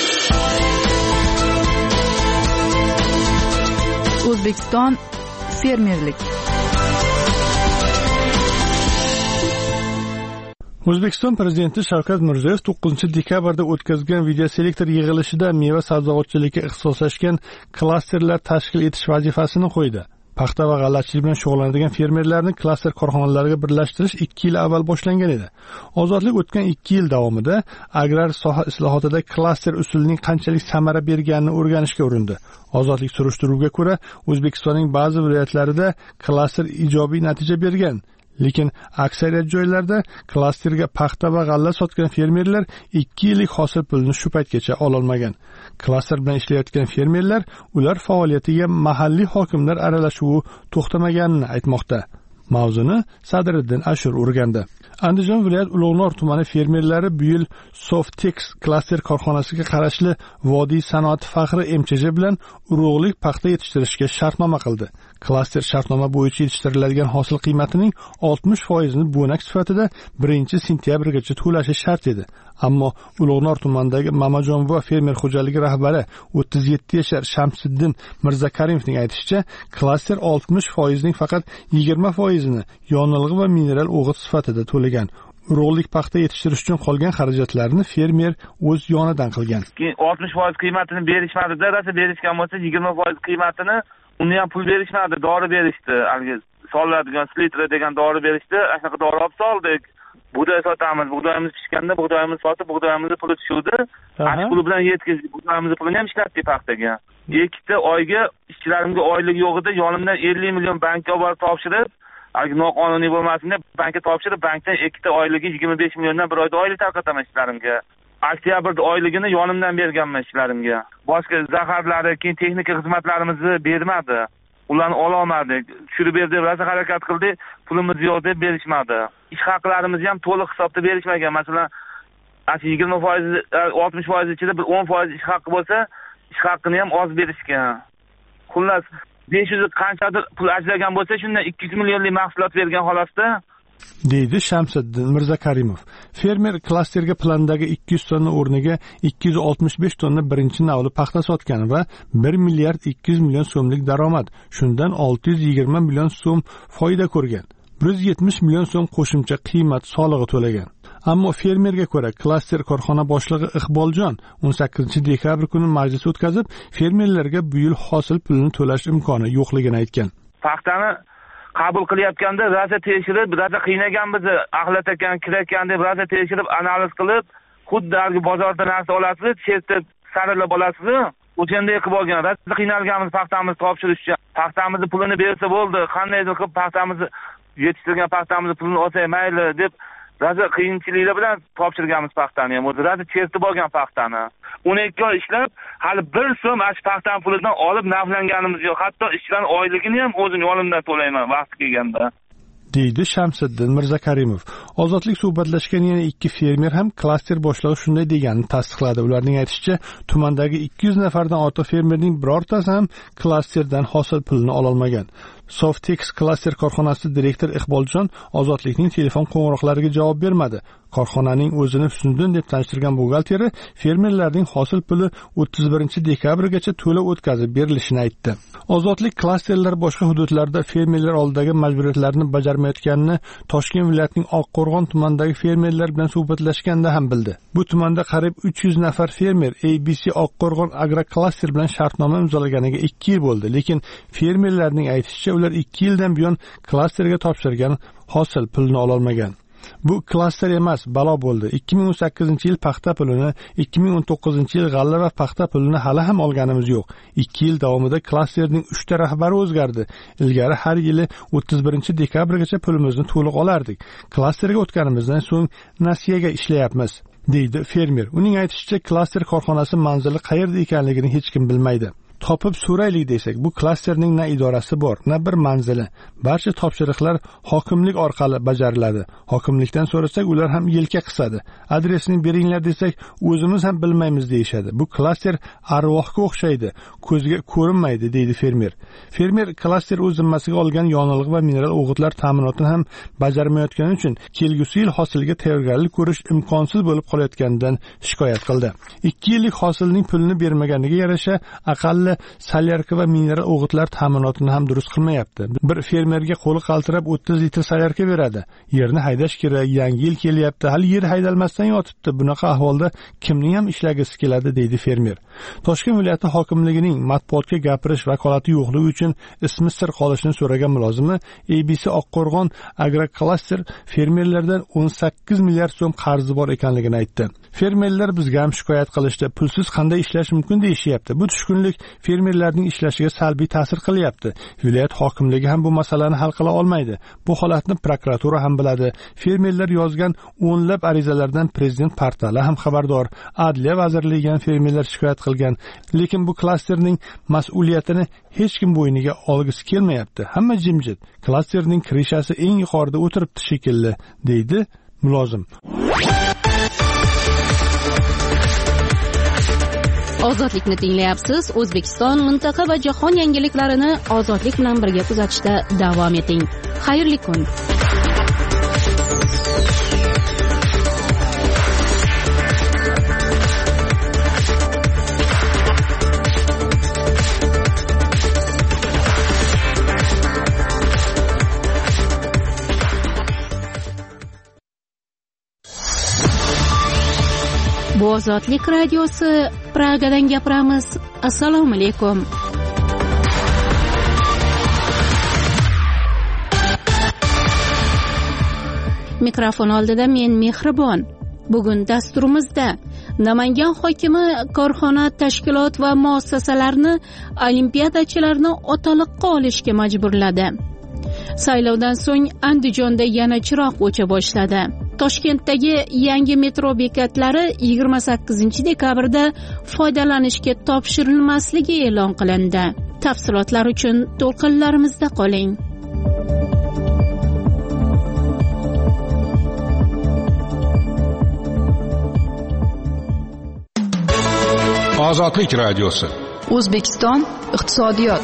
O'zbekiston fermerlik. O'zbekiston prezidenti Shavkat Mirziyoyev to'qqizinchi dekabrda o'tkazgan videoselektor yig'ilishida meva sabzavotchilikka ixtisoslashgan klasterlar tashkil etish vazifasini qo'ydi. paxta va g'allachilik bilan shug'ullanadigan fermerlarni klaster korxonalariga birlashtirish ikki yil avval boshlangan edi. Ozodlik o'tgan ikki yil davomida agrar soha islohotida klaster usulining qanchalik samara berganini o'rganishga urindi. Ozodlik surishtiruviga ko'ra, O'zbekistonning ba'zi viloyatlarida klaster ijobiy natija bergan, lekin aksariyat joylarda klasterga paxta va g'alla sotgan fermerlar ikki yillik hosil pulini shu paytgacha ololmagan. Klaster bilan ishlayotgan fermerlar ular faoliyatiga mahalliy hokimlar aralashuvi to'xtamaganini aytmoqda. Mavzuni Sadriddin Ashur o'rgandi. Andijon viloyat Ulug'nor tumani fermerlari bu yil Softex klaster korxonasiga qarashli Vodiy sanoat faxri M Ch J bilan urug'lik paxta yetishtirishga shartnoma qildi. Klaster shartnoma bo'yicha yetishtiriladigan hosil qiymatining oltmish foizini bo'nak sifatida birinchi sentyabrgacha to'lashi shart edi. Ammo Ulug'nor tumanidagi Mamajonvo fermer xo'jaligi rahbari o'ttiz yetti yashar Shamsiddin Mirzakarimovning aytishicha, klaster oltmish foizning faqat yigirma foizini yonilg'i va mineral o'g'it sifatida to'lagan. Urug'lik paxta yetishtirish uchun qolgan xarajatlarni fermer o'z yonidan qilgan. oltmish foiz qiymatini berishmadi, darasa berishgan bo'lsa yigirma foiz qiymatini uni ham pul berishmadi, dori berishdi. Haligi solinadigan slitra degan dori berishdi. Shunaqa dori olib soldik. Bug'doy sotamiz, bug'doyimiz pishganda bug'doyimizni sotib, bug'doyimizni puli tushuvdi. Ash puli bilan yetkazdik, bug'doyimizni pulini ham ishlatdik paxtaga. Ikkita oyga ishchilarimga oylik yo'q edi, yonimdan ellik million bankka olib topshirib, agar noqonuniy bo'lmasin deb bankka topshirib, bankdan ikkita oyligi yigirma besh milliondan bir oyda oylik tarqataman ishlarimga. Oktyabrda oyligini yonimdan berganman ishlarimga. Boshqa zaharlari, keyin texnika xizmatlarimizni bermadi. Ularni ola olmadik. Tushirib berdi, rosa harakat qildik, pulimiz yo'q deb berishmadi. Ish haqlarimizni ham to'liq hisobda berishmagan. Masalan, yigirma foiz, oltmish foiz ichida bir o'n foiz ish haqqi bo'lsa, ish haqqini ham oz berishgan. Xullas, besh yuz qanchadir pul ajragan bo'lsa, shundan ikki yuz millionlik mahsulot bergan xolasda, deydi Shamsiddin Mirzakarimov. Fermer klasterga plandagi ikki yuz tonna o'rniga ikki yuz oltmish besh tonna birinchi navli paxta sotgan va bir milliard ikki yuz million so'mlik daromad, shundan olti yuz yigirma million so'm foyda ko'rgan. bir yuz yetmish million so'm qo'shimcha qiymat solig'i to'lagan. Ammo fermerga ko'ra, klaster korxona boshlig'i Iqboljon o'n sakkizinchi dekabr kuni majlis o'tkazib, fermerlarga bu yil hosil pulini to'lash imkoni yo'qligini aytgan. Paxtani qabul qilayotganda rosa tekshirib, rosa qiynagan bizni, axlat ekan, kira ekan deb rosa tekshirib, analiz qilib, xuddi bozorda narsa olasiz, chertib saralab olasiz. O'shanday qilib olgan. Rosa qiynalganmiz paxtamizni topshirishga. Paxtamizni pulini bersa bo'ldi, qandaydir qilib paxtamizni yetishtirgan paxtamizni pulini olsa mayli deb rosa qiyinchiliklar bilan topshirganmiz paxtani ham. O'zi rosa chertib olgan paxtani. o'n ikki oy ishlab, hali bir so'm ash paxtan pulidan olib naflanganimiz yo'q. Hatto ishchilarning oyligini ham o'zim yonimdan to'layman vaqti kelganda, deydi Shamsiddin Mirzakarimov. Ozodlik suhbatlashgan yana ikki fermer ham klaster boshlig'i shunday deganini tasdiqladi. Ularning aytishicha, tumandagi ikki yuz nafardan ortiq fermerning birortasi ham klasterdan hosil pulini ololmagan. Softex klaster korxonasi direktor Iqboljon Ozodlikning telefon qo'ng'iroqlariga javob bermadi. Korxonaning o'zini Husniddin deb tanishtirgan buxgalteri fermerlarning hosil puli o'ttiz birinchi dekabrgacha to'lab o'tkazib berilishini aytdi. Ozodlik klasterlar boshqa hududlarda fermerlar oldidagi majburiyatlarni bajarmayotganini Toshkent viloyatining Oqqo'rg'on tumanidagi fermerlar bilan suhbatlashganda ham bildi. Bu tumanda qariyb uch yuz nafar fermer A B C Oqqo'rg'on agroklaster bilan shartnoma imzolaganiga ikki yil bo'ldi, lekin fermerlarning aytishicha, ular ikki yildan buyon klasterga topshirgan hosil pulini ololmagan. Bu klaster emas, balo bo'ldi. ikki ming o'n sakkizinchi yil paxta pulini, ikki ming o'n to'qqizinchi yil g'alla va paxta pulini hali ham olganimiz yo'q. ikki yil davomida klasterning uchta rahbari o'zgardi. Ilgari har yili o'ttiz birinchi dekabrgacha pulimizni to'liq olardik. Klasterga o'tganimizdan so'ng nasiyaga ishlayapmiz, deydi fermer. Uning aytishicha, klaster korxonasi manzili qayerda ekanligini hech kim bilmaydi. Topib so'raylik desak, bu klasterning na idorasi bor, na bir manzili. Barcha topshiriqlar hokimlik orqali bajariladi. Hokimlikdan so'rasak, ular ham yelka qisadi. Adresini beringlar desak, o'zimiz ham bilmaymiz deyishadi. Bu klaster arvohga o'xshaydi, ko'zga ko'rinmaydi, deydi fermer. Fermer klaster o'z zimmasiga olgan yonilg'i va mineral o'g'itlar ta'minotini ham bajarmayotgani uchun kelgusi yil hosilga tayyorgarlik ko'rish imkonsiz bo'lib qolayotganidan shikoyat qildi. ikki yillik hosilning pulini bermaganiga yarasha aqalli mahalla solyarka va mineral o'g'itlar ta'minotini ham durust qilmayapti. Bir fermerga qo'li qaltirab o'ttiz litr solyarka beradi. Yerni haydash kerak, yangi yil kelyapti, hali yer haydalmasdan yotibdi. Bunaqa ahvolda kimning ham ishlagisi keladi, deydi fermer. Toshkent viloyati hokimligining matbuotga gapirish vakolati yo'qligi uchun ismi sir qolishini so'ragan mulozimi A B C Oqqo'rg'on Agroklaster fermerlardan o'n sakkiz milliard so'm qarzi bor ekanligini aytdi. Fermerlar bizga ham shikoyat qilishdi. Pulsiz qanday ishlash mumkin deyishyapti. Bu tushkunlik fermerlarning ishlashiga salbiy ta'sir qilyapti. Viloyat hokimligi ham bu masalani hal qila olmaydi. Bu holatni prokuratura ham biladi. Fermerlar yozgan o'nlab arizalardan prezident portali ham xabardor. Adliya vazirligi ham fermerlar shikoyat qilgan. Lekin bu klasterning mas'uliyatini hech kim bo'yniga olgisi kelmayapti. Hamma jimjit. Klasterning krishasi eng yuqorida o'tiribdi shekilli, deydi mulozim. Ozodlikni tinglayapsiz. O'zbekiston, mintaqa va jahon yangiliklarini ozodlik bilan birga kuzatishda davom eting. Xayrli kun. Bu Ozodlik radiosi, Pragadan gapiramiz. Assalomu alaykum. Mikrofon oldida men Mehribon. Bugun dasturimizda Namangan hokimi korxona, tashkilot va muassasalarni olimpiadachilarni otaliqqa olishga majburladi. Saylovdan so'ng Andijonda yana chiroq o'cha boshladi. Toshkentdagi yangi metro bekatlari yigirma sakkizinchi dekabrda foydalanishga topshirilmasligi e'lon qilindi. Tafsilotlar uchun to'lqinlarimizda qoling. Ozodlik radiosi. O'zbekiston iqtisodiyot.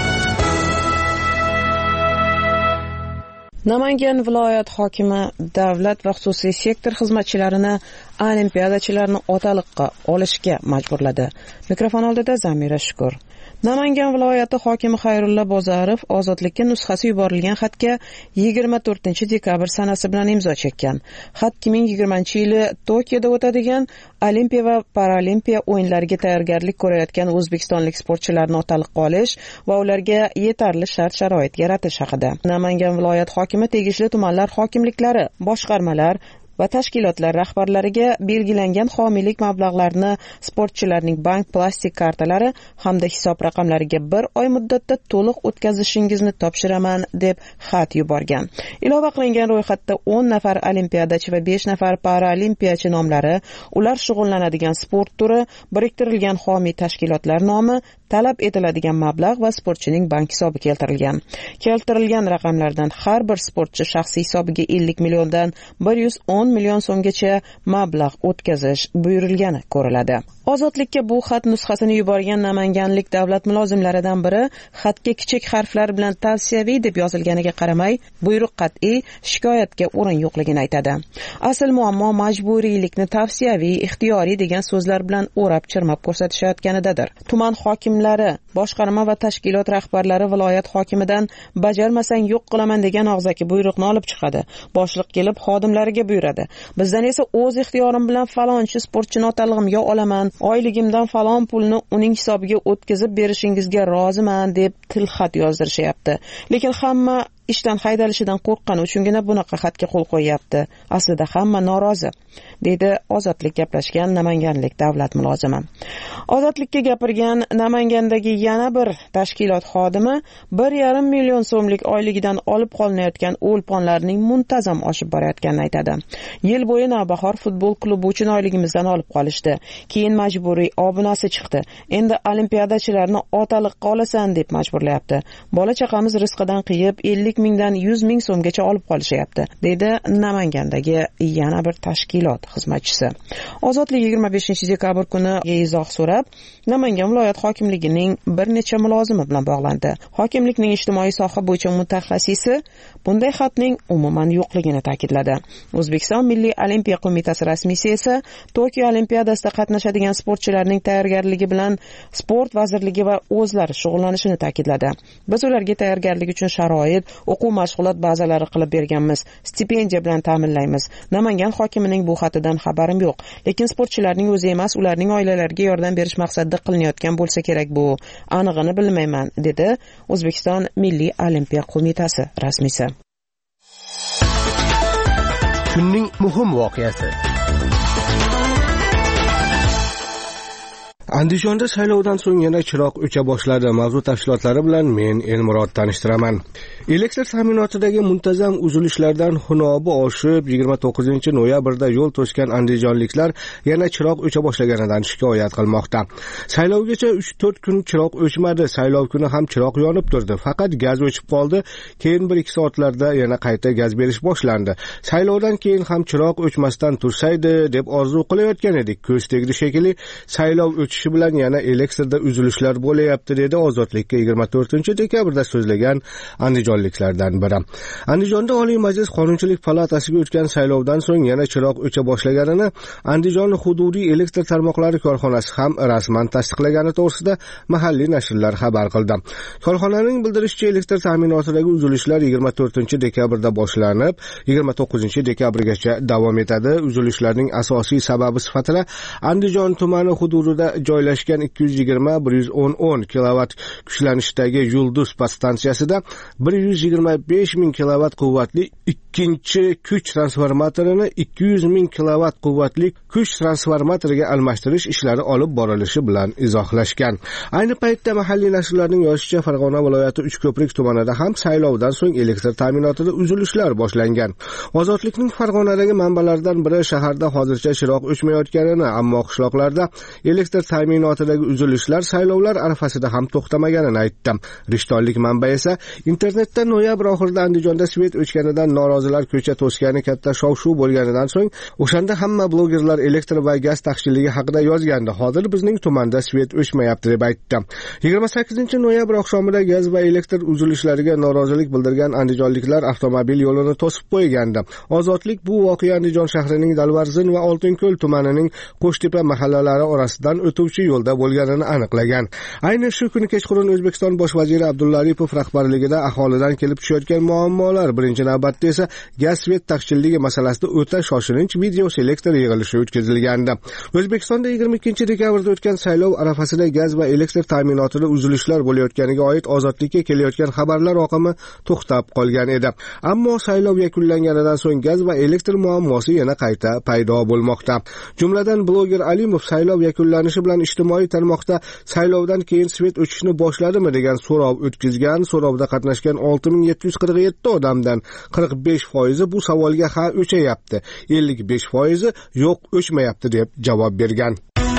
Namangan viloyat hokimi davlat va xususiy sektor xizmatchilarini olimpiadachilarni otaliqqa olishga majburladi. Mikrofon oldida Zamira Shukur. Namangan viloyati hokimi Xayrulla Bozorov ozodlikka nusxasi yuborilgan xatga yigirma to'rtinchi dekabr sanasi bilan imzo chekkan. Xat ikki ming yigirmanchi yili Tokioda o'tadigan Olimpiya va Paralimpiya o'yinlariga tayyorgarlik ko'rayotgan o'zbekistonlik sportchilarni otaliqqa olish va ularga yetarli shart-sharoit yaratish haqida. Namangan viloyat hokimi tegishli tumanlar hokimliklari, boshqarmalar va tashkilotlar rahbarlariga belgilangan homiylik mablag'larini sportchilarning bank plastik kartalari hamda hisob raqamlariga bir oy muddatda to'liq o'tkazishingizni topshiraman deb xat yuborgan. Ilova qilingan ro'yxatda o'n nafar olimpiadachi va besh nafar paralimpiyachi nomlari, ular shug'ullanadigan sport turi, biriktirilgan homiy tashkilotlar nomi, talab etiladigan mablag' va sportchining bank hisobi keltirilgan. Keltirilgan raqamlardan har bir sportchi shaxsiy hisobiga ellik milliondan bir yuz o'n million so'mgacha mablag' o'tkazish buyurilgani ko'riladi. Ozodlikka bu xat nusxasini yuborgan namanganlik davlat mulozimlaridan biri xatga kichik harflar bilan tavsiyaviy deb yozilganiga qaramay, buyruq qat'iy, shikoyatga o'rin yo'qligini aytadi. Asl muammo majburiylikni tavsiyaviy, ixtiyoriy degan so'zlar bilan o'rab chirmab ko'rsatishayotganidadir. Tuman hokimlari, boshqarma va tashkilot rahbarlari viloyat hokimidan bajarmasang yo'q qilaman degan og'zaki buyruqni olib chiqadi. Boshliq kelib xodimlariga buyuradi. Bizdan esa o'z ixtiyorim bilan falonchi sportchini otalig'imga olaman, oyligimdan falon pulni uning hisobiga o'tkazib berishingizga roziman deb tilxat yozdirishyapti. Lekin hamma ishdan haydalishidan qo'rqqani uchungina bunaqa xatga qo'l qo'yyapti. Aslida hamma norozi, deydi Ozodlik gaplashgan namanganlik davlat mulozimi. Ozodlikka gapirgan Namangandagi yana bir tashkilot xodimi bir yarim million so'mlik oyligidan olib qolinayotgan o'lponlarning muntazam oshib borayotganini aytadi. Yil bo'yi Navbahor futbol klubi uchun oyligimizdan olib qolishdi. Keyin majburiy obunasi chiqdi. Endi olimpiadachilarni otaliqqa olasan deb majburlayapti. Bola chaqamiz rizqidan qiyib ellik ellik mingdan yuz ming so'mgacha olib qolishyapti, deydi Namangandagi yana bir tashkilot xizmatchisi. Ozodlik yigirma beshinchi dekabr kuni izoh so'rab Namangan viloyat hokimligining bir necha mulozimi bilan bog'landi. Hokimlikning ijtimoiy soha bo'yicha mutaxassisi bunday xatning umuman yo'qligini ta'kidladi. O'zbekiston Milliy olimpiya qo'mitasi rasmiysi esa Tokio olimpiadasida qatnashadigan sportchilarning tayyorgarligi bilan sport vazirligi va o'zlari shug'ullanishini ta'kidladi. Biz ularga tayyorgarlik uchun sharoit, o'quv mashg'ulot bazalari qilib berganmiz, stipendiya bilan ta'minlaymiz. Namangan hokimining bu xatidan xabarim yo'q, lekin sportchilarning o'zi emas, ularning oilalariga yordam berish maqsadida qilinayotgan bo'lsa kerak bu. Anig'ini bilmayman, dedi O'zbekiston Milliy olimpiya qo'mitasi rasmiysi. Kunning muhim voqeasi. Andijonda saylovdan so'ng yana chiroq o'cha boshladi. Mavzu tafsilotlari bilan men Elmurod tanishtiraman. Elektr ta'minotidagi muntazam uzilishlardan xunobi oshib, yigirma to'qqizinchi noyabrda yo'l to'sgan andijonliklar yana chiroq o'cha boshlaganidan shikoyat qilmoqda. Saylovgacha uch to'rt kun chiroq o'chmadi. Saylov kuni ham chiroq yonib turdi. Faqat gaz o'chib qoldi. Keyin bir ikki soatlarda yana qayta gaz berish boshlandi. Saylovdan keyin ham chiroq o'chmasdan tursaydi deb orzu qilayotgan edik. Ko'z tegdi shekilli. Saylov o'chishi bilan yana elektrda uzilishlar bo'layapti, dedi Ozodlikka yigirma to'rtinchi dekabrda so'zlagan andijonliklardan biri. Andijonda Oliy Majlis Qonunchilik palatasiga o'tgan saylovdan so'ng yana chiroq o'cha boshlaganini Andijon hududiy elektr tarmoqlari korxonasi ham rasman tasdiqlagani to'g'risida mahalliy nashrlar xabar qildi. Korxonaning bildirishicha, elektr ta'minotidagi uzilishlar yigirma to'rtinchi dekabrda boshlanib, yigirma to'qqizinchi dekabrgacha davom etadi. Uzilishlarning asosiy sababi sifatida Andijon tumani hududida joylashgan ikki yuz yigirma bir yuz o'n o'n kilovatt kuchlanishdagi Yulduz podstansiyasida bir yuz yigirma besh ming kilovatt quvvatli ikkinchi kuch transformatorini ikki yuz ming kilovatt quvvatli kuch transformatoriga almashtirish ishlari olib borilishi bilan izohlashgan. Ayni paytda mahalliy nashrlarning yozishicha, Farg'ona viloyati Uchko'prik tumanida ham saylovdan so'ng elektr ta'minotida uzilishlar boshlangan. Ozodlikning Farg'onadagi manbalaridan biri shaharda hozircha chiroq o'chmayotganini, ammo qishloqlarda elektr ta'minotidagi uzilishlar saylovlar arafasida ham to'xtamaganini aytdi. Rishtonlik manba esa internetda noyabr oxirida Andijonda svet o'chganidan norozilar ko'cha to'sgani katta shov-shuv bo'lganidan so'ng o'shanda hamma blogerlar elektr va gaz taqchilligi haqida yozgandi. Hozir bizning tumanda svet o'chmayapti deb aytdi. yigirma sakkizinchi noyabr oqshomida gaz va elektr uzilishlariga norozilik bildirgan andijonliklar avtomobil yo'lini to'sib qo'ygandi. Ozodlik bu voqea Andijon shahrining Dalvarzin va Oltinko'l tumanining Qo'shtepa mahallalari orasidan o'tuvchi yo'lda bo'lganini aniqlagan. Ayni shu kuni kechqurun O'zbekiston bosh vaziri Abdulla Aripov rahbarligida aholidan kelib tushayotgan muammolar, birinchi navbatda esa gaz svet taqchilligi masalasida o'ta shoshilinch video selektor yig'ilishi o'tkazilgandi. O'zbekistonda yigirma ikkinchi dekabrda o'tgan saylov arafasida gaz va elektr ta'minotida uzilishlar bo'layotganiga oid Ozodlikka kelayotgan xabarlar oqimi to'xtab qolgan edi. Ammo saylov yakunlanganidan so'ng gaz va elektr muammosi yana qayta paydo bo'lmoqda. Jumladan bloger Alimov saylov yakunlanishi bilan ijtimoiy tarmoqda saylovdan keyin svet o'chishni boshladimi degan so'rov o'tkazgan. So'rovda qatnashgan olti ming yetti yuz qirq yetti odamdan qirq besh foizi bu savolga ha o'chayapti, ellik besh foizi yo'q o'chmayapti deb javob bergan.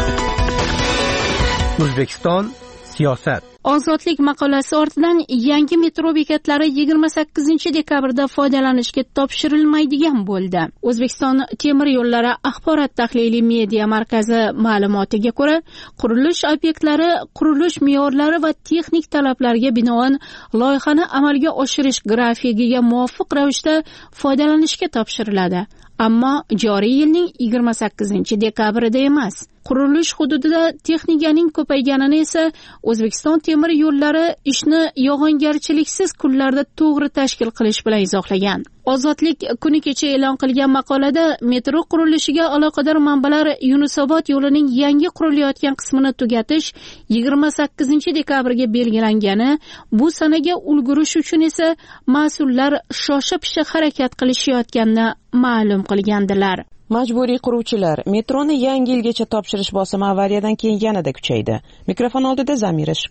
O'zbekiston siyosat. Ozodlik maqolasi ortidan yangi metro bekatlari yigirma sakkizinchi dekabrda foydalanishga topshirilmaydigan bo'ldi. O'zbekiston temir yo'llari axborot tahliliy media markazi ma'lumotiga ko'ra, qurilish obyektlari qurilish me'yorlari va texnik talablarga binoan loyihani amalga oshirish grafikiga muvofiq ravishda foydalanishga topshiriladi. Ammo joriy yilning yigirma sakkizinchi dekabrida emas. Qurilish hududida texnikaning ko'payganini esa O'zbekiston temir yo'llari ishni yog'ingarchiliksiz kunlarda to'g'ri tashkil qilish bilan izohlagan. Ozodlik kuni kecha e'lon qilgan maqolada metro qurilishiga aloqador manbalar Yunusobod yo'lining yangi qurilayotgan qismini tugatish yigirma sakkizinchi dekabrga belgilangani, bu sanaga ulgurish uchun esa mas'ullar shosha-pisha harakat qilishayotganini ma'lum qilgandilar. Majburiy quruvchilar metroni yangi yilgacha topshirish bosimi avariyadan keyin yanada kuchaydi. Mikrofon oldida Zamira Shukur.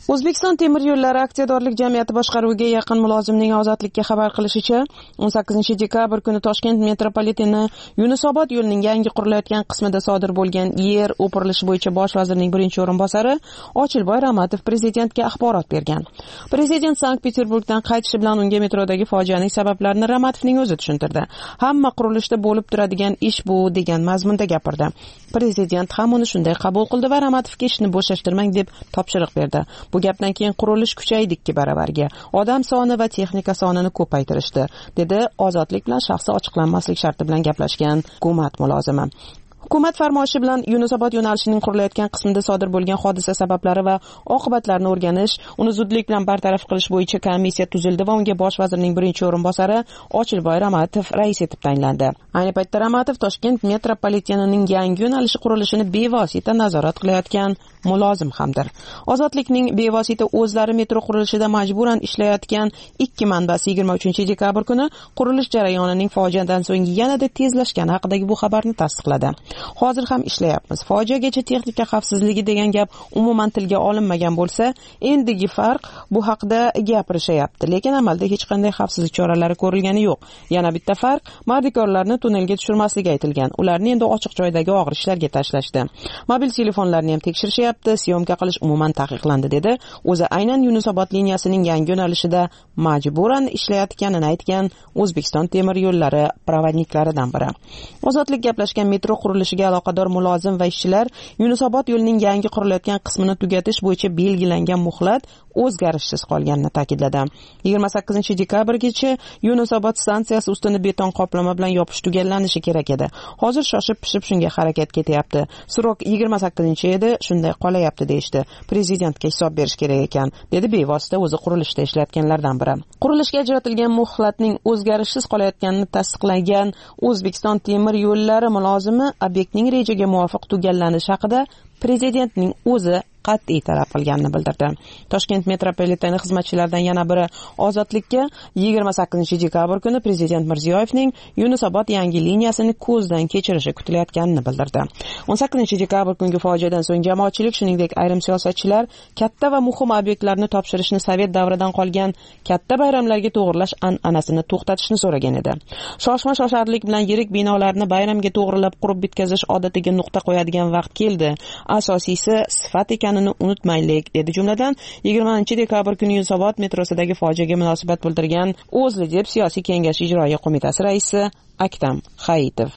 O'zbekiston temir yo'llari aksiyadorlik jamiyati boshqaruviga yaqin mulozimning ozodlikka xabar qilishicha, o'n sakkizinchi dekabr kuni Toshkent metropoliteni Yunusobod yo'lining yangi qurilayotgan qismida sodir bo'lgan yer o'pirilishi bo'yicha bosh vazirning birinchi o'rinbosari Ochilboy Ramatov prezidentga axborot bergan. Prezident Sankt-Peterburgdan qaytishi bilan unga metrodagi fojianing sabablarini Ramatovning o'zi tushuntirdi. Hamma qurilishda bo'lib turadigan ish bu degan mazmunda gapirdi. Prezident ham uni shunday qabul qildi va Ramatovga ishni bo'shashtirmang deb topshiriq berdi. Bu gapdan keyin qurilish kuchaydi ikki baravarga. Odam soni va texnika sonini ko'paytirishdi, dedi ozodlik bilan shaxsi ochiqlanmaslik sharti bilan gaplashgan hukumat mulozimi. Hukumat farmoyishi bilan Yunusobod yo'nalishining qurilayotgan qismida sodir bo'lgan hodisa sabablari va oqibatlarini o'rganish, uni zudlik bilan bartaraf qilish bo'yicha komissiya tuzildi va unga bosh vazirning birinchi o'rinbosari Ochilboy Ramatov rais etib tayinlandi. Ayni paytda Ramatov Toshkent metropolitenining yangi yo'nalishi qurilishini bevosita nazorat qilayotgan mulozim hamdir. Ozodlikning bevosita o'zlari metro qurilishida majburan ishlayotgan ikki manbasi yigirma uchinchi dekabr kuni qurilish jarayonining fojiadan so'ng yanada tezlashgani haqidagi bu xabarni tasdiqladi. Hozir ham ishlayapmiz. Fojiagacha texnika xavfsizligi degan gap umuman tilga olinmagan bo'lsa, endigi farq bu haqda gapirishayapti, lekin amalda hech qanday xavfsizlik choralari ko'rilgani yo'q. Yana bitta farq, mardikorlarni tunnelga tushirmasligi aytilgan. Ularni endi ochiq joydagi og'ir ishlarga tashlashdi. Mobil telefonlarni ham tekshirishyapti, syomka qilish umuman taqiqlandi, dedi. O'zi aynan Yunusobod liniyasining yangi yo'nalishida majburan ishlayotganini aytgan O'zbekiston temir yo'llari provodniklaridan biri. Ozodlik gaplashgan metro qurilishiga aloqador mulozim va ishchilar Yunusobod yo'lining yangi qurilayotgan qismini tugatish bo'yicha belgilangan muhlat o'zgarishsiz qolganini ta'kidladi. yigirma sakkizinchi dekabrgacha Yunusobod stansiyasi ustini beton qoplama bilan yopish tugallanishi kerak edi. Hozir shoshib pishib shunga harakat ketyapti. Srok yigirma sakkizinchi edi, shunday qolayapti deyishdi. Prezidentga hisob berish kerak ekan, dedi bevosita o'zi qurilishda ishlayotganlardan biri. Qurilishga ajratilgan muhlatning o'zgarishsiz qolayotganini tasdiqlagan O'zbekiston temir yo'llari mulozimi obyektning rejaga muvofiq tugallanishi haqida prezidentning o'zi qat'iy talab qilganini bildirdi. Toshkent metropoliteni xizmatchilaridan yana biri ozodlikka yigirma sakkizinchi dekabr kuni prezident Mirziyoyevning Yunusobod yangi liniyasini ko'zdan kechirishi kutilayotganini bildirdi. o'n sakkizinchi dekabr kungi fojiadan so'ng jamoatchilik, shuningdek ayrim siyosatchilar katta va muhim obyektlarni topshirishni Sovet davridan qolgan katta bayramlarga to'g'rilash an'anasini to'xtatishni so'ragan edi. Shoshma shosharlik bilan yirik binolarni bayramga to'g'rilab qurib bitkazish odatiga nuqta qo'yadigan vaqt keldi. Asosiysi sifat ekanini unutmaylik, dedi jumladan yigirmanchi dekabr kuni Yunusobod metrosidagi fojiaga munosabat bildirgan O'zlidep siyosiy kengash ijroiya qo'mitasi raisi Aktam Hayitov.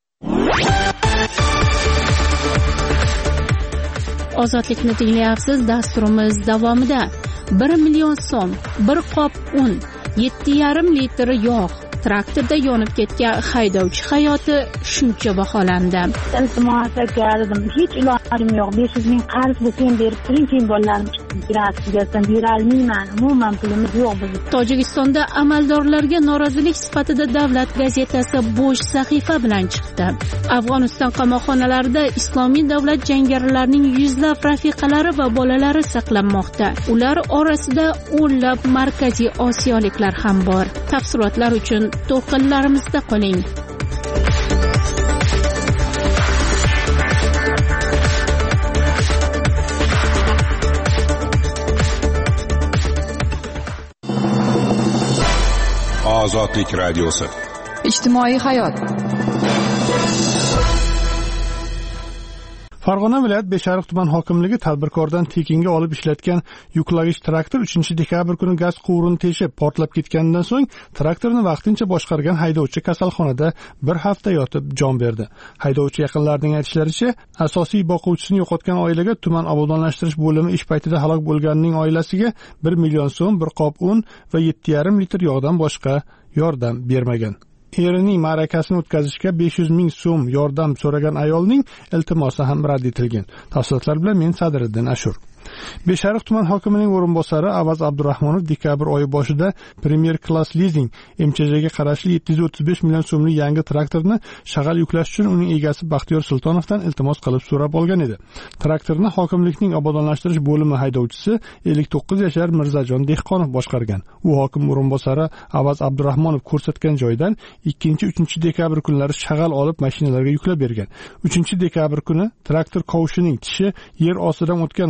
Ozodlikni tinglayapsiz. Dasturimiz davomida bir million so'm, bir qop un, yetti yarim litr yog', traktorda yonib ketgan haydovchi hayoti shuncha baholandi. Iltimos qildim, hech ilojim yo'q. besh yuz ming qarz bo'lsa berib turing, keyin bolalarim chiqib berolmayman. Umuman pulimiz yo'q bizning. Tojikistonda amaldorlarga norozilik sifatida Davlat gazetasi bo'sh sahifa bilan chiqdi. Afg'oniston qamoqxonalarida Islomiy davlat jangarilarining yuzlab rafiqalari va bolalari saqlanmoqda. Ular orasida o'nlab markaziy osiyoliklar ham bor. Tafsilotlar uchun to'lqinlarimizda qoling. Ozodlik radiosi. Ijtimoiy hayot. Farg'ona viloyat Beshariq tuman hokimligi tadbirkordan tekinga olib ishlatgan yuklagich traktor uchinchi dekabr kuni gaz quvurini teshib portlab ketganidan so'ng traktorni vaqtincha boshqargan haydovchi kasalxonada bir hafta yotib jon berdi. Haydovchi yaqinlarining aytishlaricha, asosiy boquvchisini yo'qotgan oilaga tuman obodonlashtirish bo'limi ish paytida halok bo'lganning oilasiga bir million so'm, bir qop un va yetti yarim litr yog'dan boshqa yordam bermagan. Erining ma'rakasini o'tkazishga besh yuz ming so'm yordam so'ragan ayolning iltimosi ham rad etilgan. Tafsilotlar bilan men Sadriddin Ashur. Beshariq tuman hokimining o'rinbosari Avaz Abdurahmonov dekabr oyi boshida Premier Class Leasing M C J'ga qarashli yetti yuz o'ttiz besh million so'mlik yangi traktorni shag'al yuklash uchun uning egasi Baxtiyor Sultonovdan iltimos qilib so'rab olgan edi. Traktorni hokimlikning obodonlashtirish bo'limi haydovchisi ellik to'qqiz yashar Mirzajon Dehqonov boshqargan. U hokim o'rinbosari Avaz Abdurahmonov ko'rsatgan joydan ikkinchi uchinchi dekabr kunlari shag'al olib mashinalarga yuklab bergan. uchinchi dekabr kuni traktor kovushining tishi yer ostidan o'tgan magistral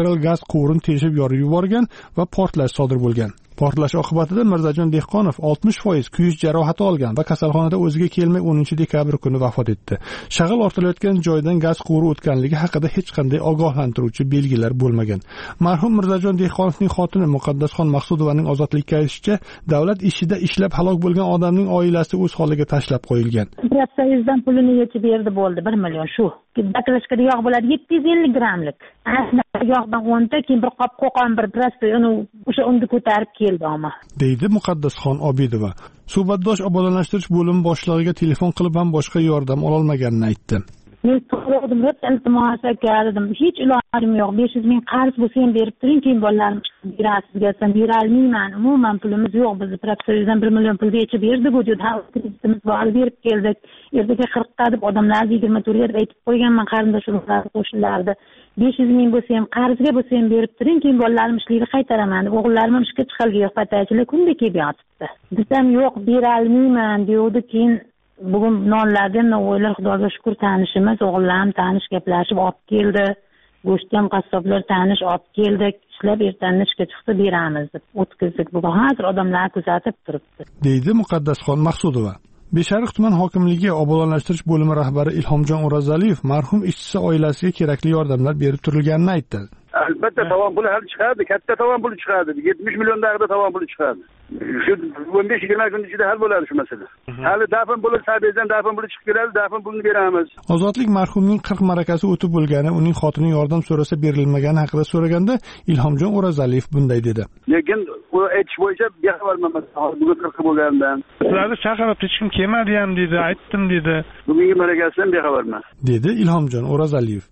elektral gaz quvurini teshib yorib yuborgan va portlash sodir bo'lgan. Portlash oqibatida Mirzajon Dehqonov oltmish foiz kuyish jarohati olgan va kasalxonada o'ziga kelmay o'ninchi dekabr kuni vafot etdi. Shag'al ortilayotgan joydan gaz quvuri o'tganligi haqida hech qanday ogohlantiruvchi belgilar bo'lmagan. Marhum Mirzajon Dehqonovning xotini Muqaddasxon Maqsudovaning ozodlikka aytishicha, davlat ishida ishlab halok bo'lgan odamning oilasi o'z holiga tashlab qo'yilgan. Profsayizdan pulini yechib berdi bo'ldi bir million shu. Baklashkada yog' bo'ladi yetti yuz ellik grammlik. Aslida yog'dan o'nta, keyin bir qop qo'qon bir prosta uni o'sha unda ko'tarib keldi ama. Deydi Muqaddasxon Obidova. Suhbatdosh obodonlashtirish bo'limi boshlig'iga telefon qilib ham boshqa yordam ololmaganini aytdi. Men so'radim, iltimos qildim. Hech ilojim yo'q. besh yuz ming qarz bo'lsa ham berib turing, keyin bolalarim berasiz desam, bera olmayman. Umuman pulimiz yo'q. Biz profsayizdan bir million pul yechib berdik, dedi. Ha, kreditimiz bor, berib keldik. Ertaga qirqqa deb odamlar yigirma to'rtga deb aytib qo'yganman qarindoshlarga qo'shnilarda. besh yuz ming bo'lsa ham qarzga bo'lsa ham berib turing, keyin bolalarim ishlikni qaytaraman deb o'g'illarim ham ishga chiqilga yo'q, patachilar kunda kelib yotibdi. Desam yo'q, bera olmayman dedi. Keyin bugun nonlardan o'ylar Xudoga shukr tanishimiz, o'g'illarim tanish gaplashib olib keldi. Go'sht ham qassoblar tanish olib keldik. Ishlab ertandan ishga chiqsa beramiz deb o'tkazdik. Bugun hozir odamlar kuzatib turibdi. Deydi Muqaddasxon Maqsudova. Beshariq tuman hokimligi obodonlashtirish bo'limi rahbari Ilhomjon O'razaliyev marhum ishchisi oilasiga kerakli yordamlar berib turilganini aytdi. Albatta tovon puli hali chiqadi, katta tovon puli chiqadi. yetmish million dag'da tovon puli chiqadi. Shu o'n besh yigirma kun ichida hal bo'ladi shu masala. Hali dafn puli sabizdan dafn puli chiqib keladi, dafn pulini beramiz. Ozodlik marhumning qirq marakasi o'tib bo'lgani, uning xotini yordam so'rasa berilmagani haqida so'raganda Ilhomjon O'razaliyev bunday dedi. Lekin u aytish bo'yicha bexabarman, bugun qirq bo'lganidan. Sizlarni chaqirib hech kim kelmadi ham dedi, aytdim dedi. Bugungi marakasidan bexabarman. Dedi Ilhomjon O'razaliyev.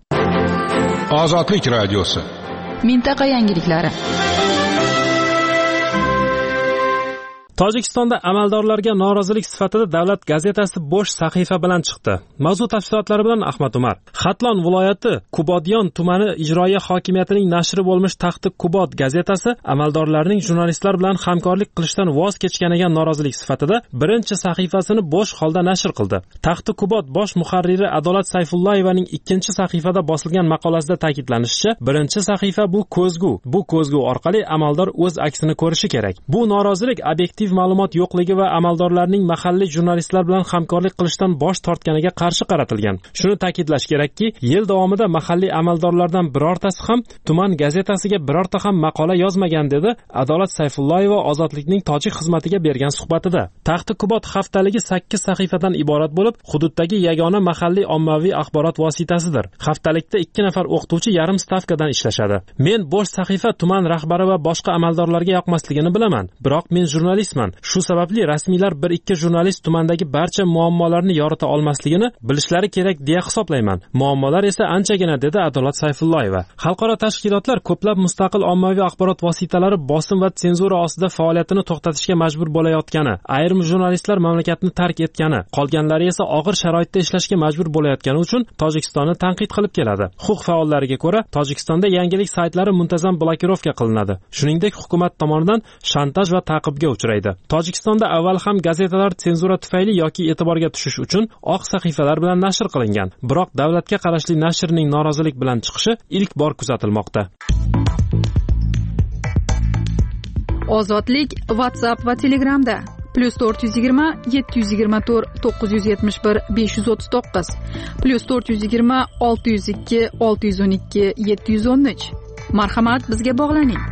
Ozodlik radiosi. Mintaqa yangiliklari. Tojikistonda amaldorlarga norozilik sifatida davlat gazetasi bo'sh sahifa bilan chiqdi. Mavzu tafsilotlari bilan Ahmad Umar. Xatlon viloyati Kubodiyon tumani ijroiya hokimiyatining nashri bo'lmish Taxti Kubod gazetasi amaldorlarning jurnalistlar bilan hamkorlik qilishdan voz kechganiga norozilik sifatida birinchi sahifasini bo'sh holda nashr qildi. Taxti Kubod bosh muharriri Adolat Sayfullayevaning ikkinchi sahifada bosilgan maqolasida ta'kidlanishicha, birinchi sahifa bu ko'zgu. Bu ko'zgu orqali amaldor o'z aksini ko'rishi kerak. Bu norozilik obyektiv ma'lumot yo'qligi va amaldorlarning mahalliy jurnalistlar bilan hamkorlik qilishdan bosh tortganiga qarshi qaratilgan. Shuni ta'kidlash kerakki, yil davomida mahalliy amaldorlardan birortasi ham tuman gazetasiga birorta ham maqola yozmagan dedi Adolat Sayfullayeva Ozodlikning tojik xizmatiga bergan suhbatida. Taxti Kubod haftaligi sakkiz sahifadan iborat bo'lib, hududdagi yagona mahalliy ommaviy axborot vositasidir. Haftalikda ikki nafar o'qituvchi yarim stavkadan ishlashadi. Men bo'sh sahifa tuman rahbari va boshqa amaldorlarga yoqmasligini bilaman, biroq men jurnalistman. Shu sababli rasmiylar bir ikki jurnalist tumandagi barcha muammolarni yorita olmasligini bilishlari kerak deya hisoblayman. Muammolar esa anchagina, dedi Adolat Sayfullayeva. Xalqaro tashkilotlar ko'plab mustaqil ommaviy axborot vositalari bosim va senzura ostida faoliyatini to'xtatishga majbur bo'layotgani, ayrim jurnalistlar mamlakatni tark etgani, qolganlari esa og'ir sharoitda ishlashga majbur bo'layotgani uchun Tojikistonni tanqid qilib keladi. Huquq faollariga ko'ra, Tojikistonda yangilik saytlari muntazam blokirovka qilinadi. Shuningdek, hukumat tomonidan shantaj va ta'qibga uchraydi. Tojikistonda avval ham gazetalar senzura tufayli yoki e'tiborga tushish uchun oq sahifalar bilan nashr qilingan. Biroq davlatga qarashli nashrning norozilik bilan chiqishi ilk bor kuzatilmoqda. Ozodlik WhatsApp va Telegramda plus to'rt yuz yigirma yetti yuz yigirma to'rt to'qqiz yuz yetmish bir besh yuz o'ttiz to'qqiz plus to'rt yuz yigirma olti yuz ikki olti yuz o'n ikki yetti yuz o'n uch. Marhamat, bizga bog'laning.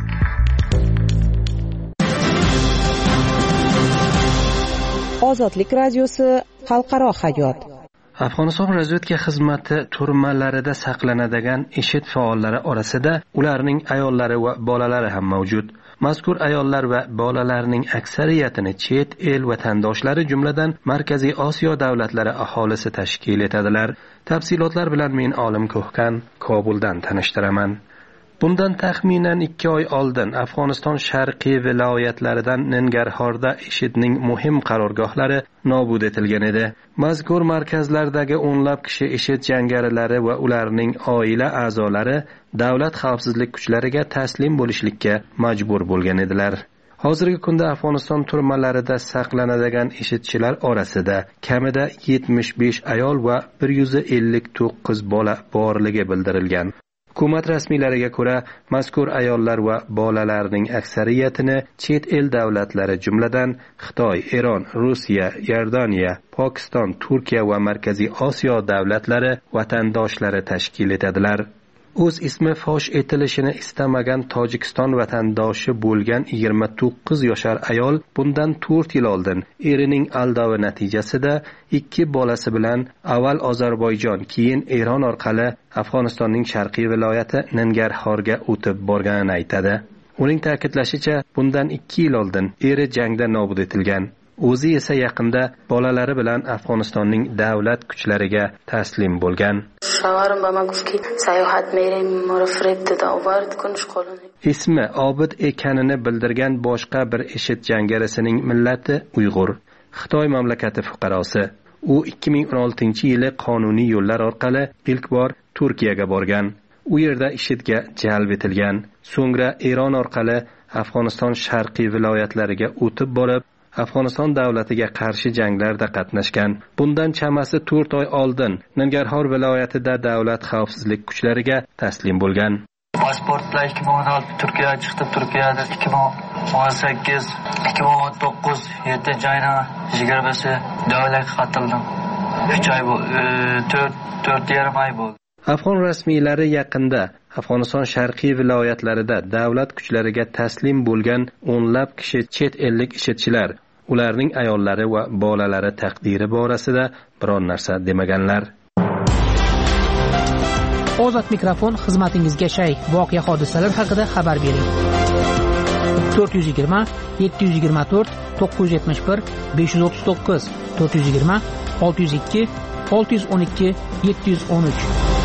Ozodlik radiosi xalqaro hayot. Afg'oniston razvedka xizmati turmalarida saqlanadigan IShID faollari orasida ularning ayollari va bolalari ham mavjud. Mazkur ayollar va bolalarning aksariyatini chet el vatandoshlari, jumladan Markaziy Osiyo davlatlari aholisi tashkil etadilar. Tafsilotlar bilan men Olim Ko'hkan Kobuldan tanishtiraman. Bundan taxminan ikki oy oldin Afg'oniston sharqiy viloyatlaridan Nangarhorda IShIDning muhim qarorgohlari nobud etilgan edi. Mazkur markazlardagi o'nlab kishi IShID jangarilari va ularning oila a'zolari davlat xavfsizlik kuchlariga taslim bo'lishlikka majbur bo'lgan edilar. Hozirgi kunda Afg'oniston turmalarida saqlanadigan IShIDchilar orasida kamida yetmish besh ayol va bir yuz ellik to'qqiz bola borligi bildirilgan. Hukumat rasmiylariga ko'ra, mazkur ayollar va bolalarning aksariyatini chet el davlatlari jumladan Xitoy, Eron, Rossiya, Iordaniya, Pokiston, Turkiya va Markaziy Osiyo davlatlari vatandoshlari tashkil etadilar. O'z ismi fosh etilishini istamagan Tojikiston vatandoshi bo'lgan yigirma to'qqiz yoshar ayol bundan to'rt yil oldin erining aldovi natijasida ikki bolasi bilan avval Ozarbayjon, keyin Eron orqali Afg'onistonning sharqiy viloyati Nangarxorga o'tib borganini aytadi. Uning ta'kidlashicha, bundan ikki yil oldin eri jangda nobud etilgan. O'zi esa yaqinda bolalari bilan Afg'onistonning davlat kuchlariga taslim bo'lgan. Ismi Obid ekanini bildirgan boshqa bir IShID jangarisining millati Uyg'ur, Xitoy mamlakati fuqarosi. U ikki ming o'n oltinchi yili qonuniy yo'llar orqali ilk bor Turkiyaga borgan. U yerda IShIDga jalb etilgan. So'ngra Eron orqali Afg'oniston sharqiy viloyatlariga o'tib borib, Afg'oniston davlatiga qarshi janglarda qatnashgan. Bundan chamasi to'rt oy oldin Nangarxor viloyatida davlat xavfsizlik kuchlariga taslim bo'lgan. Pasport bilan ikki ming o'n olti Turkiyaga chiqdim. Turkiyada ikki ming o'n sakkiz ikki ming o'n to'qqiz yettinchi oyning yigirmasi davlatga qatildim. uch oy bu to'rt yarim oy bo'ldi. Afg'on rasmiylari yaqinda Afg'oniston sharqiy viloyatlarida davlat kuchlariga taslim bo'lgan o'nlab kishi chet ellik IShIDchilar, ularning ayollari va bolalari taqdiri borasida biron narsa demaganlar. Ozod mikrofon xizmatingizga shay. Voqea hodisalar haqida xabar bering. to'rt yuz yigirma yetti yuz yigirma to'rt to'qqiz yuz yetmish bir besh yuz o'ttiz to'qqiz to'rt yuz yigirma olti yuz ikki olti yuz o'n ikki yetti yuz o'n uch.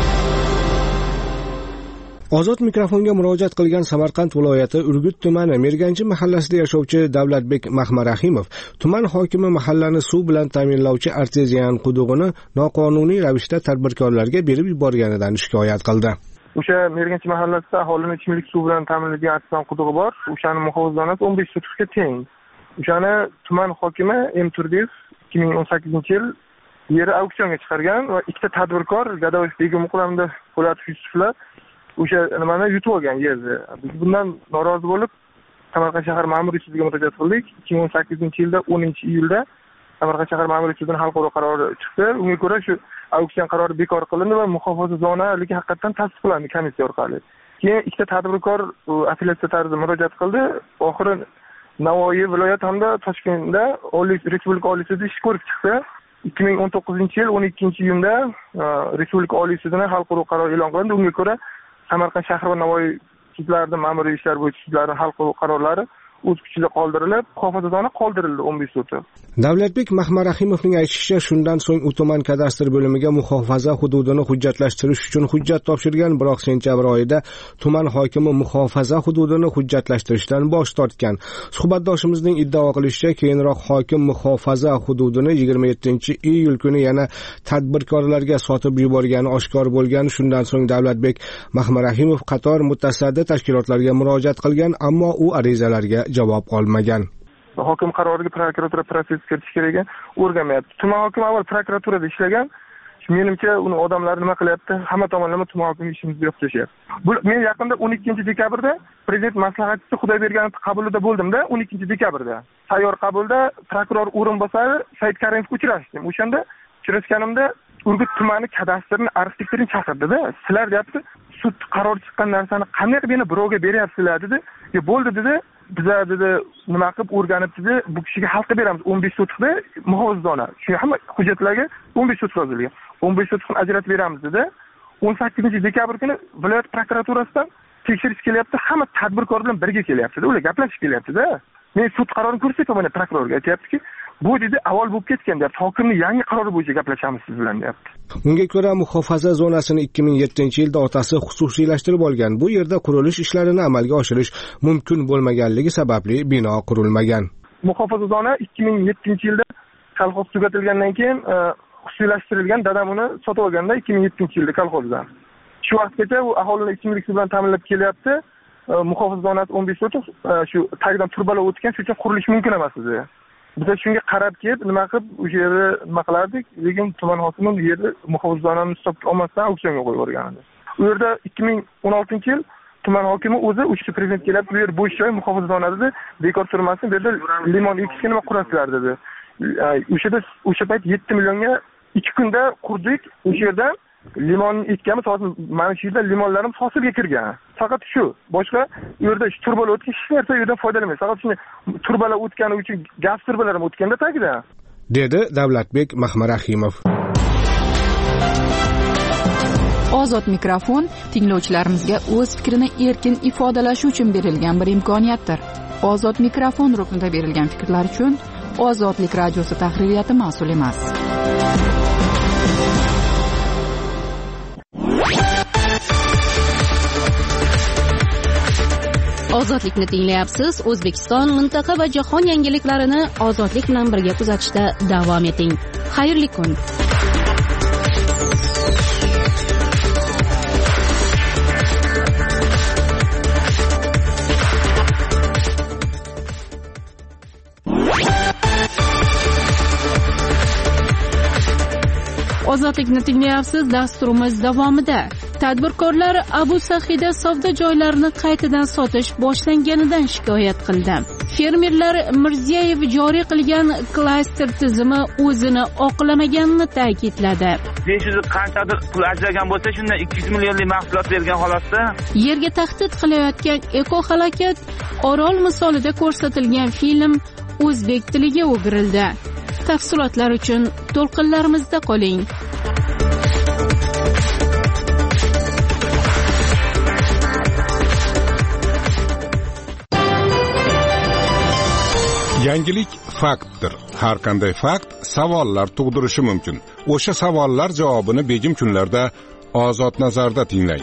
Ozod mikrofonga murojaat qilgan Samarqand viloyati Urgut tumani Merganchi mahallasida yashovchi Davlatbek Mahmarahimov tuman hokimi mahallani suv bilan ta'minlovchi artezian qudug'ini noqonuniy ravishda tadbirkorlarga berib yuborganidan shikoyat qildi. O'sha Merganchi mahallasida aholining ichimlik suvi bilan ta'minlangan artezian qudug'i bor. O'shaning muhofazaligi o'n besh sotkga teng. O'shani tuman hokimi M. Turdiyev ikki ming o'n sakkizinchi yil yeri auksionga chiqargan va ikkita tadbirkor Gadoyev Begimqul hamda Po'latov Yusuflar o'sha nimani yutib olgan yerni. Biz bundan norozi bo'lib Samarqand shahar ma'muriy sudiga murojaat qildik. ikki ming o'n sakkizinchi yilda o'ninchi iyulda Samarqand shahar ma'muriy sudining xalqaro qarori chiqdi. Unga ko'ra shu auksion qarori bekor qilindi va muhofazazonaligi haqiqatan tasdiqlandi komissiya orqali. Keyin ikkita tadbirkor apellyatsiya tarzida murojaat qildi. Oxiri Navoiy viloyat hamda Toshkentda Oliy Respublika Oliy sudi ish ko'rib chiqdi. ikki ming o'n to'qqizinchi yil o'n ikkinchi iyunda Respublika Oliy sudining xalqaro qarori e'lon qilindi. Unga ko'ra Samarqand shahar va Navoiy sudlarining ma'muriy ishlar bo'yicha sudlarining xalqaro qarorlari o'z kuchida qoldirilib, muhofazazona qoldirildi o'n besh sudi. Davlatbek Mahmarahimovning aytishicha, shundan so'ng u tuman kadastr bo'limiga muhofaza hududini hujjatlashtirish uchun hujjat topshirgan, biroq sentyabr oyida tuman hokimi muhofaza hududini hujjatlashtirishdan bosh tortgan. Suhbatdoshimizning iddao qilishicha, keyinroq hokim muhofaza hududini yigirma yettinchi iyul kuni yana tadbirkorlarga sotib yuborgani oshkor bo'lgan. Shundan so'ng Davlatbek Mahmarahimov qator mutasaddi tashkilotlarga murojaat qilgan, ammo u arizalarga javob olmagan. Hokim qaroriga prokuratura protsess kiritish kerak ekan, o'rganmayapti. Tuman hokimi avval prokuraturada ishlagan. Menimcha uni odamlar nima qilyapti? Hamma tomonlama tuman hokimi ishimizni yo'q qilishyapti. Bu men yaqinda o'n ikkinchi dekabrda prezident maslahatchisi Xudoyberganov qabulida bo'ldim-da, o'n ikkinchi dekabrda. Sayyor qabulda prokuror o'rinbosari Said Karimovga uchrashdim. O'shanda uchrashganimda Urgut tumani kadastrining arxitektorini chaqirdi-da. Sizlar deyapti, sud qaror chiqqan narsani qanday qilib yana birovga beryapsizlar dedi. "Yo bo'ldi" dedi. Bizlar dedi nima qilib o'rganib dedi, bu kishiga hal qilib beramiz o'n besh sotixda muhofazazona. Shu hamma hujjatlarga o'n besh sotiq yozilgan. o'n besh sotiqni ajratib beramiz dedi. o'n sakkizinchi dekabr kuni viloyat prokuraturasidan tekshirish kelyapti. Hamma tadbirkor bilan birga kelyapti-da, ular gaplashib kelyapti-da. Men sud qarorini ko'rsataman, prokurorga aytayaptiki, bu dedi avval bo'lib ketgan deyapti. Hokimning yangi qarori bo'yicha gaplashamiz siz bilan deyapti. Unga ko'ra muhofaza zonasini ikki ming yettinchi yilda otasi xususiylashtirib olgan. Bu yerda qurilish ishlarini amalga oshirish mumkin bo'lmaganligi sababli bino qurilmagan. Muhofaza zona ikki ming yettinchi yilda kolxoz tugatilgandan keyin xususiylashtirilgan. Dadam uni sotib olganda ikki ming yettinchi yilda kolxozdan. Shu vaqtgacha u aholini ichimlik suvi bilan ta'minlab kelyapti. Muhofaza zonasi o'n besh sotiq shu tagidan turbalar o'tgan, shu uchun qurilish mumkin emas edi. Biz shunga qarab kelib, nima qilib o'sha yerni nima qilardik, lekin tuman hokimi bu yerni muhofaza zonani hisobga olmasdan auksionga qo'yib yuborgan edi. u yerda ikki ming o'n oltinchi yil tuman hokimi o'zi uchta prezident kelib bu yer bo'sh joy muhofazadona dedi, bekor surmasin, bu yerda limon ekishga nima qurasizlar dedi. O'shada o'sha payt yetti millionga ikki kunda qurdik. O'sha yerda limon ekkanmiz, hozir mana shu yerda limonlarim hosilga kirgan. Faqat shu, boshqa u yerda turbalar o'tgan hech narsa u yerdan foydalanmaymiz. Faqat shuni turbalar o'tgani uchun gaz turbalarim o'tganda tagida, dedi Davlatbek Mahmarahimov. Ozod mikrofon tinglovchilarimizga o'z fikrini erkin ifodalashi uchun berilgan bir imkoniyatdir. Ozod mikrofon ruknida berilgan fikrlar uchun Ozodlik radiosi tahririyati mas'ul emas. Ozodlikni tinglayapsiz. O'zbekiston, mintaqa va jahon yangiliklarini ozodlik bilan birga kuzatishda davom eting. Xayrli kun. Ozodlikni tinglayapsiz. Dasturimiz davomida tadbirkorlar Abu Sahida savdo joylarini qaytadan sotish boshlanganidan shikoyat qildi. Fermerlar Mirziyoyev joriy qilgan klaster tizimi o'zini oqlamaganini ta'kidladi. besh yuz qanchadir pul ajragan bo'lsa, shundan ikki yuz millionlik mahsulot bergan holatda yerga tahdid qilayotgan eko-halokat Orol misolida ko'rsatilgan film o'zbek tiliga o'girildi. Tafsilotlar uchun to'lqinlarimizda qoling. Yangilik faktdir. Har qanday fakt savollar tug'dirishi mumkin. O'sha savollar javobini begim kunlarda Ozod nazarda tinglang.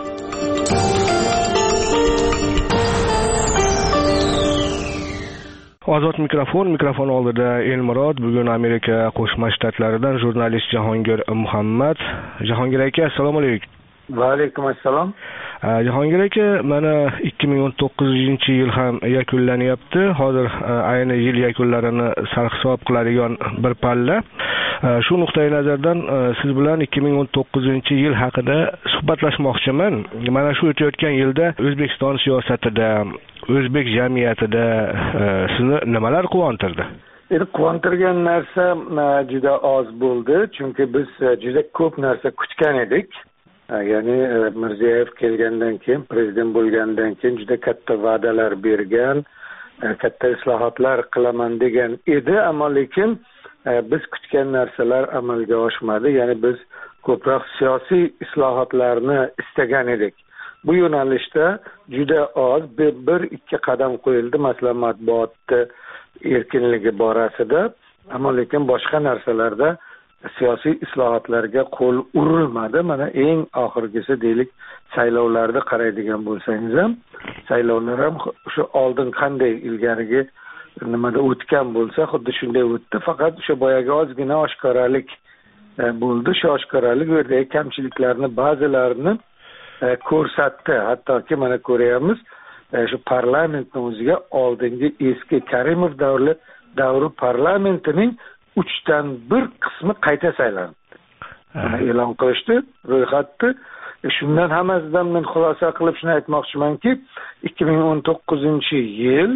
Ozod mikrofon, mikrofon oldida Elmurod, bugun Amerika Qo'shma Shtatlaridan jurnalist Jahongir Muhammad. Jahongir aka, assalomu alaykum. Va alaykum assalom. Jahongir aka, mana ikki ming o'n to'qqizinchi yil ham yakunlanyapti. Hozir ayni yil yakunlarini sarhisob qiladigan bir palla. Shu nuqtai nazardan siz bilan ikki ming o'n to'qqizinchi yil haqida suhbatlashmoqchiman. Mana shu o'tayotgan yilda O'zbekiston siyosatida, o'zbek jamiyatida sizni nimalar quvontirdi? Endi quvontirgan narsa juda oz bo'ldi, chunki biz juda ko'p narsa kutgan edik. Ya'ni Mirziyoyev kelgandan keyin, prezident bo'lgandan keyin juda katta va'dalar bergan, katta islohotlar qilaman degan edi, ammo lekin biz kutgan narsalar amalga oshmadi. Ya'ni biz ko'proq siyosiy islohotlarni istagan edik. Bu yo'nalishda juda oz bir ikki qadam qo'yildi, masalan matbuotda erkinligi borasida, ammo lekin boshqa narsalarda siyosiy islohotlarga qo'l urilmadi. Mana eng oxirgisi deylik saylovlarni qaraydigan bo'lsangiz ham, saylovlar ham shu oldin qanday ilgarigi nimada o'tgan bo'lsa, xuddi shunday o'tdi. Faqat o'sha boyagi ozgina oshkoralik bo'ldi. Shu oshkoralik u yerdagi kamchiliklarni ba'zilarini ko'rsatdi. Hattoki mana ko'ryapmiz, shu parlamentni o'ziga oldingi eski Karimov davri davri parlamentining uchdan bir qismi qayta saylandi. E'lon qilishdi, ro'yxatni. Shundan hammasidan men xulosa qilib shuni aytmoqchimanki, ikki ming o'n to'qqizinchi yil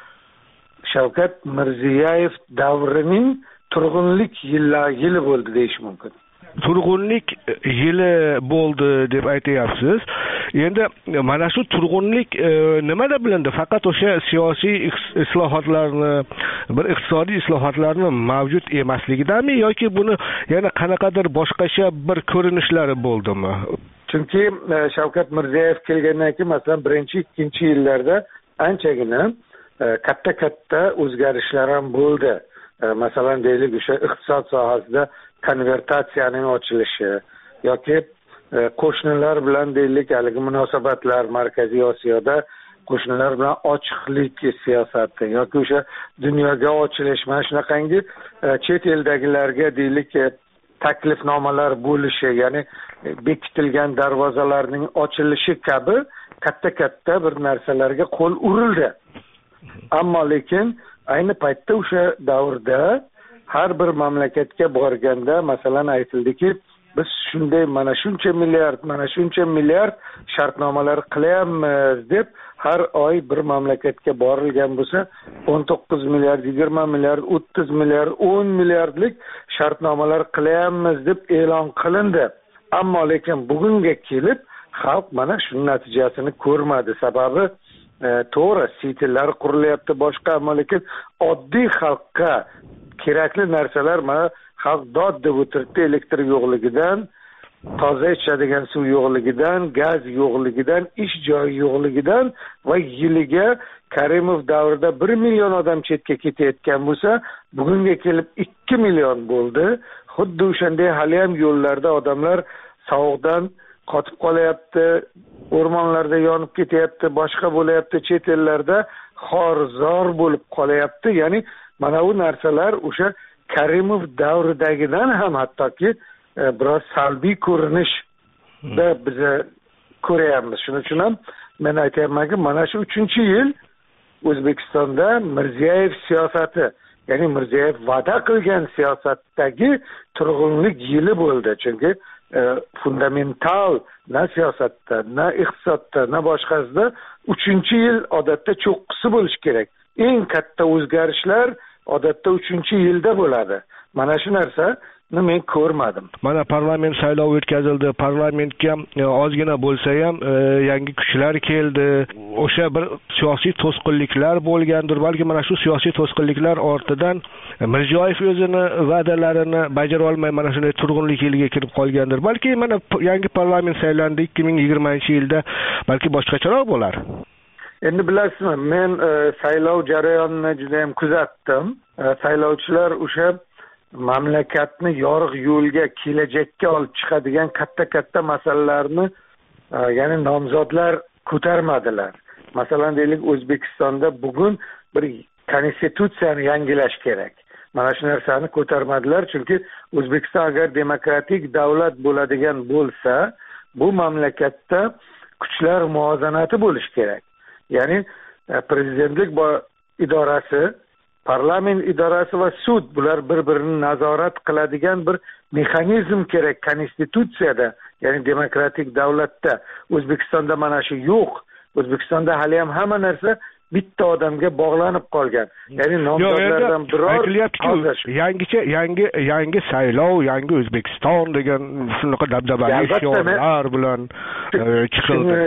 Shavkat Mirziyoyev davrining turg'unlik yili bo'ldi deyish mumkin. Turg'unlik yili bo'ldi deb aytyapsiz. Endi mana shu turg'unlik nimada bilindi? Faqat o'sha siyosiy islohotlarni, bir iqtisodiy islohotlarni mavjud emasligidami yoki buni yana qanaqadir boshqacha bir ko'rinishlari bo'ldimi? Chunki Shavkat Mirziyoyev kelgandan keyin, masalan, birinchi, ikkinchi yillarda anchagina katta-katta o'zgarishlar ham bo'ldi. Masalan, deylik, o'sha iqtisod sohasida konvertatsiyaning ochilishi yoki qo'shnilar bilan deylik haligi munosabatlar, Markaziy Osiyoda qo'shnilar bilan ochiqlik siyosati yoki o'sha dunyoga ochilish, mana shunaqangi chet eldagilarga deylik taklifnomalar bo'lishi, ya'ni bekitilgan darvozalarning ochilishi kabi katta-katta bir narsalarga qo'l urildi. Ammo lekin ayni paytda o'sha davrda har bir mamlakatga borganda, masalan, aytildiki, biz shunday mana shuncha milliard mana shuncha milliard shartnomalar qilyapmiz deb har oy bir mamlakatga borilgan bo'lsa o'n to'qqiz milliard yigirma milliard o'ttiz milliard o'n milliardlik shartnomalar qilyapmiz deb e'lon qilindi. Ammo lekin bugunga kelib xalq mana shu natijasini ko'rmadi. Sababi e, to'g'ri sitellar qurilyapti boshqa, ammo lekin oddiy xalqqa kerakli narsalar mana xalq dod deb o'tiribdi. Elektr yo'qligidan, toza ichadigan suv yo'qligidan, gaz yo'qligidan, ish joyi yo'qligidan va yiliga Karimov davrida bir million odam chetga ketayotgan bo'lsa, bugunga kelib ikki million bo'ldi. Xuddi o'shanday hali ham yo'llarda odamlar sovuqdan qotib qolyapti, o'rmonlarda yonib ketyapti, boshqa bo'layapti, chet ellarda xorzor bo'lib qolyapti. Ya'ni mana bu narsalar o'sha Karimov davridagidan ham hattoki e, biroz salbiy ko'rinishda biz ko'ryapmiz. Shuning uchun ham men aytyapmanki, mana shu uchinchi yil O'zbekistonda Mirziyoyev siyosati, ya'ni Mirziyoyev va'da qilgan siyosatdagi turg'unlik yili bo'ldi. Chunki e, fundamental na siyosatda, na iqtisodda, na boshqasida uchinchi yil odatda cho'qqisi bo'lishi kerak. Eng katta o'zgarishlar odatda uchinchi yilda bo'ladi. Mana shu narsani men ko'rmadim. Mana parlament saylovi o'tkazildi. Parlamentga ozgina bo'lsa ham e, yangi kuchlar keldi. O'sha bir siyosiy to'sqinliklar bo'lgandir. Balki mana shu siyosiy to'sqinliklar ortidan Mirziyoyev o'zini va'dalarini bajara olmay mana shunday turg'unlik yiliga kirib qolgandir. Balki mana yangi parlament saylandi ikki ming yigirmanchi yilda, balki boshqacharoq bo'lar. Endi bilasizmi, men e, saylov jarayonini juda ham kuzatdim. E, saylovchilar o'sha mamlakatni yorug' yo'lga, kelajakka olib chiqadigan katta-katta masalalarni e, ya'ni nomzodlar ko'tarmadilar. Masalan, deylik, O'zbekistonda bugun bir konstitutsiyani yangilash kerak. Mana shu narsani ko'tarmadilar, chunki O'zbekiston agar demokratik davlat bo'ladigan bo'lsa, bu mamlakatda kuchlar muvozanati bo'lishi kerak. Ya'ni prezidentlik idorasi, parlament idorasi va sud, bular bir-birini nazorat qiladigan bir mexanizm kerak konstitutsiyada, ya'ni demokratik davlatda. O'zbekistonda mana shu yo'q. O'zbekistonda hali ham hamma narsa bitta odamga bog'lanib qolgan. Ya'ni nomzodlardan biror yangicha yangi yangi saylov, yangi O'zbekiston degan shunaqa dabdabali shiorlar bilan chiqildi.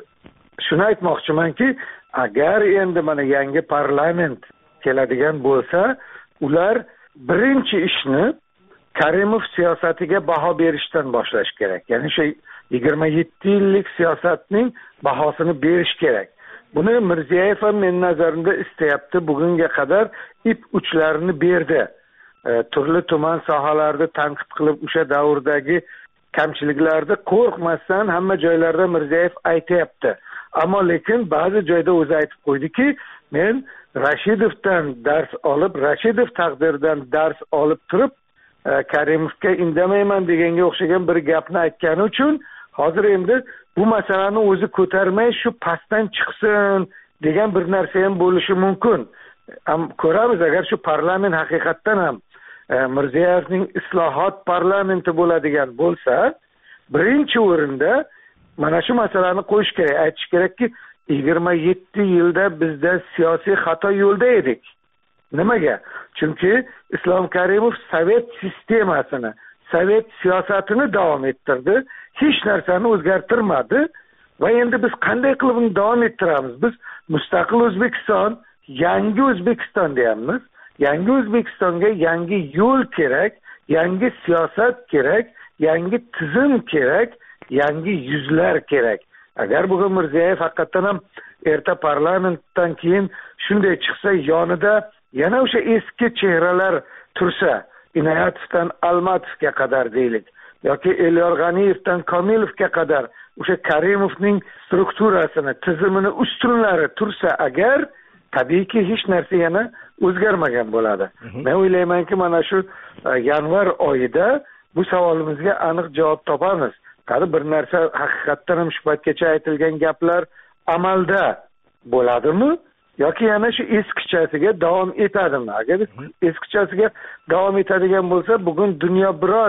Shuni aytmoqchimanki, agar endi mana yangi parlament keladigan bo'lsa, ular birinchi ishni Karimov siyosatiga baho berishdan boshlash kerak. Ya'ni shu yigirma yetti yillik siyosatning bahosini berish kerak. Buni Mirziyoyev ham men nazarimda istayapti. Bugunga qadar ip uchlarini berdi. E, turli tuman sohalarda tanqid qilib, o'sha davrdagi kamchiliklarni qo'rqmasdan hamma joylarda Mirziyoyev aytayapti. Ammo lekin ba'zi joyda o'zi aytib qo'ydiki, men Rashidovdan dars olib, Rashidov taqdiridan dars olib turib, e, Karimovga indamayman deganga o'xshagan bir gapni aytgani uchun hozir endi bu masalani o'zi ko'tarmay shu pastdan chiqsin degan bir narsa ham bo'lishi mumkin. Am ko'ramiz, agar shu parlament haqiqatdan ham e, Mirziyoyevning islohot parlamenti bo'ladigan bo'lsa, birinchi o'rinda mana shu masalani qo'yish kerak. Aytish kerakki, yigirma yetti yilda bizda siyosiy xato yo'lda edik. Nimaga? Chunki Islom Karimov sovet sistemasini, sovet siyosatini davom ettirdi, hech narsani o'zgartirmadi va endi biz qanday qilib uni davom ettiramiz? Biz mustaqil O'zbekiston, yangi O'zbekiston deyapmiz. Yangi O'zbekistonga yangi yo'l kerak, yangi siyosat kerak, yangi tizim kerak, yangi yuzlar kerak. Agar bugun Mirziyoyev haqiqatan ham erta parlamentdan keyin shunday chiqsa, yonida yana o'sha eski chehralar tursa, Inoyatovdan Almatovga qadar deylik, yoki Elyor G'aniyevdan Komilovga qadar o'sha Karimovning strukturasini, tizimini ustunlari tursa agar, tabiiyki hech narsa yana o'zgarmagan bo'ladi. Men o'ylaymanki, mana shu yanvar oyida bu savolimizga aniq javob topamiz. Qani bir narsa haqiqatdan ham shu paytgacha aytilgan gaplar amalda bo'ladimi yoki yana shu eskichasiga davom etadimi? Agar eskichasiga davom etadigan bo'lsa, bugun dunyo biroz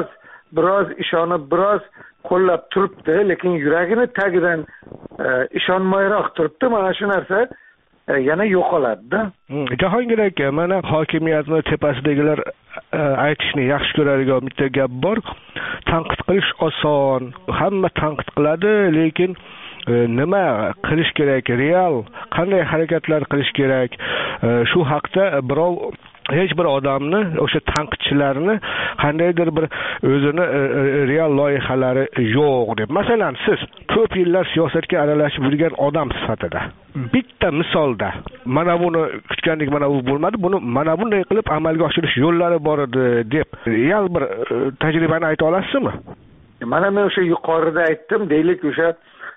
biroz ishonib biroz qo'llab turibdi, lekin yuragini tagidan ishonmayroq turibdi. Mana shu narsa yana yo'qoladi-da. Jahongir aka, mana hokimiyatni tepasidagilar aytishni yaxshi ko'radigan bitta gap bor. Tanqid qilish oson, hamma tanqid qiladi, lekin nima qilish kerak, real qanday harakatlar qilish kerak, shu haqda birov hech bir odamni, o'sha tanqidchilarni qandaydir bir o'zini real loyihalari yo'q deb. Masalan, siz ko'p yillar siyosatga aralashib yurgan odam sifatida bitta misolda mana buni kutgandik, mana bu bo'lmadi, buni mana bunday qilib amalga oshirish yo'llari bor edi deb real bir tajribani ayta olasizmi? Mana men o'sha yuqorida aytdim, deylik o'sha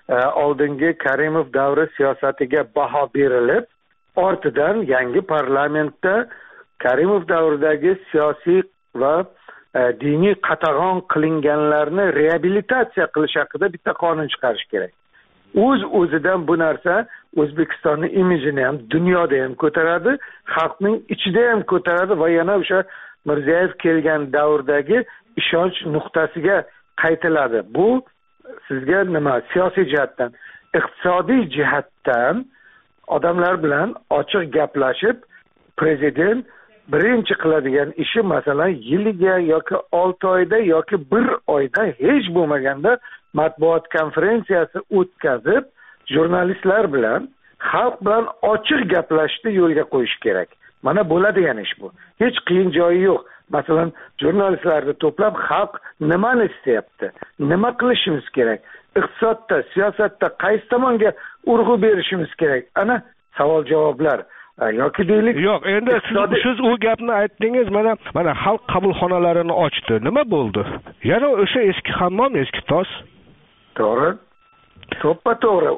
oldingi Karimov davri siyosatiga baho berilib, ortidan yangi parlamentda Karimov davridagi siyosiy va diniy qatag'on qilinganlarni reabilitatsiya qilish haqida bitta qonun chiqarish kerak. O'z o'zidan bu narsa O'zbekistonning imijini ham dunyoda ham ko'taradi, xalqning ichida ham ko'taradi va yana o'sha Mirziyoyev kelgan davrdagi ishonch nuqtasiga qaytiladi. Bu sizga nima siyosiy jihatdan, iqtisodiy jihatdan odamlar bilan ochiq gaplashib, prezident birinchi qiladigan ishi masalan yiliga yoki olti oyda yoki bir oyda hech bo'lmaganda matbuot konferensiyasi o'tkazib, jurnalistlar bilan, xalq bilan ochiq gaplashishni yo'lga qo'yish kerak. Mana bo'ladigan ish bu. Hech qiyin joyi yo'q. Masalan, jurnalistlarni to'plab, xalq nimani istayapti? Nima qilishimiz kerak? Iqtisodda, siyosatda qaysi tomonga urg'u berishimiz kerak? Ana savol-javoblar. yoki deylik, yo'q, endi siz siz u gapni aytdingiz, mana mana xalq qabulxonalarini ochdi. Nima bo'ldi? Yana o'sha eski hammom, eski tos. To'g'ri. To'ppa to'g'ri.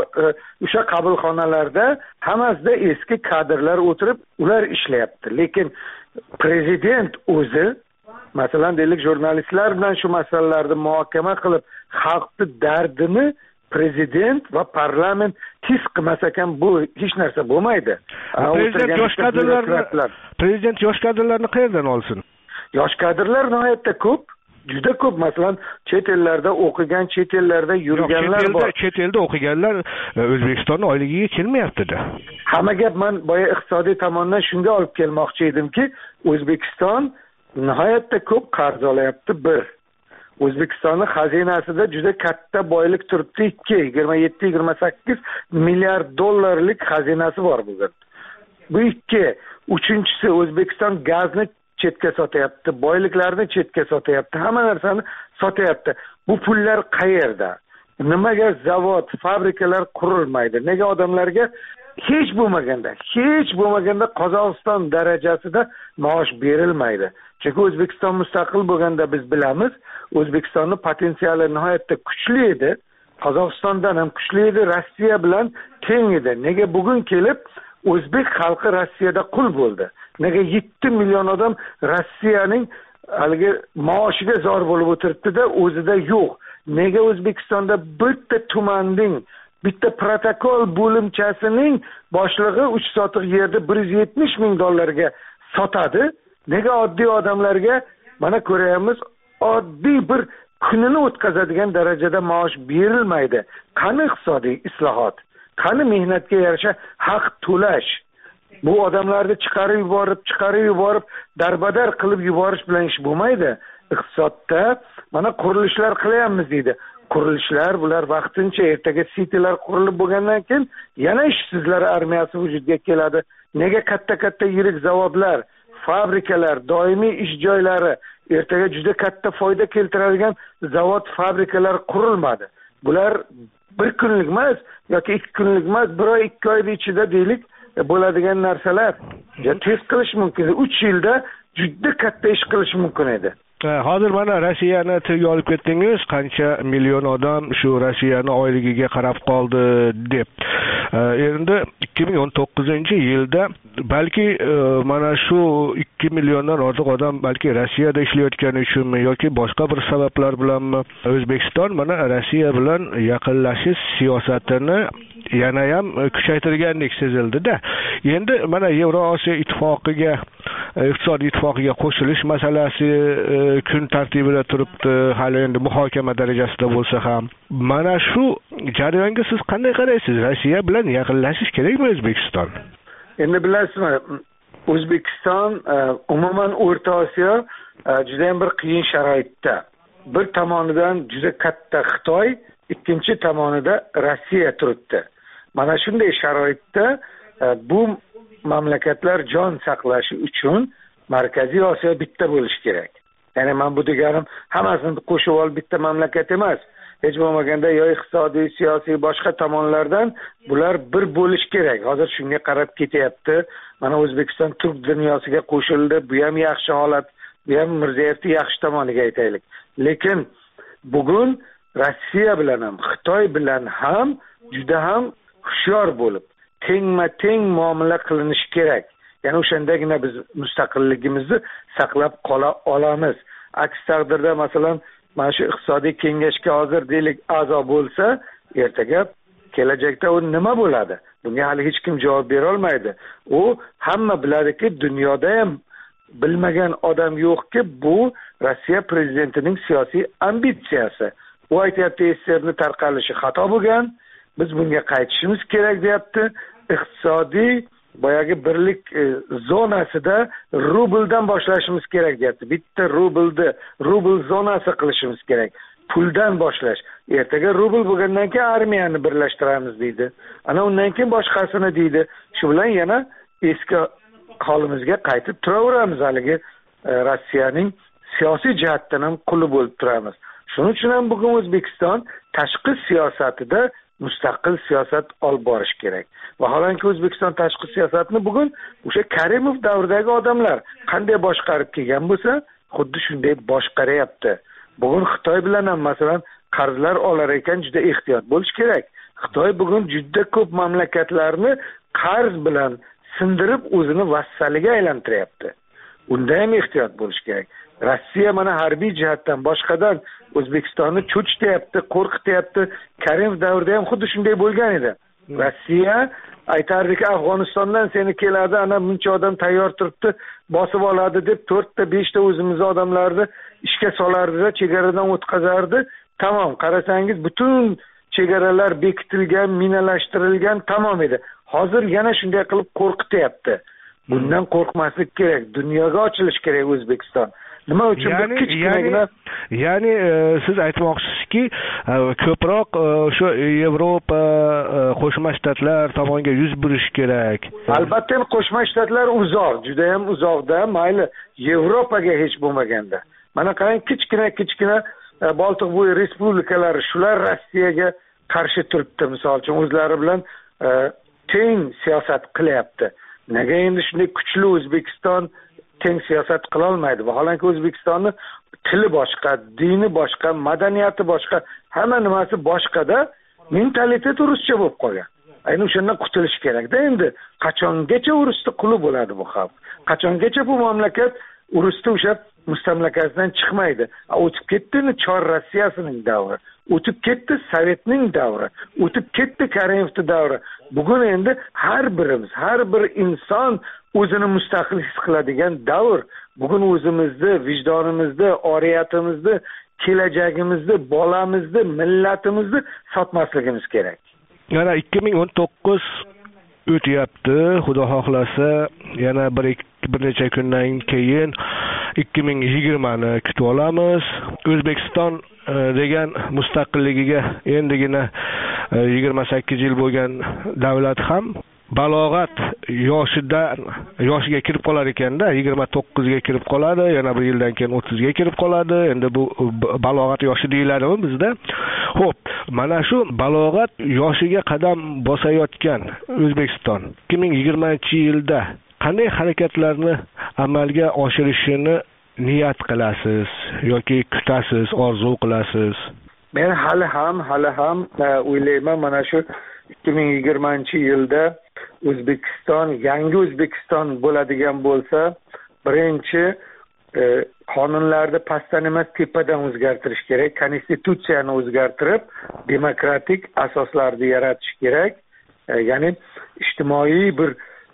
O'sha qabulxonalarda hammasida eski kadrlar o'tirib, ular ishlayapti. Lekin prezident o'zi, masalan, deylik, jurnalistlar bilan shu masalalarni muhokama qilib, xalqning dardini prezident va parlament his qilmas ekan, bu hech narsa bo'lmaydi. Prezident yosh kadrlarni prezident yosh kadrlarni qayerdan olsin? Yosh kadrlar nihoyatda ko'p, juda ko'p. Masalan, chet ellarda o'qigan, chet ellarda yurganlar bor. Chet elda o'qiganlar O'zbekistonning oyligiga kelmayapti-da. Hamma gap men boya iqtisodiy tomondan shunga olib kelmoqchi edimki, O'zbekiston nihoyatda ko'p qarz olyapti. Bir, O'zbekistonning xazinasida juda katta boylik turibdi. ikki, yigirma yetti yigirma sakkiz milliard dollarlik xazinasi bor bugun. Bu ikki. Uchinchisi, O'zbekiston gazni chetga sotyapti, boyliklarni chetga sotyapti, hamma narsani sotyapti. Bu pullar qayerda? Nimaga zavod, fabrikalar qurilmaydi? Nega odamlarga hech bo'lmaganda, hech bo'lmaganda Qozog'iston darajasida maosh berilmaydi? Chunki O'zbekiston mustaqil bo'lganda biz bilamiz, O'zbekistonning potensiali nihoyatda kuchli edi. Qozog'istondan ham kuchli edi, Rossiya bilan teng edi. Nega bugun kelib o'zbek xalqi Rossiyada qul bo'ldi? Nega yetti million odam Rossiyaning haligi maoshiga zor bo'lib o'tiribdi-da, o'zida yo'q? Nega O'zbekistonda bitta tumanning, bitta protokol bo'limchasining boshlig'i uch sotiq yerda bir yuz yetmish ming dollarga sotadi? Nega oddiy odamlarga mana ko'rayapmiz, oddiy bir kunini o'tkazadigan darajada maosh berilmaydi? Qani iqtisodiy islohot? Qani mehnatga yarasha haq to'lash? Bu odamlarni chiqarib yuborib, chiqarib yuborib, darbadar qilib yuborish bilan ish bo'lmaydi. Iqtisodda mana qurilishlar qilyapmiz deydi. Qurilishlar bular vaqtincha, ertaga sitilar qurilib bo'lgandan keyin yana ishsizlar armiyasi vujudga keladi. Nega katta-katta yirik zavodlar, fabrikalar, doimiy ish joylari, ertaga juda katta foyda keltiradigan zavod, fabrikalar qurilmadi? Bular bir kunlik emas yoki ikki kunlik emas, bir oy, ikki oy ichida deylik bo'ladigan narsalar. Ya tez qilish mumkin. uch yilda juda katta ish qilish mumkin edi. Hozir mana Rossiyani tilga olib ketdingiz, qancha million odam shu Rossiyani oyligiga qarab qoldi deb. Endi ikki ming o'n to'qqizinchi yilda balki mana shu ikki milliondan ortiq odam balki Rossiyada ishlayotgani uchunmi yoki boshqa bir sabablar bilanmi O'zbekiston mana Rossiya bilan yaqinlashish siyosatini yana ham kuchaytirgandek sezildi-da. Endi mana Yevrosiyo ittifoqiga iqtisodiy ittifoqiga qo'shilish masalasi kun tartibida turibdi, hali endi muhokama darajasida bo'lsa ham. Mana shu jarayonga siz qanday qaraysiz? Rossiya bilan yaqinlashish kerakmi O'zbekiston? Endi bilasizmi, O'zbekiston umuman O'rta Osiyo juda ham bir qiyin sharoitda. Bir tomonidan juda katta Xitoy, ikkinchi tomonida Rossiya turibdi. Mana shunday sharoitda bu mamlakatlar jon saqlashi uchun Markaziy Osiyo bitta bo'lishi kerak. Ya'ni men bu deganim hammasini qo'shib olib bitta mamlakat emas. Hech bo'lmaganda yo iqtisodiy, siyosiy boshqa tomonlardan bular bir bo'lish kerak. Hozir shunga qarab ketyapti. Mana O'zbekiston turk dunyosiga qo'shildi. Bu ham yaxshi holat. Bu ham Mirzayevning yaxshi tomoniga aytaylik. Lekin bugun Rossiya bilan ham, Xitoy bilan ham juda ham hushyor bo'lib, tengma-teng muomala qilinishi kerak. Ya'ni o'shandagina biz mustaqilligimizni saqlab qola olamiz. Aks taqdirda masalan, mana shu iqtisodiy kengashga hozir deylik a'zo bo'lsa, ertaga kelajakda u nima bo'ladi? Bunga hali hech kim javob bera olmaydi. U hamma biladiki, dunyoda ham bilmagan odam yo'qki, bu Rossiya prezidentining siyosiy ambitsiyasi. U aytayapti, S S R ning tarqalishi xato bo'lgan, biz bunga qaytishimiz kerak deyapti. Iqtisodiy boyagi birlik e, zonasida rubldan boshlashimiz kerak deyapti. Bitta rublni rubl zonasi qilishimiz kerak. Puldan boshlash. Ertaga rubl bo'lgandan keyin armiyani birlashtiramiz deydi. Ana undan keyin boshqasini deydi. Shu bilan yana eski holimizga qaytib turaveramiz. Haligi e, Rossiyaning siyosiy jihatdan ham quli bo'lib turamiz. Shuning uchun ham bugun O'zbekiston tashqi siyosatida mustaqil siyosat olib borish kerak. Vaholanki O'zbekiston tashqi siyosatini bugun o'sha Karimov davridagi odamlar qanday boshqarib kelgan bo'lsa, xuddi shunday boshqaryapti. Bugun Xitoy bilan ham masalan qarzlar olar ekan juda ehtiyot bo'lish kerak. Xitoy bugun juda ko'p mamlakatlarni qarz bilan sindirib o'zini vassaliga aylantiryapti. Unda ham ehtiyot bo'lish kerak. Rossiya mana harbiy jihatdan boshqadan O'zbekistonni cho'chityapti, qo'rqityapti. Karimov davrida ham xuddi shunday bo'lgan edi. Rossiya aytardiki, Afg'onistondan seni keladi, ana buncha odam tayyor turibdi, bosib oladi deb to'rtta, beshta o'zimizning odamlarni ishga solardi-da, chegaradan o'tkazardi. Tamom, qarasangiz butun chegaralar bekitilgan, minalashtirilgan, tamom edi. Hozir yana shunday qilib qo'rqityapti. Bundan qo'rqmaslik kerak. Dunyoga ochilish kerak O'zbekiston. Nima uchun ya'ni, kichkinagina ya'ni e, siz aytmoqchisizki, e, ko'proq o'sha e, Yevropa, e, Qo'shma Shtatlar tomonga yuz burish kerak. Albatta Qo'shma Shtatlar uzoq, juda ham uzoqda, mayli Yevropaga hech bo'lmaganda. Mana qarang, kichkina kichkina e, Boltiq bo'yi respublikalari shular Rossiyaga qarshi turibdi, misol uchun o'zlari bilan e, teng siyosat qilyapti. Nega endi shunday kuchli O'zbekiston teng siyosat qila olmaydi? Vaholanki O'zbekistonning tili boshqa, dini boshqa, madaniyati boshqa, hamma nimasi boshqada, mentalitet ruscha bo'lib qolgan. Ayni o'shandan qutulish kerak-da. Endi qachongacha urusda quli bo'ladi bu xalq? Qachongacha bu mamlakat urusda o'sha mustamlakasidan chiqmaydi? O'tib ketdi Chor Rossiyasining davri, o'tib ketdi Sovetning davri, o'tib ketdi Karimovning davri. Bugun endi har birimiz, har bir inson o'zini mustaqil his qiladigan davr. Bugun o'zimizni, vijdonimizni, oriyatimizni, kelajagimizni, bolamizni, millatimizni sotmasligimiz kerak. Yana ikki ming o'n to'qqiz o'tyapti. Xudo xohlasa, yana bir bir necha kundan keyin ikki ming yigirmani kutib olamiz. O'zbekiston degan mustaqilligiga endigina yigirma sakkiz yil bo'lgan davlat ham balog'at yoshidan yoshiga kirib qolar ekanda, yigirma to'qqizga kirib qoladi, yana bir yildan keyin o'ttizga kirib qoladi. Endi bu balog'at yoshi deyiladimi bizda? Xo'p, mana shu balog'at yoshiga qadam bosayotgan O'zbekiston ikki ming yigirmanchi yilda qanday harakatlarni amalga oshirishini niyat qilasiz yoki kutasiz, orzu qilasiz? Men hali ham, hali ham o'ylayman, mana shu ikki ming yigirmanchi yilda O'zbekiston, yangi O'zbekiston bo'ladigan bo'lsa, birinchi e, qonunlarni pastdan emas tepadan o'zgartirish kerak, konstitutsiyani o'zgartirib, demokratik asoslarni yaratish kerak. E, ya'ni ijtimoiy bir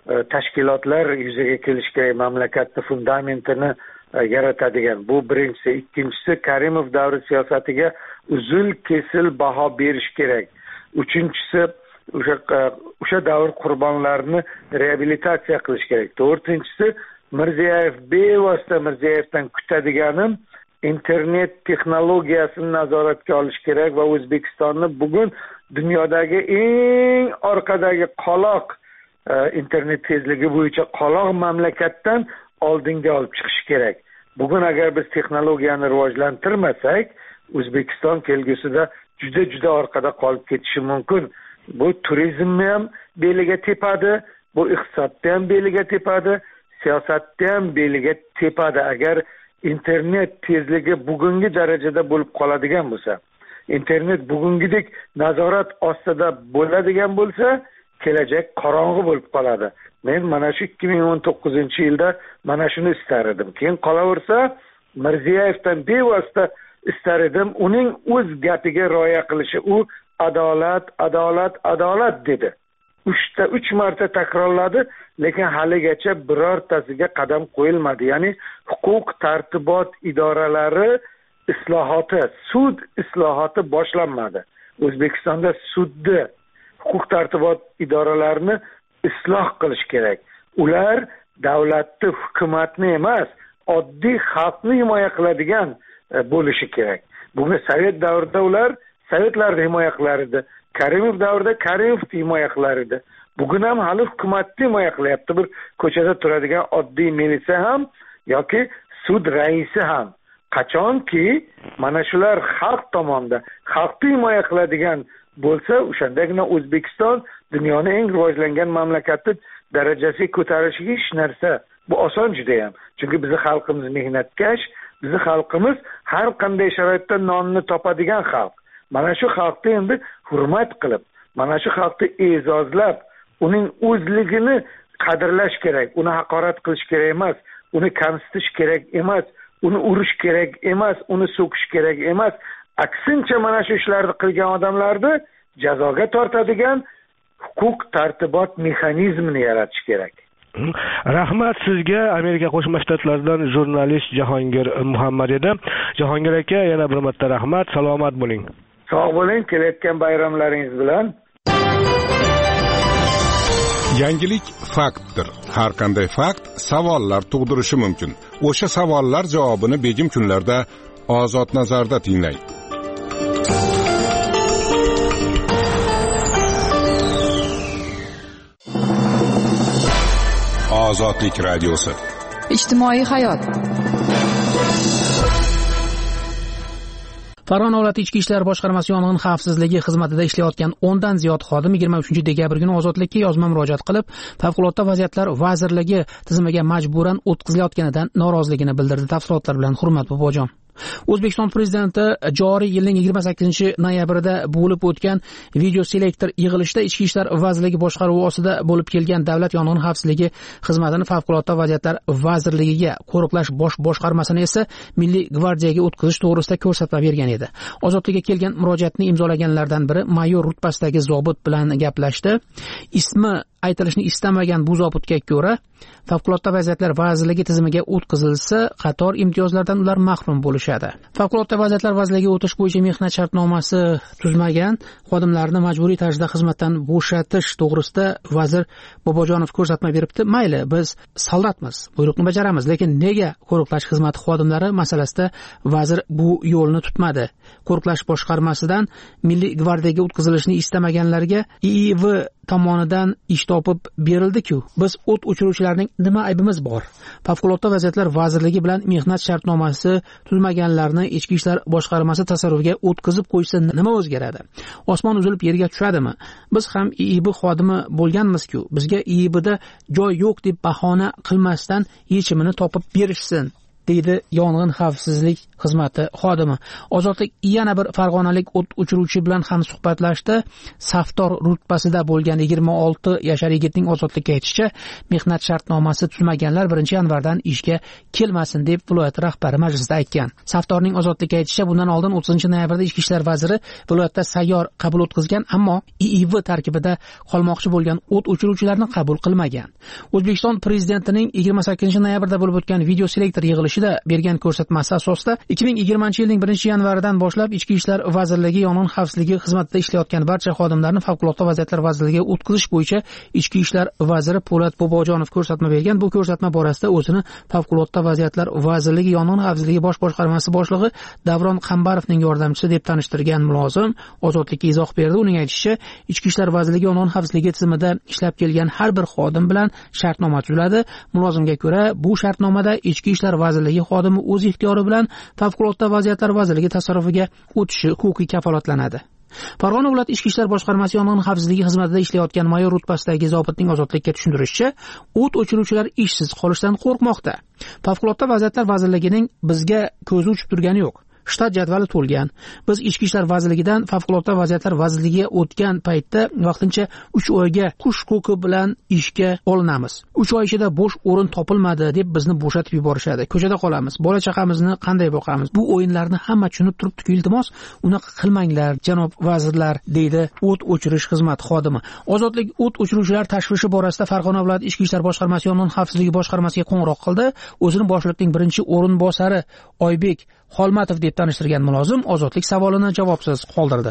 tashkilotlar yuzaga kelishi kerak, mamlakatni fundamentini yaratadigan. Bu birinchisi. Ikkinchisi, Karimov davri siyosatiga uzul kesil baho berish kerak. Uchinchisi, o'sha o'sha davr qurbonlarini reabilitatsiya qilish kerak. To'rtinchisi, Mirziyoyev bevosita Mirziyevdan kutadiganim internet texnologiyasini nazoratga olish kerak va O'zbekistonni bugun dunyodagi eng orqadagi qoloq internet tezligi bo'yicha qoloq mamlakatdan oldinga olib chiqish kerak. Bugun agar biz texnologiyani rivojlantirmasak, O'zbekiston kelgusida juda juda orqada qolib ketishi mumkin. Bu turizmni ham beliga tepadi, bu iqtisodni ham beliga tepadi, siyosatni ham beliga tepadi. Agar internet tezligi bugungi darajada bo'lib qoladigan bo'lsa, internet bugungidek nazorat ostida bo'ladigan bo'lsa, kelajak qorong'u bo'lib qoladi. Men mana shu ikki ming o'n to'qqizinchi yilda mana shuni istar edim. Keyin qolaversa, Mirziyevdan bevosita istar edim, uning o'z gapiga rioya qilishi. U adolat, adolat, adolat dedi. uchta uch marta takrorladi, lekin haligacha birortasiga qadam qo'yilmadi. Ya'ni huquq tartibot idoralari islohoti, sud islohoti boshlanmadi. O'zbekistonda sudni, huquq tartibot idoralarini isloh qilish kerak. Ular davlatni, hukumatni emas, oddiy xalqni himoya qiladigan bo'lishi kerak. Bunga Sovet davrida ular Sovetlarni himoya qilar edi. Karimov davrida Karimovni himoya qilar edi. Bugun ham hali hukumatni himoya qilyapti. Bir ko'chada turadigan oddiy milisa ham yoki sud raisi ham. Qachonki mana shular xalq tomonidan, xalqni himoya qiladigan bo'lsa, o'shandagina O'zbekiston dunyoning eng rivojlangan mamlakati darajasiga ko'tarilishiga hech narsa. Bu oson juda ham. Chunki bizning xalqimiz mehnatkash, bizning xalqimiz har qanday sharoitda nonni topadigan xalq. Mana shu xalqni endi hurmat qilib, mana shu xalqni e'zozlab, uning o'zligini qadrlash kerak, uni haqorat qilish kerak emas, uni kamsitish kerak emas, uni urish kerak emas, uni so'kish kerak emas. Aksincha mana shu ishlarni qilgan odamlarni jazoga tortadigan huquq tartibot mexanizmini yaratish kerak. Rahmat sizga. Amerika Qo'shma Shtatlaridan jurnalist Jahongir Muhammad edi. Jahongir aka, yana bir marta rahmat, salomat bo'ling. Sog' bo'ling, kelayotgan bayramlaringiz bilan. Yangilik faktdir. Har qanday fakt savollar tug'dirishi mumkin. O'sha savollar javobini begim kunlarda Ozod nazarda tinglang. Ozodlik radiosi. Ijtimoiy hayot. Farg'ona viloyati Ichki ishlar boshqarmasi yong'in xavfsizligi xizmatida ishlayotgan o'n dan ziyod xodim yigirma uchinchi dekabr kuni ozodlikka yozma murojaat qilib, Favqulodda vaziyatlar vazirligi tizimiga majburan o'tkazilayotganidan noroziligini bildirdi. Tafsilotlar bilan Hurmat Bobojon. O'zbekiston prezidenti joriy yilning yigirma sakkizinchi noyabrida bo'lib o'tgan video selektor yig'ilishida Ichki ishlar vazirligi boshqaruvi ostida bo'lib kelgan Davlat yong'in xavfsizligi xizmatini Favqulodda vaziyatlar vazirligiga, qo'riqlash bosh boshqarmasini esa Milliy gvardiyaga o'tkazish to'g'risida ko'rsatma bergan edi. Ozodlikka kelgan murojaatni imzolaganlardan biri mayor rutbasidagi zobit bilan gaplashdi. Ismi aytilishni istamagan bu zobitga ko'ra, Favqulodda vaziyatlar vazirligi tizimiga o'tkazilsa, qator imtiyozlardan ular mahrum bo'lishadi. Favqulodda vaziyatlar vazirligiga o'tish bo'yicha mehnat shartnomasi tuzmagan xodimlarni majburiy tarzda xizmatdan bo'shatish to'g'risida vazir Bobojonov ko'rsatma beribdi. Mayli, biz soldatmiz, buyruqni bajaramiz, lekin nega qo'riqlash xizmati xodimlari masalasida vazir bu yo'lni tutmadi? Qo'riqlash boshqarmasidan Milliy gvardiyaga o'tkazilishni istamaganlarga I I V tomonidan ish topib berildi-ku. Biz o't o'chiruvchilarning nima aybimiz bor? Favqulodda vaziyatlar vazirligi bilan mehnat shartnomasi tuzmaganlarni Ichki ishlar boshqarmasi tasarrufiga o'tkazib qo'ysa nima o'zgaradi? Osmon uzilib yerga tushadimi? Biz ham I I B xodimi bo'lganmiz-ku. Bizga I I Bda joy yo'q deb bahona qilmasdan yechimini topib berishsin. deydi yong'in xavfsizlik xizmati xodimi. Ozodlik yana bir farg'onalik o't o'chiruvchi bilan ham suhbatlashdi. Saftor rutbasida bo'lgan yigirma olti yashar yigitning ozodlikka aytishicha, mehnat shartnomasi tuzmaganlar birinchi yanvardan ishga kelmasin deb viloyat rahbari majlisda aytgan. Saftorning ozodlikka aytishicha, bundan oldin o'ttizinchi noyabrda ichki ishlar vaziri viloyatda sayyor qabul o'tkazgan, ammo I I V tarkibida qolmoqchi bo'lgan o't o'chiruvchilarni qabul qilmagan. O'zbekiston prezidentining yigirma sakkizinchi noyabrda bo'lib o'tgan video selektor yig'ilishida bergan ko'rsatmasi asosida ikki ming yigirmanchi yilning birinchi yanvaridan boshlab Ichki ishlar vazirligi yong'in xavfsizligi xizmatida ishlayotgan barcha xodimlarni favqulodda vaziyatlar vazirligiga o'tkazish bo'yicha Ichki ishlar vaziri Po'lat Bobojonov ko'rsatma bergan. Bu ko'rsatma borasida o'zini favqulodda vaziyatlar vazirligi yong'in xavfsizligi bosh boshqarmasi boshlig'i Davron Qambarovning yordamchisi deb tanishtirgan mulozim ozodlikka izoh berdi. Uning aytishicha, Ichki ishlar vazirligi yong'in xavfsizligi tizimida ishlab kelgan har bir xodim bilan shartnoma tuziladi. Mulozimga ko'ra, bu shartnomada Ichki ishlar vazirligi xodimi o'z ixtiyori bilan favqulodda vaziyatlar vazirligi tasarrufiga o'tishi huquqiy kafolatlanadi. Farg'ona viloyat ichki ishlar boshqarmasi yong'in xavfsizligi xizmatida ishlayotgan mayor rutbasidagi zobitning ozodlikka tushuntirishicha, o't o'chiruvchilar ishsiz qolishdan qo'rqmoqda. Favqulodda vaziyatlar vazirligining bizga ko'zi uchib turgani yo'q. Shtat jadvali to'lgan. Biz Ichki ishlar vazirligidan favqulodda vaziyatlar vazirligiga o'tgan paytda vaqtincha uch oyga qush ko'ki bilan ishga olinamiz. uch oy ichida bo'sh o'rin topilmadi deb bizni bo'shatib yuborishadi. Ko'chada qolamiz. Bola chaqamizni qanday boqamiz? Bu o'yinlarni hamma tushunib turibdi-ku, iltimos, unaqa qilmanglar, janob vazirlar, deydi o't o'chirish xizmati xodimi. Ozodlik o't o'chiruvchilar tashvishi borasida Farg'ona viloyat ichki ishlar boshqarmasi yong'in xavfsizligi boshqarmasiga qo'ng'iroq qildi. O'zini boshliqning birinchi o'rinbosari Oybek Xolmatov deb tanishtirgan mulozim ozodlik savolini javobsiz qoldirdi.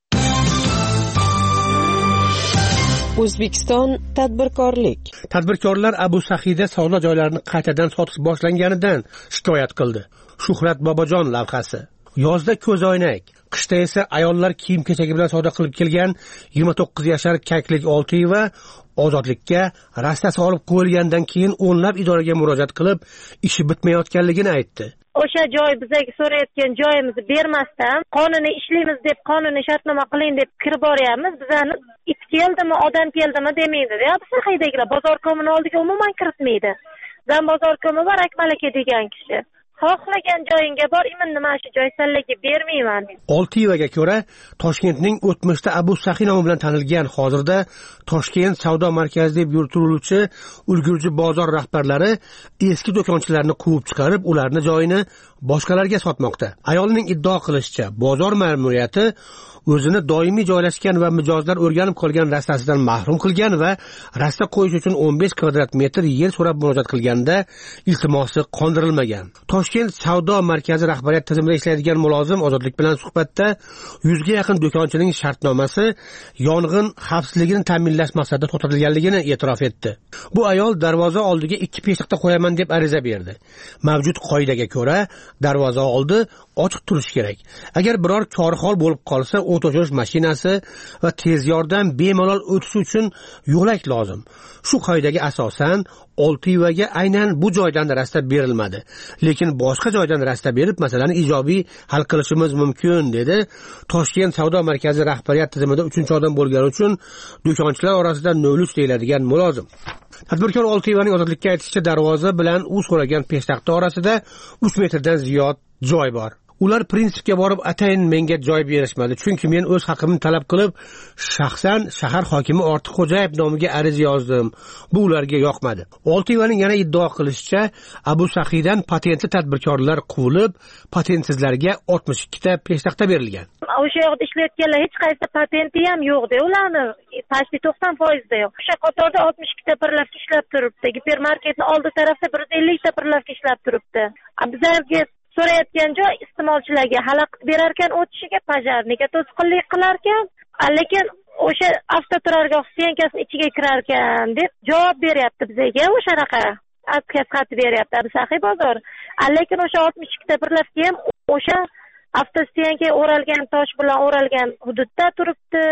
O'zbekiston tadbirkorlik. Tadbirkorlar Abu Sahida savdo joylarini qaytadan sotish boshlanganidan shikoyat qildi. Shuhrat Bobojon lavhasi. Yozda ko'zoynak, qishda esa ayollar kiyim-kechagi bilan savdo qilib kelgan yigirma to'qqiz yashar Kaklik Oltiyeva ozodlikka rastasi olib qo'yilgandan keyin o'nlab idoraga murojaat qilib, ishi bitmayotganligini aytdi. O'sha joy bizga so'rayotgan joyimizni bermasdan, qonuniy ishlaymiz deb, qonuniy shartnoma qiling deb kirib boryapmiz. Bizani it keldimi, odam keldimi demaydi. Ya biz haydagilar bozor komini oldiga umuman kiritmaydi. Zan bozor komi bor Akmal aka degan kishi. Xohlagan joyingga bor, iminni mana shu joy sanlarga bermayman. Oltiyevaga ko'ra, Toshkentning o'tmishda Abu Sahi nomi bilan tanilgan, hozirda Toshkent savdo markazi deb yuritiluvchi ulgurji bozor rahbarlari eski do'konchilarni quvib chiqarib, ularni joyini boshqalarga sotmoqda. Ayolning iddao qilishicha, bozor ma'muriyati o'zini doimiy joylashgan va mijozlar o'rganib qolgan rastasidan mahrum qilgan va rasta qo'yish uchun o'n besh kvadrat metr yer so'rab murojaat qilganda iltimosi qondirilmagan. Toshkent savdo markazi rahbariyat tizimida ishlaydigan mulozim ozodlik bilan suhbatda yuzga yaqin do'konchining shartnomasi yong'in xavfsizligini ta'minlash maqsadida to'xtatilganligini e'tirof etdi. Bu ayol darvoza oldiga ikki peshtaxta qo'yaman deb ariza berdi. Mavjud qoidaga ko'ra darvoza oldi ochiq turishi kerak. Agar biror korxol bo'lib qolsa, o't o'chirish mashinasi va tez yordam bemalol o'tishi uchun yo'lak lozim. Shu qoidaga asosan Oltiyevaga aynan bu joydan rasta berilmadi. Lekin boshqa joydan rasta berib, masalani ijobiy hal qilishimiz mumkin, dedi. Toshkent savdo markazi rahbariyat tizimida uchinchi odam bo'lgani uchun do'konchilar orasida nol uch deyiladigan mulozim. Tadbirkor Oltiyevaning ozodlikka aytishicha, darvoza bilan u so'ragan peshtaxta orasida uch metrdan ziyod joy bor. Ular prinsipga borib atayin menga joy berishmadi, chunki men o'z haqimni talab qilib, shaxsan shahar hokimi Ortiqxo'jayev nomiga ariza yozdim. Bu ularga yoqmadi. Oltiyevaning yana iddao qilishicha, Abu Sahidan patentli tadbirkorlar quvilib, patentsizlarga oltmish ikkita peshtaxta berilgan. O'sha yoqda ishlayotganlar hech qaysi patenti ham yo'q-da, ularni pasti to'qson foiz da yo'q. O'sha qatorda oltmish ikkita birlavka ishlab turibdi. Gipermarketning oldi tarafda bir yuz ellik ta birlavka ishlab turibdi. Bizlarga so'rayotgan joy iste'molchilarga xalaqit berar ekan, o'tishiga pajarniga to'sqinlik qilar ekan, lekin o'sha avtoturargoh styenkasining ichiga kirar ekan deb javob beryapti bizga. O'shanaqa отказ xat beryapti Abu Sahi bozor. Lekin o'sha oltmish ikkita birlavka ham o'sha avtostyenkaga o'ralgan tosh bilan o'ralgan hududda turibdi.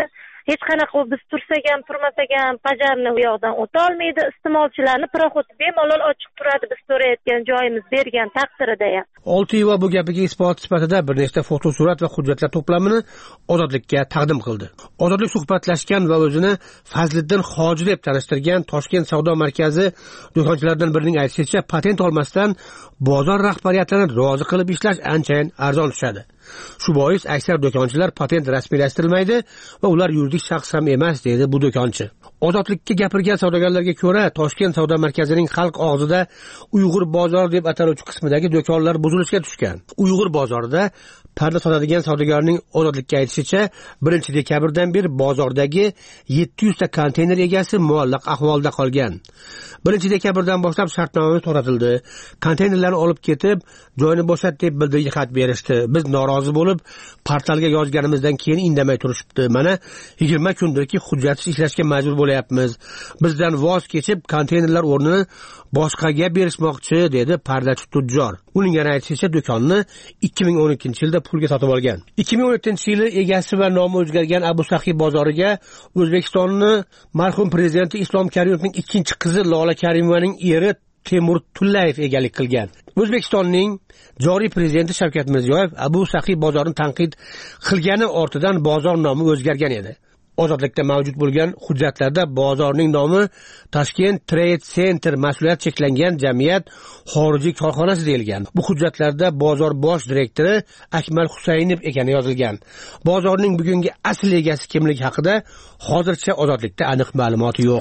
hech qanaqa biz tursak ham turmasak ham pajarni u yoqdan o'tolmaydi. Iste'molchilarni proxod bemalol ochiq turadi biz so'rayotgan joyimiz bergan taqdirida ham. Oltiyeva bu gapiga isbot sifatida bir nechta fotosurat va hujjatlar to'plamini Ozodlikka taqdim qildi. Ozodlik suhbatlashgan va o'zini Fazliddin Hoji deb tanishtirgan Toshkent savdo markazi do'konchilaridan birining aytishicha, patent olmasdan bozor rahbariyatini rozi qilib ishlash anchayin arzon tushadi. Shu bois aksar do'konchilar patent rasmiylashtirilmaydi va ular yuridik shaxs ham emas, deydi bu do'konchi. Ozodlikka gapirgan savdogarlarga ko'ra, Toshkent savdo markazining xalq og'zida Uyg'ur bozori deb ataluvchi qismidagi do'konlar buzilishga tushgan. Uyg'ur bozorida parda sotadigan savdogarning Ozodlikka aytishicha, birinchi dekabrdan beri bozordagi yetti yuz ta konteyner egasi muallaq ahvolda qolgan. birinchi dekabrdan boshlab shartnomamiz to'xtatildi. Konteynerlarni olib ketib, joyini bo'shat deb bildirish xat berishdi. Biz norozi bo'lib, portalga yozganimizdan keyin indamay turishibdi. Mana yigirma kundirki hujjatsiz ishlashga majbur bo'layapmiz. Bizdan voz kechib, konteynerlar o'rnini boshqaga berishmoqchi, dedi pardachi tujjor. Uning yana aytishicha, do'konni ikki ming o'n ikkinchi yilda pulga sotib olgan. ikki ming o'n yettinchi yili egasi va nomi o'zgargan Abu Saxiy bozoriga O'zbekistonni marhum prezidenti Islom Karimovning ikkinchi qizi Lola Karimovaning eri Temur Tullayev egalik qilgan. O'zbekistonning joriy prezidenti Shavkat Mirziyoyev Abu Saxiy bozorini tanqid qilgani ortidan bozor nomi o'zgargan edi. Ozodlikda mavjud bo'lgan hujjatlarda bozorning nomi Toshkent Trade Center mas'uliyat cheklangan jamiyat xorijiy korxonasi deyilgan. Bu hujjatlarda bozor bosh direktori Akmal Husaynov ekani yozilgan. Bozorning bugungi asl egasi kimligi haqida hozircha Ozodlikda aniq ma'lumot yo'q.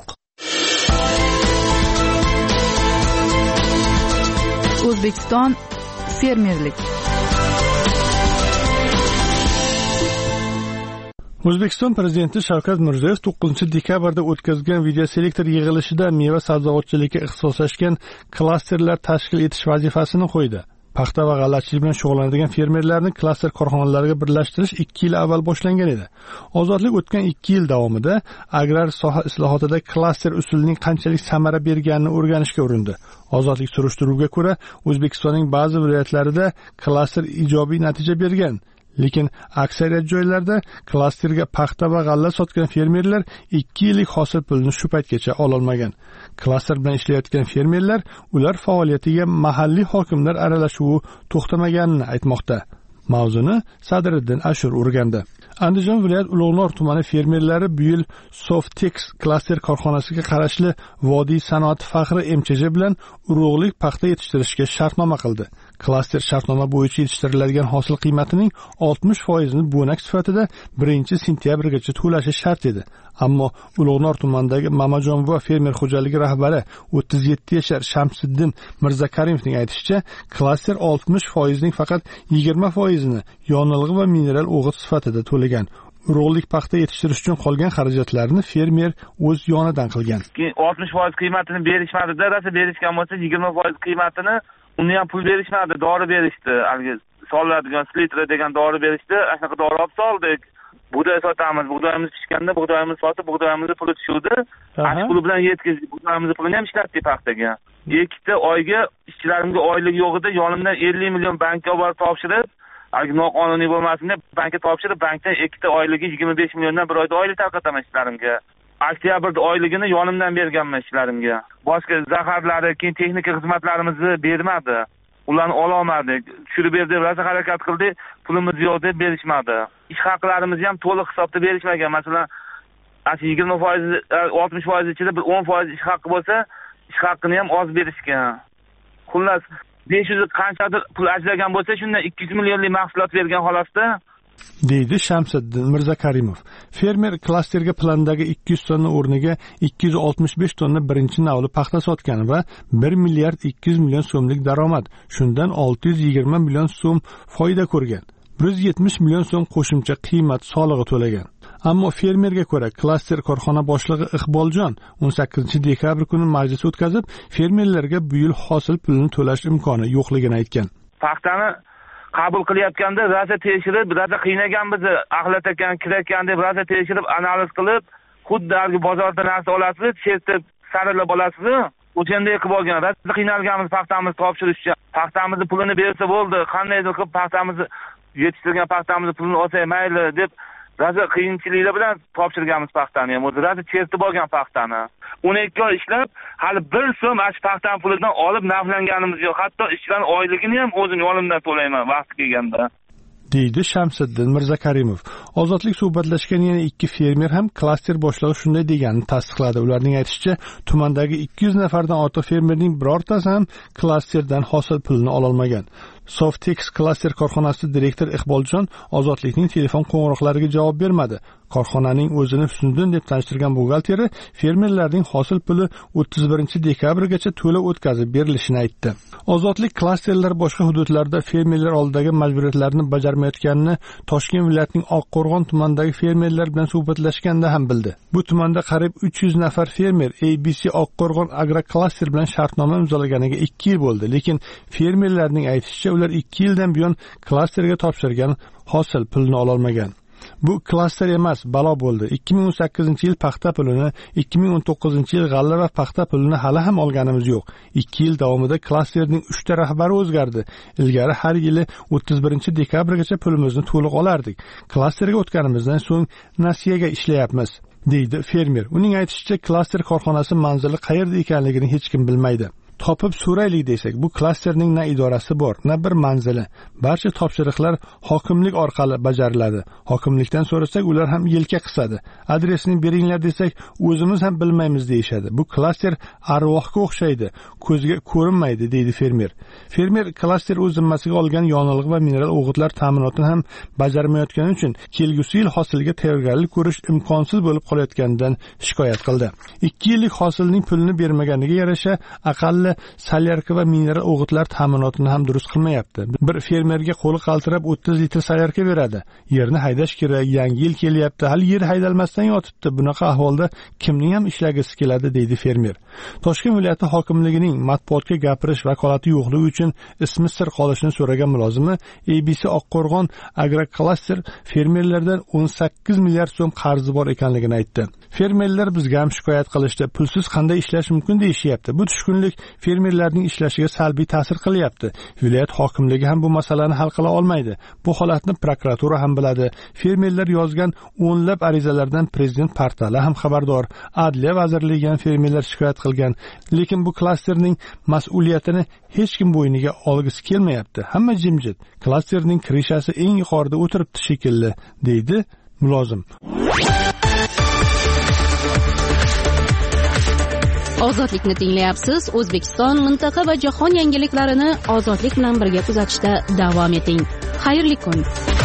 O'zbekiston fermerlik. O'zbekiston prezidenti Shavkat Mirziyoyev to'qqizinchi dekabrda o'tkazgan videoselektor yig'ilishida meva sabzavotchilikka ixtisoslashgan klasterlar tashkil etish vazifasini qo'ydi. Paxta va g'allachilik bilan shug'ullanadigan fermerlarni klaster korxonalariga birlashtirish ikki yil avval boshlangan edi. Ozodlik o'tgan ikki yil davomida agrar soha islohotida klaster usulining qanchalik samara berganini o'rganishga urindi. Ozodlik surishtiruviga ko'ra, O'zbekistonning ba'zi viloyatlarida klaster ijobiy natija bergan. Lekin aksariyat joylarda klasterga paxta va g'alla sotgan fermerlar ikki yillik hosil pulini shu paytgacha ololmagan. Klaster bilan ishlayotgan fermerlar ular faoliyatiga mahalliy hokimlar aralashuvi to'xtamaganini aytmoqda. Mavzuni Sadriddin Ashur o'rgandi. Andijon viloyat Ulug'nor tumani fermerlari bu yil Softex klaster korxonasiga qarashli Vodiy sanoat faxri M Ch J bilan urug'lik paxta yetishtirishga shartnoma qildi. Klaster shartnoma bo'yicha yetishtiriladigan hosil qiymatining oltmish foizini bo'nak sifatida birinchi sentyabrgacha to'lashi shart edi. Ammo Ulug'nor tumanidagi Mamajonbuva fermer xo'jaligi rahbari o'ttiz yetti yashar Shamsiddin Mirzakarimovning aytishicha, klaster oltmish foizning faqat yigirma foizini yonilg'i va mineral o'g'it sifatida to'lagan. Urug'lik paxta yetishtirish uchun qolgan xarajatlarni fermer o'z yonidan qilgan. oltmish foiz qiymatini berishmadi-da, rasa berishgan bo'lsa yigirma foiz qiymatini uni ham pul berishmadi, dori berishdi. Haligi solinadigan slitra degan dori berishdi. Shunaqa dori olib soldik. Bug'doy sotamiz, bug'doyimiz pishganda bug'doyimizni sotib, bug'doyimizni puli tushuvdi. Ash puli bilan yetkazdik, bug'doyimizni pulini ham ishlatdik paxtaga. Ikkita oyga ishchilarimga oylik yo'q edi, yonimdan ellik million bankka olib topshirib, agar noqonuniy bo'lmasin deb bankka topshirib, bankdan ikkita oyligi yigirma besh milliondan bir oyda oylik tarqataman ishlarimga. Oktyabrda oyligini yonimdan berganman ishlarimga. Boshqa zaharlari, keyin texnika xizmatlarimizni bermadi. Ularni ola olmadik. Tushirib berdi, rosa harakat qildik, pulimiz yo'q deb berishmadi. Ish haqlarimizni ham to'liq hisobda berishmagan. Masalan, yigirma foiz, oltmish foiz ichida bir o'n foiz ish haqqi bo'lsa, ish haqqini ham oz berishgan. Xullas, besh yuz qanchadir pul ajragan bo'lsa, shundan ikki yuz millionlik mahsulot bergan xolasda, deydi Shamsiddin Mirzakarimov. Fermer klasterga plandagi ikki yuz tonna o'rniga ikki yuz oltmish besh tonna birinchi navli paxta sotgan va bir milliard ikki yuz million so'mlik daromad, shundan olti yuz yigirma million so'm foyda ko'rgan. bir yuz yetmish million so'm qo'shimcha qiymat solig'i to'lagan. Ammo fermerga ko'ra, klaster korxona boshlig'i Iqboljon o'n sakkizinchi dekabr kuni majlis o'tkazib, fermerlarga bu yil hosil pulini to'lash imkoni yo'qligini aytgan. Paxtani qabul qilayotganda rosa tekshirib, rosa qiynagan bizni, axlat ekan, kira ekan deb rosa tekshirib, analiz qilib, xuddi argi bozorda narsa olasiz, chertib saralab olasiz. O'shanday qilib olgan. Rosa qiynalganmiz paxtamizni topshirishga. Paxtamizni pulini bersa bo'ldi, qandaydir qilib paxtamizni yetishtirgan paxtamizni pulini olsa mayli deb raza qiyinchiliklar bilan topshirganmiz paxtani ham, o'zi raza chertib olgan paxtani. o'n ikki oy ishlab, hali bir so'm ash paxtani pulidan olib naflanganimiz yo'q. Hatto ishchilar oyligini ham o'zim yo'limdan to'layman vaqti kelganda. deydi Shamsiddin Mirzakarimov. Ozodlik suhbatlashgan yana ikki fermer ham klaster boshlig'i shunday deganini tasdiqladi. Ularning aytishicha, tumandagi ikki yuz nafardan ortiq fermerning birortasi ham klasterdan hosil pulini ola olmagan. Softex klaster korxonasi direktor Iqboljon Ozodlikning telefon qo'ng'iroqlariga javob bermadi. Korxonaning o'zini Husniddin deb tanishtirgan buxgalteri fermerlarning hosil puli o'ttiz birinchi dekabrgacha to'lab o'tkazib berilishini aytdi. Ozodlik klasterlar boshqa hududlarda fermerlar oldidagi majburiyatlarni bajarmayotganini Toshkent viloyatining Oqqo'rg'on tumanidagi fermerlar bilan suhbatlashganda ham bildi. Bu tumanda qariyb uch yuz nafar fermer A B C Oqqo'rg'on agroklaster bilan shartnoma imzolaganiga ikki yil bo'ldi, lekin fermerlarning aytishicha ular ikki yildan buyon klasterga topshirgan hosil pulini ola olmagan. Bu klaster emas, balo bo'ldi. ikki ming o'n sakkizinchi yil paxta pulini, ikki ming o'n to'qqizinchi yil g'alla va paxta pulini hali ham olganimiz yo'q. ikki yil davomida klasterning uchta rahbari o'zgardi. Ilgari har yili o'ttiz birinchi dekabrgacha pulimizni to'liq olardik. Klasterga o'tganimizdan so'ng nasiyaga ishlayapmiz, deydi fermer. Uning aytishicha, klaster korxonasi manzili qayerda ekanligini hech kim bilmaydi. Topib so'raylik desak, bu klasterning na idorasi bor, na bir manzili. Barcha topshiriqlar hokimlik orqali bajariladi. Hokimlikdan so'rasak, ular ham yelka qisadi. Adresini beringlar desak, o'zimiz ham bilmaymiz deyshadi. Bu klaster arvohga o'xshaydi, ko'zga ko'rinmaydi, deydi fermer. Fermer klaster o'z zimmasiga olgan yonilg'i va mineral o'g'itlar ta'minotini ham bajarmayotgani uchun kelgusi yil hosilga tayyorgarlik ko'rish imkonsiz bo'lib qolayotganidan shikoyat qildi. ikki yillik hosilning pulini bermaganiga yarasha aqalli salyarka va mineral o'g'itlar ta'minotini ham durust qilmayapti. Bir fermerga qo'li qaltirab o'ttiz litr salyarka beradi. Yerni haydash kerak, yangi yil kelyapti, hali yer haydalmasdan yotibdi. Bunaqa ahvolda kimning ham ishlagisi keladi, deydi fermer. Toshkent viloyati hokimligining matbuotga gapirish vakolati yo'qligi uchun ismi sir qolishini so'ragan mulozimi A B C Oqqo'rg'on agroklaster fermerlardan o'n sakkiz milliard so'm qarzi bor ekanligini aytdi. Fermerlar bizga ham shikoyat qilishdi. Pulsiz qanday ishlash mumkin deyishyapti. Bu tushkunlik fermerlarning ishlashiga salbiy ta'sir qilyapti. Viloyat hokimligi ham bu masalani hal qila olmaydi. Bu holatni prokuratura ham biladi. Fermerlar yozgan o'nlab arizalardan prezident portali ham xabardor. Adliya vazirligi ham fermerlar shikoyat qilgan. Lekin bu klasterning mas'uliyatini hech kim bo'yniga olgisi kelmayapti. Hamma jimjit. Klasterning krishasi eng yuqorida o'tiribdi shekilli, deydi mulozim. Ozodlikni tinglayapsiz. O'zbekiston, mintaqa va jahon yangiliklarini ozodlik bilan birga kuzatishda davom eting. Xayrli kun.